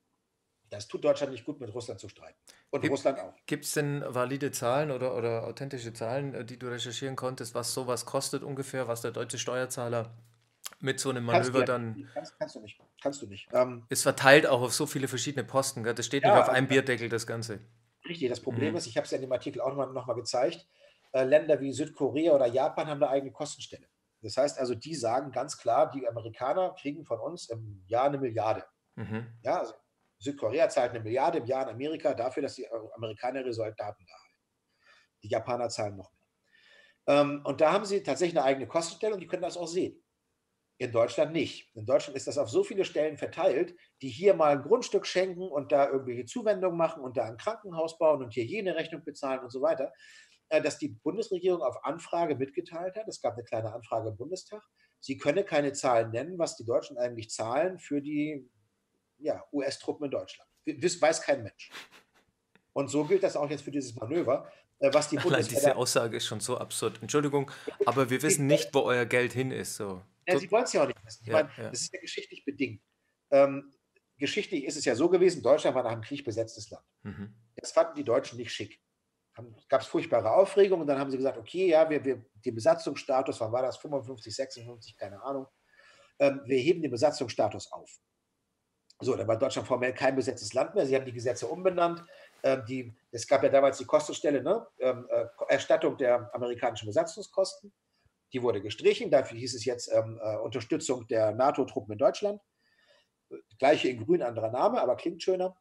Das tut Deutschland nicht gut, mit Russland zu streiten. Und Gibt Russland auch. es denn valide Zahlen oder, oder authentische Zahlen, äh, die du recherchieren konntest, was sowas kostet ungefähr, was der deutsche Steuerzahler mit so einem Kannst du Manöver ja dann nicht. Kannst, kannst du nicht. Kannst du nicht. Ähm, ist verteilt auch auf so viele verschiedene Posten, gell? Das steht nicht ja, auf also einem Bierdeckel, das Ganze. richtig. Das Problem Mhm. ist, ich habe es ja in dem Artikel auch nochmal noch mal gezeigt, äh, Länder wie Südkorea oder Japan haben eine eigene Kostenstelle. Das heißt also, die sagen ganz klar, die Amerikaner kriegen von uns im Jahr eine Milliarde. Mhm. Ja, also Südkorea zahlt eine Milliarde im Jahr an Amerika dafür, dass die Amerikaner ihre Soldaten da halten. Die Japaner zahlen noch mehr. Ähm, und da haben sie tatsächlich eine eigene Kostenstelle und die können das auch sehen. In Deutschland nicht. In Deutschland ist das auf so viele Stellen verteilt, die hier mal ein Grundstück schenken und da irgendwelche Zuwendungen machen und da ein Krankenhaus bauen und hier jene Rechnung bezahlen und so weiter, äh, dass die Bundesregierung auf Anfrage mitgeteilt hat, es gab eine kleine Anfrage im Bundestag, sie könne keine Zahlen nennen, was die Deutschen eigentlich zahlen für die ja, U S-Truppen in Deutschland. Das weiß kein Mensch. Und so gilt das auch jetzt für dieses Manöver, äh, was die Allein Bundeswehr diese da. Aussage ist schon so absurd. Entschuldigung, aber wir wissen nicht, wo euer Geld hin ist. So. Ja, sie wollen es ja auch nicht wissen. Ich Ja, meine, ja. das ist ja geschichtlich bedingt. Ähm, geschichtlich ist es ja so gewesen, Deutschland war nach dem Krieg besetztes Land. Mhm. Das fanden die Deutschen nicht schick. Gab es furchtbare Aufregung und dann haben sie gesagt, okay, ja, wir, wir den Besatzungsstatus, wann war das, fünfundfünfzig, sechsundfünfzig, keine Ahnung, ähm, wir heben den Besatzungsstatus auf. So, dann war Deutschland formell kein besetztes Land mehr. Sie haben die Gesetze umbenannt. Ähm, die, es gab ja damals die Kostenstelle, ne? ähm, äh, Erstattung der amerikanischen Besatzungskosten. Die wurde gestrichen. Dafür hieß es jetzt ähm, äh, Unterstützung der NATO-Truppen in Deutschland. Gleiche in grün, anderer Name, aber klingt schöner.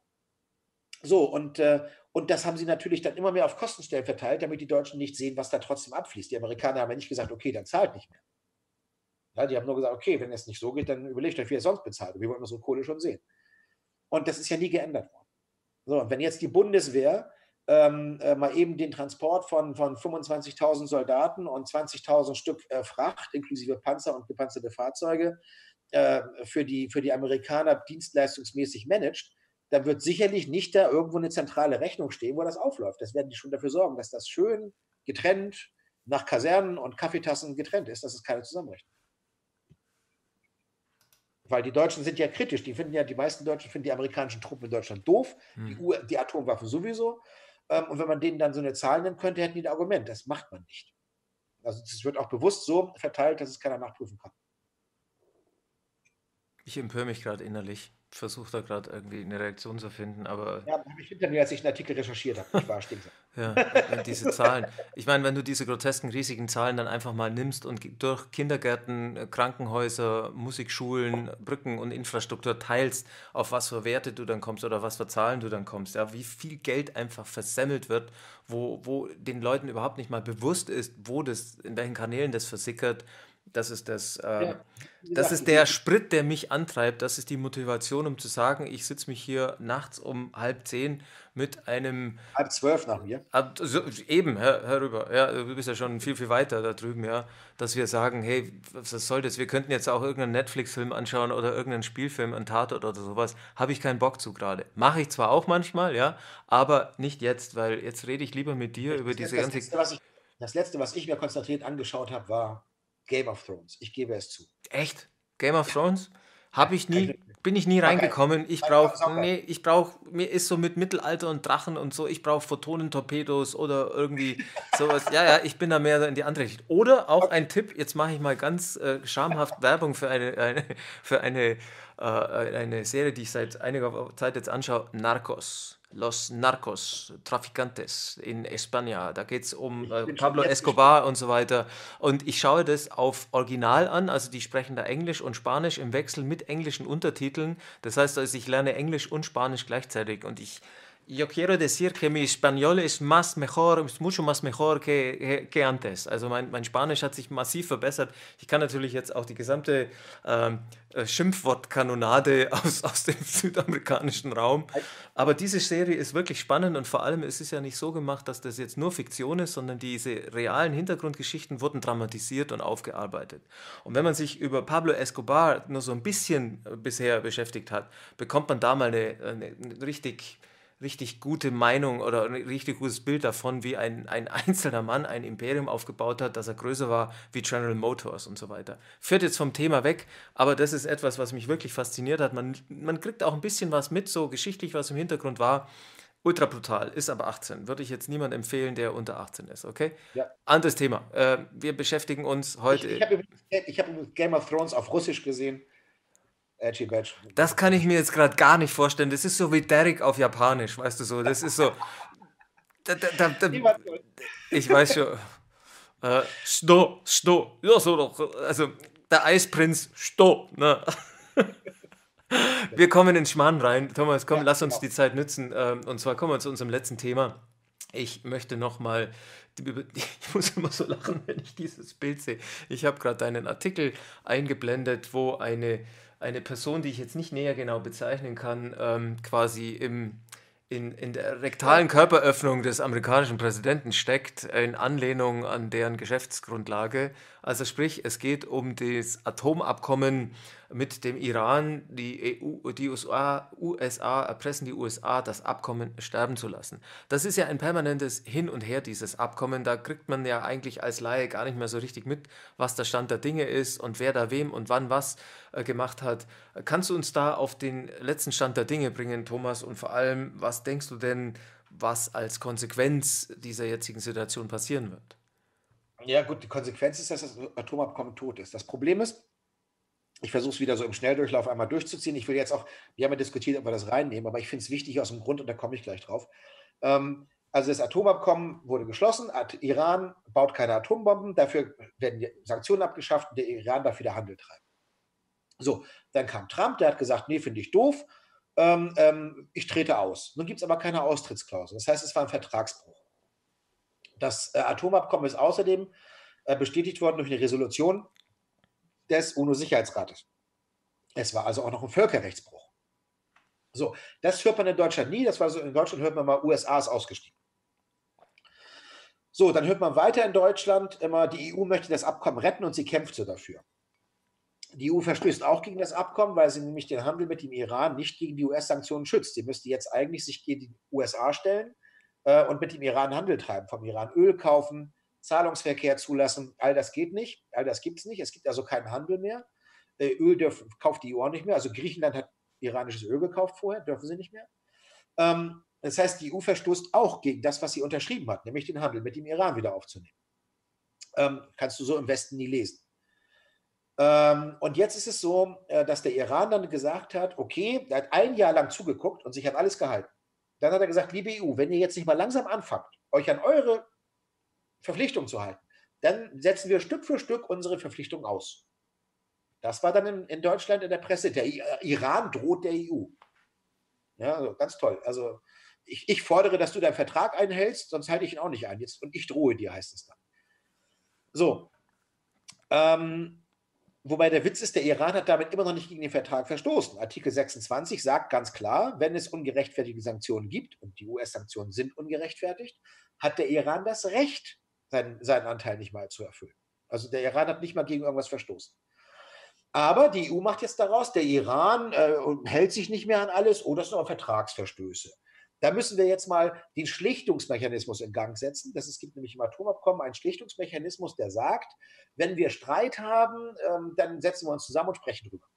So, und, äh, und das haben sie natürlich dann immer mehr auf Kostenstellen verteilt, damit die Deutschen nicht sehen, was da trotzdem abfließt. Die Amerikaner haben ja nicht gesagt, okay, dann zahlt nicht mehr. Ja, die haben nur gesagt, okay, wenn es nicht so geht, dann überlegt euch, wie ihr sonst bezahlt. Wir wollen unsere Kohle schon sehen. Und das ist ja nie geändert worden. So, und wenn jetzt die Bundeswehr ähm, äh, mal eben den Transport von, von fünfundzwanzigtausend Soldaten und zwanzigtausend Stück äh, Fracht inklusive Panzer und gepanzerte Fahrzeuge äh, für, die, für die Amerikaner dienstleistungsmäßig managt, dann wird sicherlich nicht da irgendwo eine zentrale Rechnung stehen, wo das aufläuft. Das werden die schon dafür sorgen, dass das schön getrennt nach Kasernen und Kaffeetassen getrennt ist, dass es keine zusammenrechnet. Weil die Deutschen sind ja kritisch. Die finden ja, die meisten Deutschen finden die amerikanischen Truppen in Deutschland doof, hm. die, U die Atomwaffen sowieso. Ähm, und wenn man denen dann so eine Zahl nennen könnte, hätten die ein Argument. Das macht man nicht. Also es wird auch bewusst so verteilt, dass es keiner nachprüfen kann. Ich empöre mich gerade innerlich. Versuche da gerade irgendwie eine Reaktion zu finden, aber... Ja, habe ich hinter mir, als ich einen Artikel recherchiert habe. Ich war stinksam. Ja, diese Zahlen. Ich meine, wenn du diese grotesken, riesigen Zahlen dann einfach mal nimmst und durch Kindergärten, Krankenhäuser, Musikschulen, Brücken und Infrastruktur teilst, auf was für Werte du dann kommst oder was für Zahlen du dann kommst, ja, wie viel Geld einfach versemmelt wird, wo, wo den Leuten überhaupt nicht mal bewusst ist, wo das, in welchen Kanälen das versickert. Das ist das, äh, ja, das ist der Sprit, der mich antreibt. Das ist die Motivation, um zu sagen, ich sitze mich hier nachts um halb zehn mit einem... Halb zwölf nach mir. Also eben, her, herüber. Ja, du bist ja schon viel, viel weiter da drüben, ja. Dass wir sagen, hey, was soll das? Wir könnten jetzt auch irgendeinen Netflix-Film anschauen oder irgendeinen Spielfilm, einen Tatort oder sowas. Habe ich keinen Bock zu gerade. Mache ich zwar auch manchmal, ja, aber nicht jetzt, weil jetzt rede ich lieber mit dir das über diese das ganze... Letzte, was ich, das Letzte, was ich mir konzentriert angeschaut habe, war Game of Thrones. Ich gebe es zu. Echt? Game of Thrones? Habe ich nie, bin ich nie reingekommen. Ich brauche, nee, ich brauche, mir ist so mit Mittelalter und Drachen und so, ich brauche Photonentorpedos oder irgendwie sowas. Ja, ja, ich bin da mehr in die andere Richtung. Oder auch ein Tipp, jetzt mache ich mal ganz äh, schamhaft Werbung für eine, eine, für eine, äh, eine Serie, die ich seit einiger Zeit jetzt anschaue, Narcos. Los Narcos, Traficantes in España. Da geht es um äh, Pablo Escobar gespannt. Und so weiter. Und ich schaue das auf Original an, also die sprechen da Englisch und Spanisch im Wechsel mit englischen Untertiteln. Das heißt also, ich lerne Englisch und Spanisch gleichzeitig. Und ich, yo quiero decir que mi español es más mejor, es mucho más mejor que, que antes. Also mein, mein Spanisch hat sich massiv verbessert. Ich kann natürlich jetzt auch die gesamte ähm, Schimpfwortkanonade aus, aus dem südamerikanischen Raum. Aber diese Serie ist wirklich spannend und vor allem ist es ja nicht so gemacht, dass das jetzt nur Fiktion ist, sondern diese realen Hintergrundgeschichten wurden dramatisiert und aufgearbeitet. Und wenn man sich über Pablo Escobar nur so ein bisschen bisher beschäftigt hat, bekommt man da mal eine, eine richtig... richtig gute Meinung oder ein richtig gutes Bild davon, wie ein, ein einzelner Mann ein Imperium aufgebaut hat, dass er größer war wie General Motors und so weiter. Führt jetzt vom Thema weg, aber das ist etwas, was mich wirklich fasziniert hat. Man, man kriegt auch ein bisschen was mit, so geschichtlich, was im Hintergrund war. Ultra brutal, ist aber achtzehn. Würde ich jetzt niemand empfehlen, der unter achtzehn ist, okay? Ja. Anderes Thema. Äh, wir beschäftigen uns heute... Ich, ich habe hab Game of Thrones auf Russisch gesehen. Edgy Badge. Das kann ich mir jetzt gerade gar nicht vorstellen. Das ist so wie Derek auf Japanisch, weißt du so. Das ist so. Da, da, da, da, ich weiß schon. Äh, Sto, Sto. Ja, so doch. Also, der Eisprinz, Sto. Ne? Wir kommen in Schmarrn rein. Thomas, komm, ja, lass uns genau. die Zeit nützen. Und zwar kommen wir zu unserem letzten Thema. Ich möchte nochmal. Ich muss immer so lachen, wenn ich dieses Bild sehe. Ich habe gerade einen Artikel eingeblendet, wo eine. eine Person, die ich jetzt nicht näher genau bezeichnen kann, ähm, quasi im, in, in der rektalen Körperöffnung des amerikanischen Präsidenten steckt, in Anlehnung an deren Geschäftsgrundlage. Also sprich, es geht um das Atomabkommen mit dem Iran. Die E U, die U S A, U S A erpressen die U S A, das Abkommen sterben zu lassen. Das ist ja ein permanentes Hin und Her, dieses Abkommen. Da kriegt man ja eigentlich als Laie gar nicht mehr so richtig mit, was der Stand der Dinge ist und wer da wem und wann was äh, gemacht hat. Kannst du uns da auf den letzten Stand der Dinge bringen, Thomas? Und vor allem, was denkst du denn, was als Konsequenz dieser jetzigen Situation passieren wird? Ja gut, die Konsequenz ist, dass das Atomabkommen tot ist. Das Problem ist, ich versuche es wieder so im Schnelldurchlauf einmal durchzuziehen. Ich will jetzt auch, wir haben ja diskutiert, ob wir das reinnehmen, aber ich finde es wichtig aus dem Grund, und da komme ich gleich drauf. Ähm, also das Atomabkommen wurde geschlossen, Iran baut keine Atombomben, dafür werden die Sanktionen abgeschafft und der Iran darf wieder Handel treiben. So, dann kam Trump, der hat gesagt, nee, finde ich doof, ähm, ähm, ich trete aus. Nun gibt es aber keine Austrittsklausel. Das heißt, es war ein Vertragsbruch. Das äh, Atomabkommen ist außerdem äh, bestätigt worden durch eine Resolution des UNO-Sicherheitsrates. Es war also auch noch ein Völkerrechtsbruch. So, das hört man in Deutschland nie. Das war so, in Deutschland hört man mal, U S A ist ausgestiegen. So, dann hört man weiter in Deutschland immer, die E U möchte das Abkommen retten und sie kämpft so dafür. Die E U verstößt auch gegen das Abkommen, weil sie nämlich den Handel mit dem Iran nicht gegen die U S-Sanktionen schützt. Sie müsste jetzt eigentlich sich gegen die U S A stellen äh, und mit dem Iran Handel treiben, vom Iran Öl kaufen, Zahlungsverkehr zulassen. All das geht nicht, all das gibt es nicht. Es gibt also keinen Handel mehr. Äh, Öl dürf, kauft die E U auch nicht mehr. Also Griechenland hat iranisches Öl gekauft vorher, dürfen sie nicht mehr. Ähm, das heißt, die E U verstoßt auch gegen das, was sie unterschrieben hat, nämlich den Handel mit dem Iran wieder aufzunehmen. Ähm, kannst du so im Westen nie lesen. Ähm, und jetzt ist es so, äh, dass der Iran dann gesagt hat, okay, er hat ein Jahr lang zugeguckt und sich an alles gehalten. Dann hat er gesagt, liebe E U, wenn ihr jetzt nicht mal langsam anfangt, euch an eure Verpflichtungen zu halten, dann setzen wir Stück für Stück unsere Verpflichtungen aus. Das war dann in, in Deutschland in der Presse. Der I Iran droht der E U. Ja, also ganz toll. Also ich, ich fordere, dass du deinen Vertrag einhältst, sonst halte ich ihn auch nicht ein. Jetzt, und ich drohe dir, heißt es dann. So. Ähm, wobei der Witz ist, der Iran hat damit immer noch nicht gegen den Vertrag verstoßen. Artikel sechsundzwanzig sagt ganz klar, wenn es ungerechtfertigte Sanktionen gibt, und die U S-Sanktionen sind ungerechtfertigt, hat der Iran das Recht, seinen, seinen Anteil nicht mal zu erfüllen. Also der Iran hat nicht mal gegen irgendwas verstoßen. Aber die E U macht jetzt daraus, der Iran äh, hält sich nicht mehr an alles, oh, das sind aber Vertragsverstöße. Da müssen wir jetzt mal den Schlichtungsmechanismus in Gang setzen. Das, es gibt nämlich im Atomabkommen einen Schlichtungsmechanismus, der sagt, wenn wir Streit haben, ähm, dann setzen wir uns zusammen und sprechen drüber.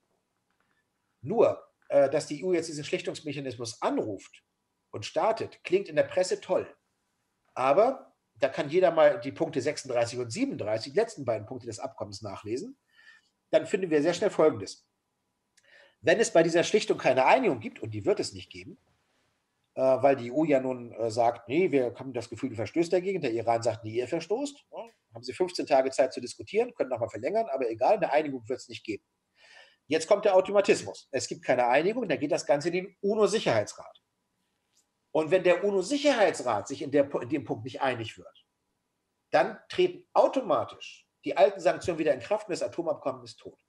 Nur, äh, dass die E U jetzt diesen Schlichtungsmechanismus anruft und startet, klingt in der Presse toll. Aber da kann jeder mal die Punkte sechsunddreißig und siebenunddreißig, die letzten beiden Punkte des Abkommens, nachlesen. Dann finden wir sehr schnell Folgendes. Wenn es bei dieser Schlichtung keine Einigung gibt, und die wird es nicht geben, äh, weil die E U ja nun äh, sagt, nee, wir haben das Gefühl, du verstößt dagegen, der Iran sagt, nee, ihr verstoßt, ja, haben sie fünfzehn Tage Zeit zu diskutieren, können nochmal verlängern, aber egal, eine Einigung wird es nicht geben. Jetzt kommt der Automatismus. Es gibt keine Einigung, dann geht das Ganze in den UNO-Sicherheitsrat. Und wenn der UNO-Sicherheitsrat sich in, der, in dem Punkt nicht einig wird, dann treten automatisch die alten Sanktionen wieder in Kraft und das Atomabkommen ist tot.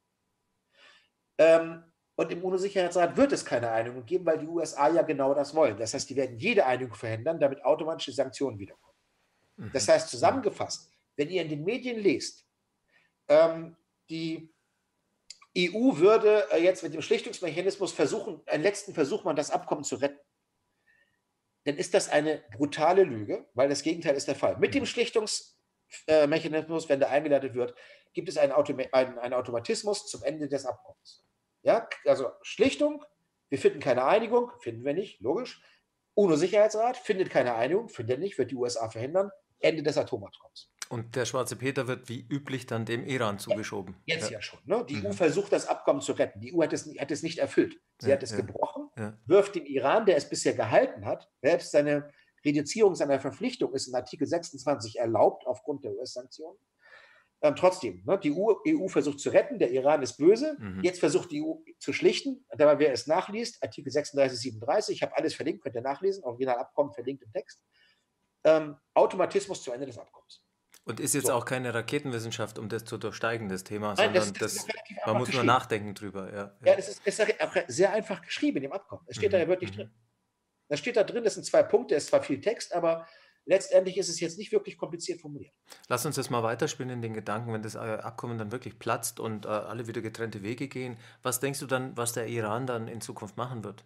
Ähm, und im UNO-Sicherheitsrat wird es keine Einigung geben, weil die U S A ja genau das wollen. Das heißt, die werden jede Einigung verhindern, damit automatisch die Sanktionen wiederkommen. Mhm. Das heißt, zusammengefasst, wenn ihr in den Medien lest, ähm, die E U würde äh, jetzt mit dem Schlichtungsmechanismus versuchen, einen letzten Versuch machen, das Abkommen zu retten, dann ist das eine brutale Lüge, weil das Gegenteil ist der Fall. Mit dem Schlichtungsmechanismus, wenn der eingeleitet wird, gibt es einen, Autom einen, einen Automatismus zum Ende des Abkommens. Ja, also Schlichtung, wir finden keine Einigung, finden wir nicht, logisch. UNO-Sicherheitsrat findet keine Einigung, findet nicht, wird die U S A verhindern, Ende des Atomabkommens. Und der schwarze Peter wird wie üblich dann dem Iran zugeschoben. Ja, jetzt ja. ja schon. Ne? Die mhm. E U versucht, das Abkommen zu retten. Die E U hat es, hat es nicht erfüllt. Sie ja, hat es ja. gebrochen, ja. wirft dem Iran, der es bisher gehalten hat, selbst seine Reduzierung seiner Verpflichtung ist in Artikel sechsundzwanzig erlaubt aufgrund der U S-Sanktionen. Ähm, trotzdem, ne? die E U versucht zu retten, der Iran ist böse. Mhm. Jetzt versucht die E U zu schlichten. Aber wer es nachliest, Artikel sechsunddreißig, siebenunddreißig, ich habe alles verlinkt, könnt ihr nachlesen, Originalabkommen verlinkt im Text. Ähm, Automatismus zu Ende des Abkommens. Und ist jetzt so. auch keine Raketenwissenschaft, um das zu durchsteigen, das Thema, Nein, sondern das, das das, man muss nur nachdenken drüber. Ja, ja. ja das ist, ist auch sehr einfach geschrieben in dem Abkommen. Es steht mhm. da ja wirklich mhm. drin. Da steht da drin, das sind zwei Punkte, es ist zwar viel Text, aber letztendlich ist es jetzt nicht wirklich kompliziert formuliert. Lass uns das mal weiterspinnen in den Gedanken, wenn das Abkommen dann wirklich platzt und äh, alle wieder getrennte Wege gehen. Was denkst du dann, was der Iran dann in Zukunft machen wird?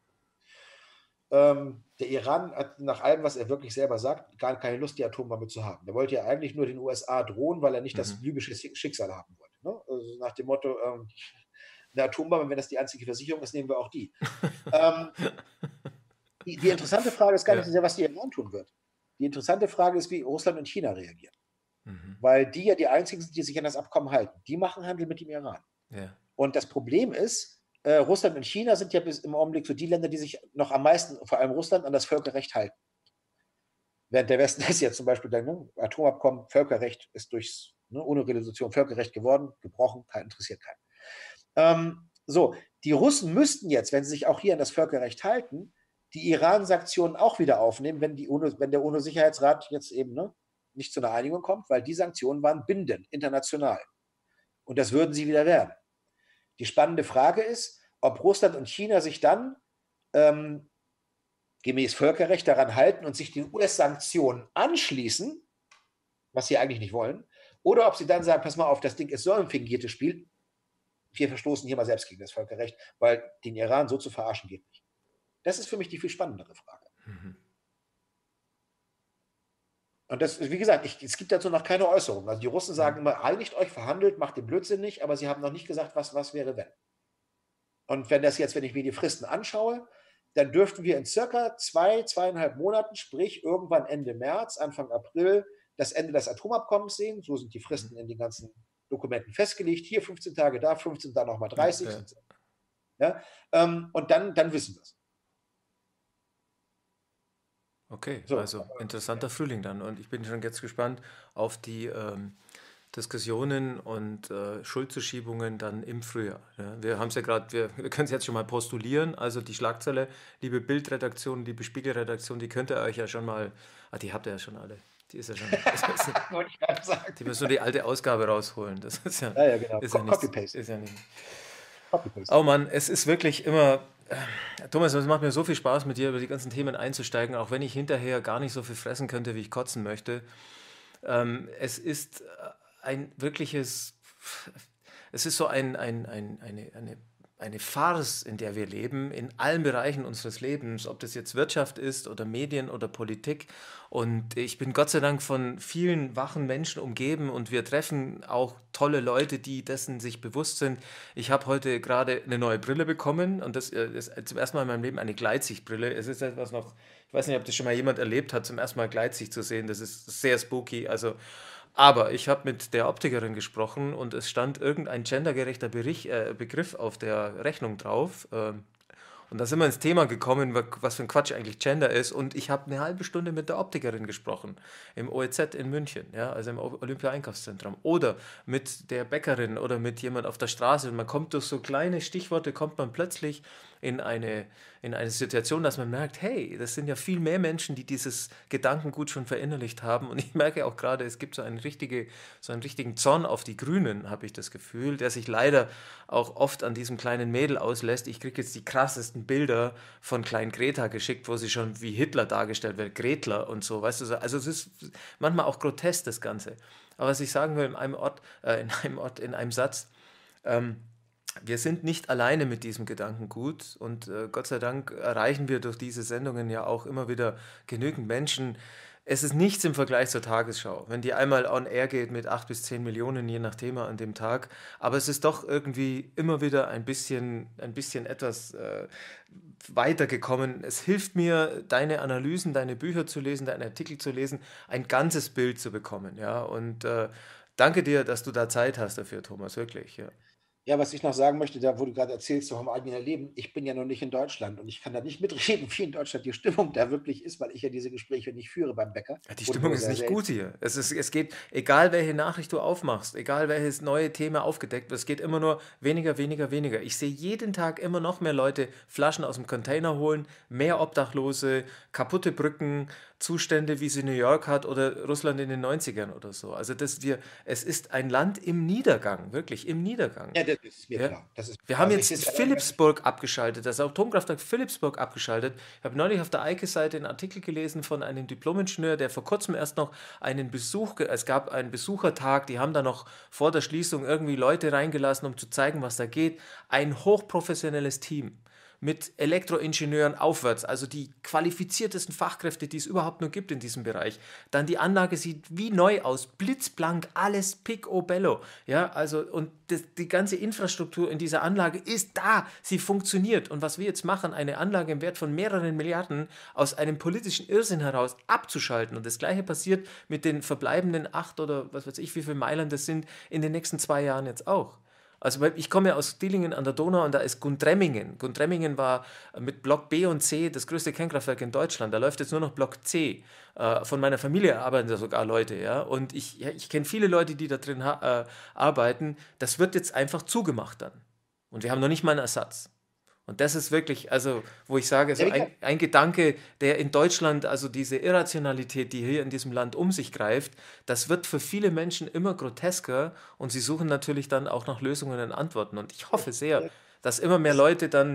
Ähm, der Iran hat nach allem, was er wirklich selber sagt, gar keine Lust, die Atombombe zu haben. Der wollte ja eigentlich nur den U S A drohen, weil er nicht mhm. das libysche Schicksal haben wollte. Ne? Also nach dem Motto, ähm, eine Atombombe, wenn das die einzige Versicherung ist, nehmen wir auch die. ähm, die, die interessante Frage ist gar nicht so sehr, was die Iran tun wird. Die interessante Frage ist, wie Russland und China reagieren. Mhm. Weil die ja die einzigen sind, die sich an das Abkommen halten. Die machen Handel mit dem Iran. Ja. Und das Problem ist, äh, Russland und China sind ja bis im Augenblick so die Länder, die sich noch am meisten, vor allem Russland, an das Völkerrecht halten. Während der Westen ist jetzt zum Beispiel dann, ne, Atomabkommen, Völkerrecht ist durch ne, ohne Resolution Völkerrecht geworden, gebrochen, kein, interessiert keinen. Ähm, so, die Russen müssten jetzt, wenn sie sich auch hier an das Völkerrecht halten, die Iran-Sanktionen auch wieder aufnehmen, wenn, die UNO, wenn der UNO-Sicherheitsrat jetzt eben ne, nicht zu einer Einigung kommt, weil die Sanktionen waren bindend, international. Und das würden sie wieder werden. Die spannende Frage ist, ob Russland und China sich dann ähm, gemäß Völkerrecht daran halten und sich den U S-Sanktionen anschließen, was sie eigentlich nicht wollen, oder ob sie dann sagen, pass mal auf, das Ding ist so ein fingiertes Spiel, wir verstoßen hier mal selbst gegen das Völkerrecht, weil den Iran so zu verarschen geht nicht. Das ist für mich die viel spannendere Frage. Mhm. Und das, wie gesagt, ich, es gibt dazu noch keine Äußerung. Also die Russen sagen immer, einigt euch, verhandelt, macht den Blödsinn nicht, aber sie haben noch nicht gesagt, was, was wäre, wenn. Und wenn das jetzt, wenn ich mir die Fristen anschaue, dann dürften wir in circa zwei, zweieinhalb Monaten, sprich irgendwann Ende März, Anfang April, das Ende des Atomabkommens sehen. So sind die Fristen in den ganzen Dokumenten festgelegt. Hier fünfzehn Tage, da fünfzehn, da nochmal dreißig. Ja, ja. Ja, ähm, und dann, dann wissen wir es. Okay, So. also interessanter Frühling dann. Und ich bin schon jetzt gespannt auf die ähm, Diskussionen und äh, Schuldzuschiebungen dann im Frühjahr. Ja, wir haben es ja gerade, wir, wir können es jetzt schon mal postulieren. Also die Schlagzeile, liebe Bildredaktion, liebe Spiegelredaktion, die könnt ihr euch ja schon mal, ah, die habt ihr ja schon alle. Die ist ja schon, Wollte ich gerade sagen. die müssen nur die alte Ausgabe rausholen. Das ist ja, Ja, ja, genau. ist ja Co- nichts, Copy-Paste. ist ja nicht. Copy-Paste. Oh Mann, es ist wirklich immer. äh, Thomas, es macht mir so viel Spaß, mit dir über die ganzen Themen einzusteigen, auch wenn ich hinterher gar nicht so viel fressen könnte, wie ich kotzen möchte. Ähm, es ist äh, ein wirkliches. Es ist so ein, ein, ein, eine, eine, eine Farce, in der wir leben, in allen Bereichen unseres Lebens, ob das jetzt Wirtschaft ist oder Medien oder Politik. Und ich bin Gott sei Dank von vielen wachen Menschen umgeben und wir treffen auch tolle Leute, die dessen sich bewusst sind. Ich habe heute gerade eine neue Brille bekommen und das äh, ist zum ersten Mal in meinem Leben eine Gleitsichtbrille. Es ist etwas noch, ich weiß nicht, ob das schon mal jemand erlebt hat, zum ersten Mal Gleitsicht zu sehen. Das ist sehr spooky. Also, aber ich habe mit der Optikerin gesprochen und es stand irgendein gendergerechter Bericht, äh, Begriff auf der Rechnung drauf. Ähm, und da sind wir ins Thema gekommen, wa- was für ein Quatsch eigentlich Gender ist. Und ich habe eine halbe Stunde mit der Optikerin gesprochen im O E Z in München, ja, also im O- Olympia-Einkaufszentrum. Oder mit der Bäckerin oder mit jemand auf der Straße. Und man kommt durch so kleine Stichworte, kommt man plötzlich in eine, in eine Situation, dass man merkt, hey, das sind ja viel mehr Menschen, die dieses Gedankengut schon verinnerlicht haben. Und ich merke auch gerade, es gibt so, eine richtige, so einen richtigen Zorn auf die Grünen, habe ich das Gefühl, der sich leider auch oft an diesem kleinen Mädel auslässt. Ich kriege jetzt die krassesten Bilder von Klein Greta geschickt, wo sie schon wie Hitler dargestellt wird, Gretler und so, weißt du, so. Also es ist manchmal auch grotesk, das Ganze. Aber was ich sagen will, in einem Ort, äh, in einem Ort, in einem Satz, ähm, wir sind nicht alleine mit diesem Gedankengut und äh, Gott sei Dank erreichen wir durch diese Sendungen ja auch immer wieder genügend Menschen. Es ist nichts im Vergleich zur Tagesschau, wenn die einmal on air geht mit acht bis zehn Millionen, je nach Thema an dem Tag. Aber es ist doch irgendwie immer wieder ein bisschen, ein bisschen etwas äh, weitergekommen. Es hilft mir, deine Analysen, deine Bücher zu lesen, deine Artikel zu lesen, ein ganzes Bild zu bekommen. Ja? Und äh, danke dir, dass du da Zeit hast dafür, Thomas, wirklich. Ja. Ja, was ich noch sagen möchte, da wo du gerade erzählst, so vom eigenen Leben, ich bin ja noch nicht in Deutschland und ich kann da nicht mitreden, wie in Deutschland die Stimmung da wirklich ist, weil ich ja diese Gespräche nicht führe beim Bäcker. Ja, die Oder Stimmung nur ist sehr nicht selten. gut hier. Es ist, es geht, egal welche Nachricht du aufmachst, egal welches neue Thema aufgedeckt wird, es geht immer nur weniger, weniger, weniger. Ich sehe jeden Tag immer noch mehr Leute Flaschen aus dem Container holen, mehr Obdachlose, kaputte Brücken, Zustände, wie sie New York hat oder Russland in den neunzigern oder so. Also das wir, es ist ein Land im Niedergang, wirklich im Niedergang. Ja, das ist mir Ja. klar. Das ist, Wir haben also jetzt ich sitze- Philipsburg abgeschaltet, das Atomkraftwerk Philipsburg abgeschaltet. Ich habe neulich auf der Eike-Seite einen Artikel gelesen von einem Diplom-Ingenieur, der vor kurzem erst noch einen Besuch, ge- es gab einen Besuchertag, die haben da noch vor der Schließung irgendwie Leute reingelassen, um zu zeigen, was da geht. Ein hochprofessionelles Team mit Elektroingenieuren aufwärts, also die qualifiziertesten Fachkräfte, die es überhaupt nur gibt in diesem Bereich. Dann die Anlage sieht wie neu aus, blitzblank, alles picobello. Ja, also und das, die ganze Infrastruktur in dieser Anlage ist da, sie funktioniert. Und was wir jetzt machen, eine Anlage im Wert von mehreren Milliarden aus einem politischen Irrsinn heraus abzuschalten. Und das Gleiche passiert mit den verbleibenden acht oder was weiß ich, wie viele Meilen das sind, in den nächsten zwei Jahren jetzt auch. Also weil ich komme ja aus Dillingen an der Donau und da ist Gundremmingen. Gundremmingen war mit Block B und C das größte Kernkraftwerk in Deutschland. Da läuft jetzt nur noch Block C. Äh, von meiner Familie arbeiten da sogar Leute, ja. Und ich, ja, ich kenne viele Leute, die da drin ha- äh, arbeiten. Das wird jetzt einfach zugemacht dann. Und wir haben noch nicht mal einen Ersatz. Und das ist wirklich, also, wo ich sage, so Ja, wie ein, ein Gedanke, der in Deutschland, also diese Irrationalität, die hier in diesem Land um sich greift, das wird für viele Menschen immer grotesker und sie suchen natürlich dann auch nach Lösungen und Antworten. Und ich hoffe sehr, dass immer mehr Leute dann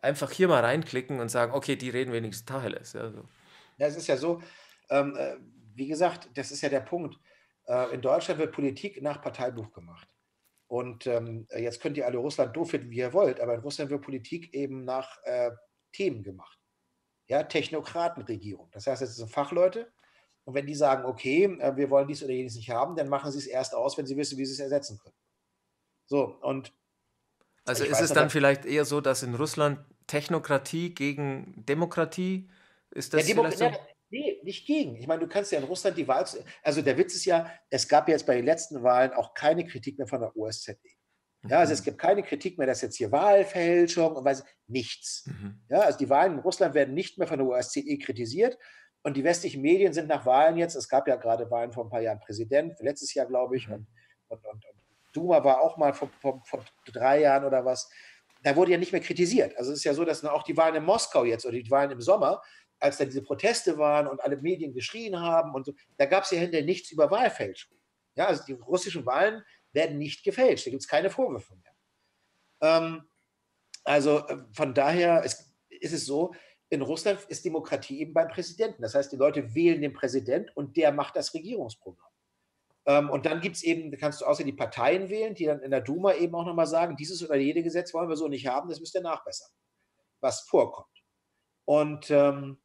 einfach hier mal reinklicken und sagen, okay, die reden wenigstens Tacheles. Ja, so. Ja, es ist ja so, ähm, äh, wie gesagt, das ist ja der Punkt. Äh, in Deutschland wird Politik nach Parteibuch gemacht. Und ähm, jetzt könnt ihr alle Russland doof finden, wie ihr wollt, aber in Russland wird Politik eben nach äh, Themen gemacht. Ja, Technokratenregierung. Das heißt, es sind Fachleute. Und wenn die sagen, okay, äh, wir wollen dies oder jenes nicht haben, dann machen sie es erst aus, wenn sie wissen, wie sie es ersetzen können. So, und Also ich ist weiß es noch, dann dass- vielleicht eher so, dass in Russland Technokratie gegen Demokratie, ist Ja, das Demo vielleicht so? ne, nee, nicht gegen. Ich meine, du kannst ja in Russland die Wahl, also der Witz ist ja, es gab jetzt bei den letzten Wahlen auch keine Kritik mehr von der O S Z E. Ja, also es Mhm. gibt keine Kritik mehr, dass jetzt hier Wahlfälschung und weiß, nichts. Mhm. Ja, also die Wahlen in Russland werden nicht mehr von der O S Z E kritisiert und die westlichen Medien sind nach Wahlen jetzt, es gab ja gerade Wahlen vor ein paar Jahren Präsident, letztes Jahr glaube ich, Mhm. und, und, und, und Duma war auch mal vor, vor, vor drei Jahren oder was. Da wurde ja nicht mehr kritisiert. Also es ist ja so, dass auch die Wahlen in Moskau jetzt oder die Wahlen im Sommer, als da diese Proteste waren und alle Medien geschrien haben und so, da gab es ja hinterher nichts über Wahlfälschung. Ja, also die russischen Wahlen werden nicht gefälscht. Da gibt es keine Vorwürfe mehr. Ähm, also äh, von daher ist, ist es so, in Russland ist Demokratie eben beim Präsidenten. Das heißt, die Leute wählen den Präsident und der macht das Regierungsprogramm. Ähm, und dann gibt es eben, da kannst du außer die Parteien wählen, die dann in der Duma eben auch nochmal sagen, dieses oder jede Gesetz wollen wir so nicht haben, das müsst ihr nachbessern, was vorkommt. Und ähm,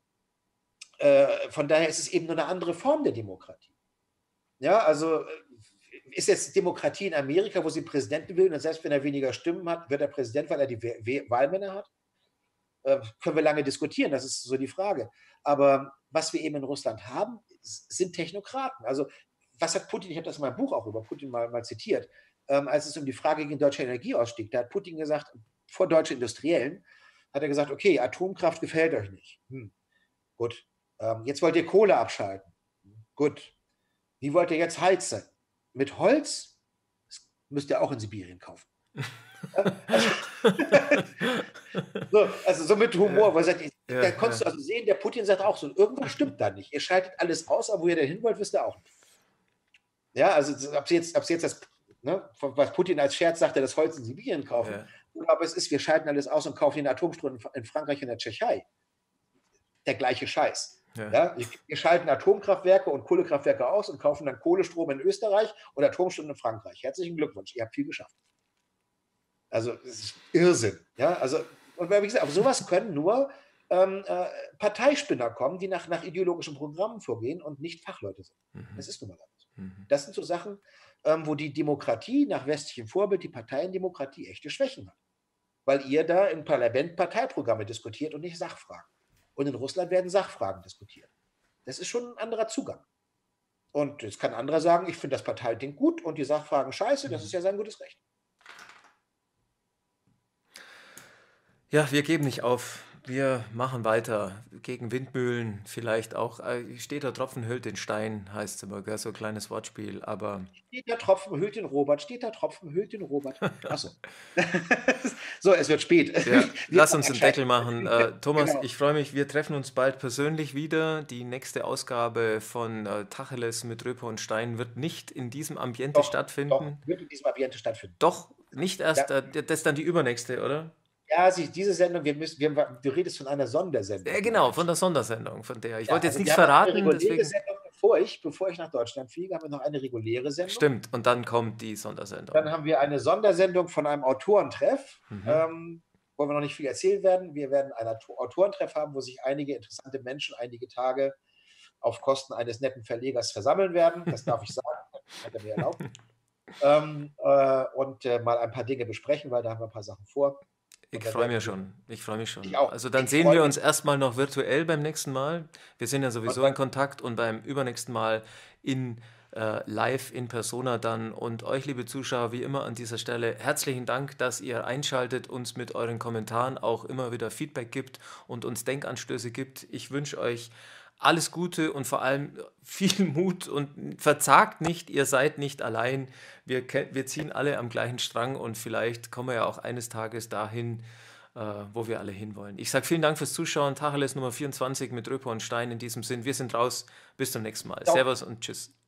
äh, von daher ist es eben nur eine andere Form der Demokratie. Ja, also äh, ist jetzt Demokratie in Amerika, wo sie Präsidenten wählen und selbst wenn er weniger Stimmen hat, wird er Präsident, weil er die Wahlmänner hat? Äh, können wir lange diskutieren, das ist so die Frage. Aber was wir eben in Russland haben, sind Technokraten. Also was hat Putin, ich habe das in meinem Buch auch über Putin mal, mal zitiert, ähm, als es um die Frage ging, deutscher Energieausstieg, da hat Putin gesagt, vor deutschen Industriellen, hat er gesagt, okay, Atomkraft gefällt euch nicht. Hm, gut. Ähm, jetzt wollt ihr Kohle abschalten. Gut. Wie wollt ihr jetzt heizen? Mit Holz? Das müsst ihr auch in Sibirien kaufen. Also, so, also so mit Humor, weil sagt, Ja, da konntest ja. du also sehen, der Putin sagt auch so, irgendwas stimmt da nicht. Ihr schaltet alles aus, aber wo ihr denn hin wollt, wisst ihr auch nicht. Ja, also ob sie jetzt, ob sie jetzt das, ne, was Putin als Scherz sagte, das Holz in Sibirien kaufen, Ja. oder ob es ist, wir schalten alles aus und kaufen den Atomstrom in Frankreich und der Tschechei. Der gleiche Scheiß. Ja. Ja, wir schalten Atomkraftwerke und Kohlekraftwerke aus und kaufen dann Kohlestrom in Österreich und Atomstrom in Frankreich. Herzlichen Glückwunsch, ihr habt viel geschafft. Also, das ist Irrsinn. Ja, also, und wie gesagt, auf sowas können nur ähm, äh, Parteispinner kommen, die nach, nach ideologischen Programmen vorgehen und nicht Fachleute sind. Mhm. Das ist nun mal so. Mhm. Das sind so Sachen, ähm, wo die Demokratie nach westlichem Vorbild, die Parteiendemokratie, echte Schwächen hat. Weil ihr da im Parlament Parteiprogramme diskutiert und nicht Sachfragen. Und in Russland werden Sachfragen diskutiert. Das ist schon ein anderer Zugang. Und jetzt kann ein anderer sagen, ich finde das Parteiding gut und die Sachfragen scheiße, das ist ja sein gutes Recht. Ja, wir geben nicht auf. Wir machen weiter. Gegen Windmühlen vielleicht auch. Äh, Steht der Tropfen hüllt den Stein, heißt es immer, gell? So ein kleines Wortspiel. Aber Steht der Tropfen hüllt den Robert, steht der Tropfen hüllt den Robert. Achso. So, es wird spät. ja, Wir lass machen uns den einen Deckel Scheiß. machen. Äh, Thomas, Genau. ich freue mich, wir treffen uns bald persönlich wieder. Die nächste Ausgabe von äh, Tacheles mit Röper und Stein wird nicht in diesem Ambiente Doch, doch, stattfinden. wird in diesem Ambiente stattfinden. Doch, nicht erst, Ja. äh, das ist dann die übernächste, oder? Ja, sie, diese Sendung, wir müssen, wir, du redest von einer Sondersendung. Ja, genau, von der Sondersendung, von der. Ich Ja, wollte jetzt also nichts wir haben noch eine verraten, reguläre deswegen. Sendung, bevor ich, bevor ich nach Deutschland fliege, haben wir noch eine reguläre Sendung. Stimmt, und dann kommt die Sondersendung. Dann haben wir eine Sondersendung von einem Autorentreff, Mhm. ähm, wo wir noch nicht viel erzählen werden. Wir werden einen Auto- Autorentreff haben, wo sich einige interessante Menschen einige Tage auf Kosten eines netten Verlegers versammeln werden. Das darf ich sagen, das hat er mir erlaubt. ähm, äh, und äh, mal ein paar Dinge besprechen, weil da haben wir ein paar Sachen vor. Ich Und dann freue werden mich wir- schon. Ich freue mich schon. Ich auch. Also dann Ich sehen freu wir mich. uns erstmal noch virtuell beim nächsten Mal. Wir sind ja sowieso Und dann- in Kontakt und beim übernächsten Mal in äh, live in Persona dann. Und euch, liebe Zuschauer, wie immer an dieser Stelle herzlichen Dank, dass ihr einschaltet, uns mit euren Kommentaren auch immer wieder Feedback gibt und uns Denkanstöße gibt. Ich wünsche euch alles Gute und vor allem viel Mut und verzagt nicht, ihr seid nicht allein. Wir, ke- wir ziehen alle am gleichen Strang und vielleicht kommen wir ja auch eines Tages dahin, äh, wo wir alle hinwollen. Ich sage vielen Dank fürs Zuschauen. Tacheles Nummer vierundzwanzig mit Röper und Stein in diesem Sinn. Wir sind raus. Bis zum nächsten Mal. Ciao. Servus und tschüss.